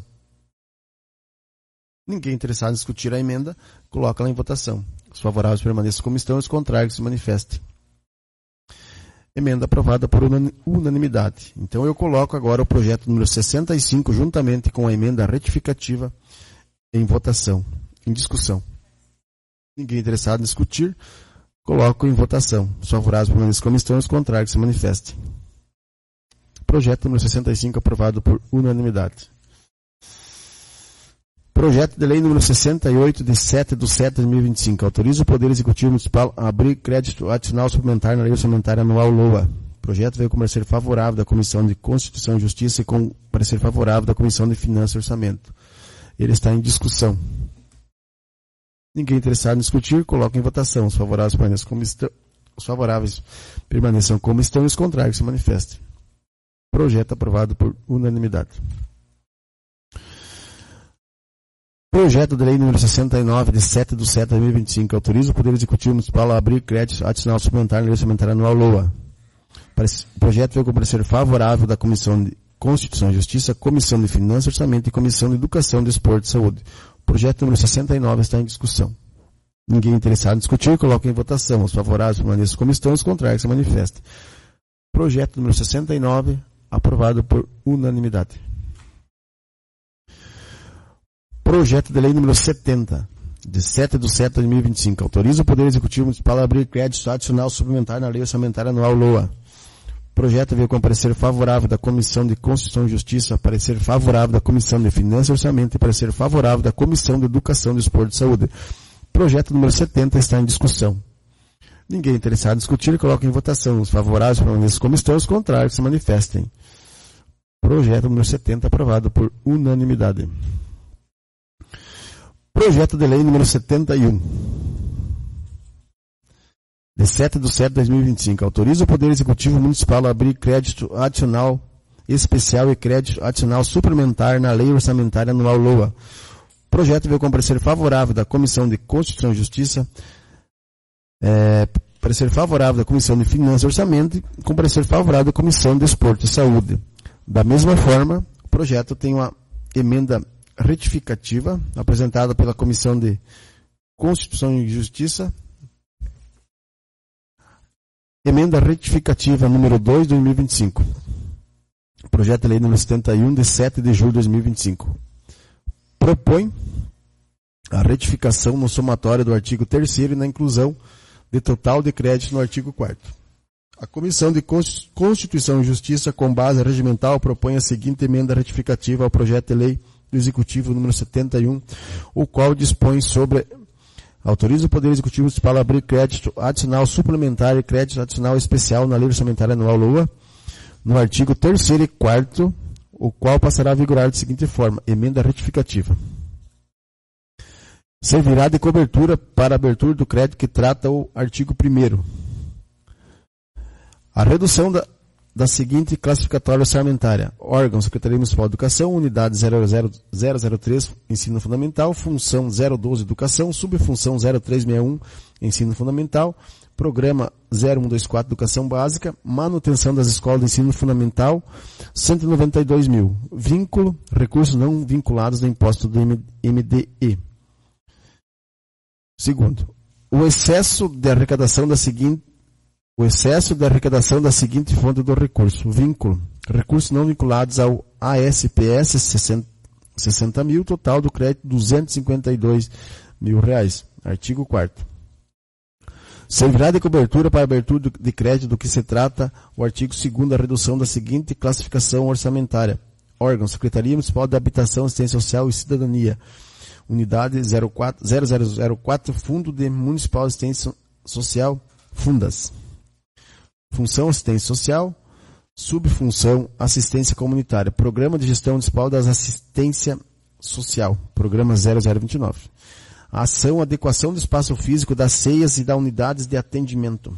Ninguém interessado em discutir a emenda, coloca ela em votação. Os favoráveis permaneçam como estão, os contrários se manifestem. Emenda aprovada por unanimidade. Então eu coloco agora o projeto número sessenta e cinco, juntamente com a emenda retificativa, em votação, em discussão. Ninguém interessado em discutir, coloco em votação. Os favoráveis permaneçam como estão, os contrários se manifestem. Projeto número sessenta e cinco, aprovado por unanimidade. Projeto de lei número sessenta e oito, de sete de setembro de dois mil e vinte e cinco. Autoriza o Poder Executivo Municipal a abrir crédito adicional suplementar na Lei Orçamentária Anual LOA. O projeto veio com parecer favorável da Comissão de Constituição e Justiça e com parecer favorável da Comissão de Finanças e Orçamento. Ele está em discussão. Ninguém interessado em discutir, coloca em votação. Os favoráveis permaneçam como estão, os favoráveis permaneçam como estão e os contrários se manifestem. Projeto aprovado por unanimidade. Projeto de lei número sessenta e nove, de sete de setembro de dois mil e vinte e cinco. Autoriza o Poder Executivo Municipal a abrir crédito adicional suplementar na Lei Orçamentária Anual LOA. O projeto veio com parecer favorável da Comissão de Constituição e Justiça, Comissão de Finanças e Orçamento e Comissão de Educação, Desporto e Saúde. O projeto número sessenta e nove está em discussão. Ninguém interessado em discutir, coloca em votação. Os favoráveis permaneçam como estão, os contrários se manifestem. Projeto número sessenta e nove, aprovado por unanimidade. Projeto de lei número setenta, de sete de setembro de dois mil e vinte e cinco. Autoriza o Poder Executivo Municipal a abrir crédito adicional suplementar na Lei Orçamentária Anual LOA. O projeto veio com parecer favorável da Comissão de Constituição e Justiça, parecer favorável da Comissão de Finanças e Orçamento e parecer favorável da Comissão de Educação, Desporto e Saúde. Projeto número setenta está em discussão. Ninguém interessado em discutir, coloca em votação. Os favoráveis permaneçam como estão, os contrários se manifestem. Projeto número setenta, aprovado por unanimidade. Projeto de lei número setenta e um, de sete de setembro de dois mil e vinte e cinco. Autoriza o Poder Executivo Municipal a abrir crédito adicional especial e crédito adicional suplementar na Lei Orçamentária Anual LOA. O projeto veio com parecer favorável da Comissão de Constituição e Justiça, é, parecer favorável da Comissão de Finanças e Orçamento e com parecer favorável da Comissão de Desporto e Saúde. Da mesma forma, o projeto tem uma emenda retificativa, apresentada pela Comissão de Constituição e Justiça. Emenda retificativa número dois de dois mil e vinte e cinco. Projeto de lei número setenta e um, de sete de julho de dois mil e vinte e cinco. Propõe a retificação no somatório do artigo terceiro e na inclusão de total de crédito no artigo quarto. A Comissão de Constituição e Justiça, com base regimental, propõe a seguinte emenda retificativa ao projeto de lei do Executivo número setenta e um, o qual dispõe sobre: autoriza o Poder Executivo Municipal a abrir crédito adicional suplementar e crédito adicional especial na Lei Orçamentária Anual LOA, no artigo terceiro e quarto, o qual passará a vigorar da seguinte forma: emenda retificativa. Servirá de cobertura para a abertura do crédito que trata o artigo primeiro. A redução da da seguinte classificatória orçamentária: órgão, Secretaria Municipal de Educação, unidade zero zero zero três, Ensino Fundamental, função zero doze, Educação, subfunção zero três seis um, Ensino Fundamental, programa zero um dois quatro, Educação Básica, manutenção das escolas de ensino fundamental, cento e noventa e dois mil, vínculo, recursos não vinculados do imposto do M D E. Segundo, o excesso de arrecadação da seguinte O excesso da arrecadação da seguinte fonte do recurso: vínculo, recursos não vinculados ao A S P S sessenta mil, total do crédito duzentos e cinquenta e dois mil reais. Artigo quarto. Servirá de cobertura para a abertura de crédito do que se trata o artigo segundo, a redução da seguinte classificação orçamentária: órgão, Secretaria Municipal de Habitação, Assistência Social e Cidadania, unidade zero zero zero quatro, Fundo de Municipal de Assistência Social, Fundas. Função assistência social, Subfunção Assistência Comunitária. Programa de Gestão Municipal das Assistência Social. Programa zero zero vinte e nove. Ação Adequação do Espaço Físico das ceias e das unidades de atendimento.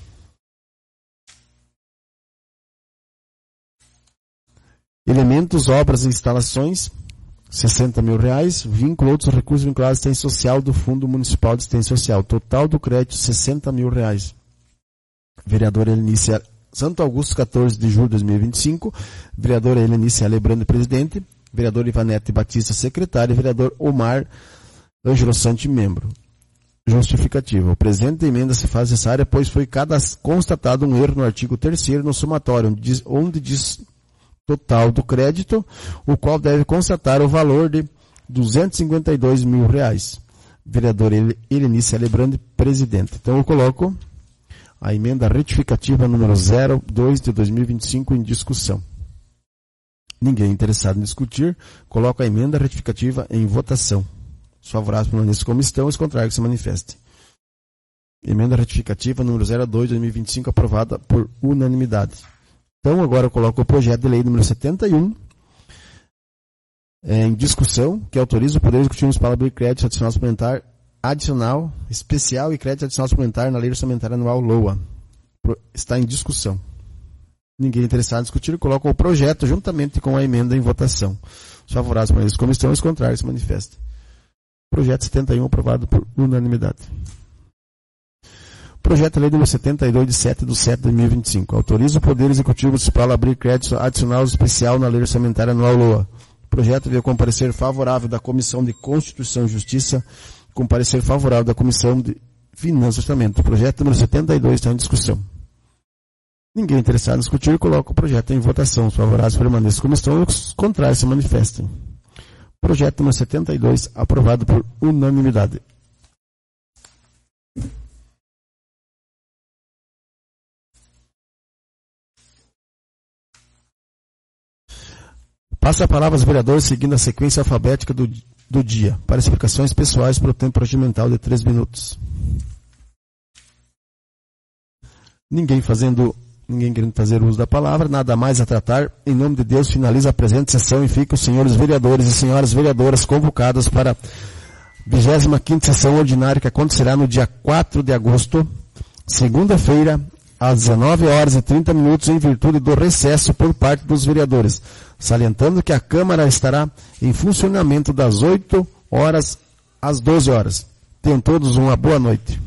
Elementos, obras e instalações, sessenta mil reais. Vínculo, outros recursos vinculados à assistência social do Fundo Municipal de Assistência Social. Total do crédito, sessenta mil reais. Vereadora Helenice, Santo Augusto, quatorze de julho de dois mil e vinte e cinco. Vereadora Helenice Alebrando, presidente. Vereador Ivanete Batista, secretário. Vereador Omar Ângelo Santi, membro. Justificativa. O presente emenda se faz necessária, pois foi cada constatado um erro no artigo terceiro no somatório, onde diz, onde diz total do crédito, o qual deve constatar o valor de duzentos e cinquenta e dois mil reais. Vereador Helenice Alebrando, presidente. Então eu coloco a emenda retificativa número zero dois de dois mil e vinte e cinco em discussão. Ninguém interessado em discutir, coloco a emenda retificativa em votação. Os favoráveis permaneçam como estão, os contrários que se manifestem. Emenda retificativa número zero dois de dois mil e vinte e cinco aprovada por unanimidade. Então, agora eu coloco o projeto de lei número setenta e um é, em discussão, que autoriza o Poder Executivo Municipal a abrir crédito adicional suplementar, adicional, especial e crédito adicional suplementar na Lei Orçamentária Anual LOA. Está em discussão. Ninguém interessado em discutir, eu coloco o projeto juntamente com a emenda em votação. Os favoráveis permanecem como estão, os contrários se manifestem. Projeto setenta e um aprovado por unanimidade. Projeto de lei número setenta e dois, de sete de setembro de dois mil e vinte e cinco. Autoriza o Poder Executivo Municipal a abrir crédito adicional especial na Lei Orçamentária Anual LOA. O projeto veio com parecer favorável da Comissão de Constituição e Justiça, com parecer favorável da Comissão de Finanças e Orçamento. O projeto número setenta e dois está em discussão. Ninguém interessado em discutir, coloca o projeto em votação. Os favoráveis permaneçam como estão, os contrários se manifestem. Projeto número setenta e dois, aprovado por unanimidade. Passa a palavra aos vereadores, seguindo a sequência alfabética do, do dia, para explicações pessoais pelo tempo regimental de três minutos. Ninguém fazendo, ninguém querendo fazer uso da palavra, nada mais a tratar. Em nome de Deus, finaliza a presente sessão e fica os senhores vereadores e senhoras vereadoras convocados para a vigésima quinta sessão ordinária, que acontecerá no dia quatro de agosto, segunda-feira, às dezenove horas e trinta minutos, em virtude do recesso por parte dos vereadores. Salientando que a Câmara estará em funcionamento das oito horas às doze horas. Tenham todos uma boa noite.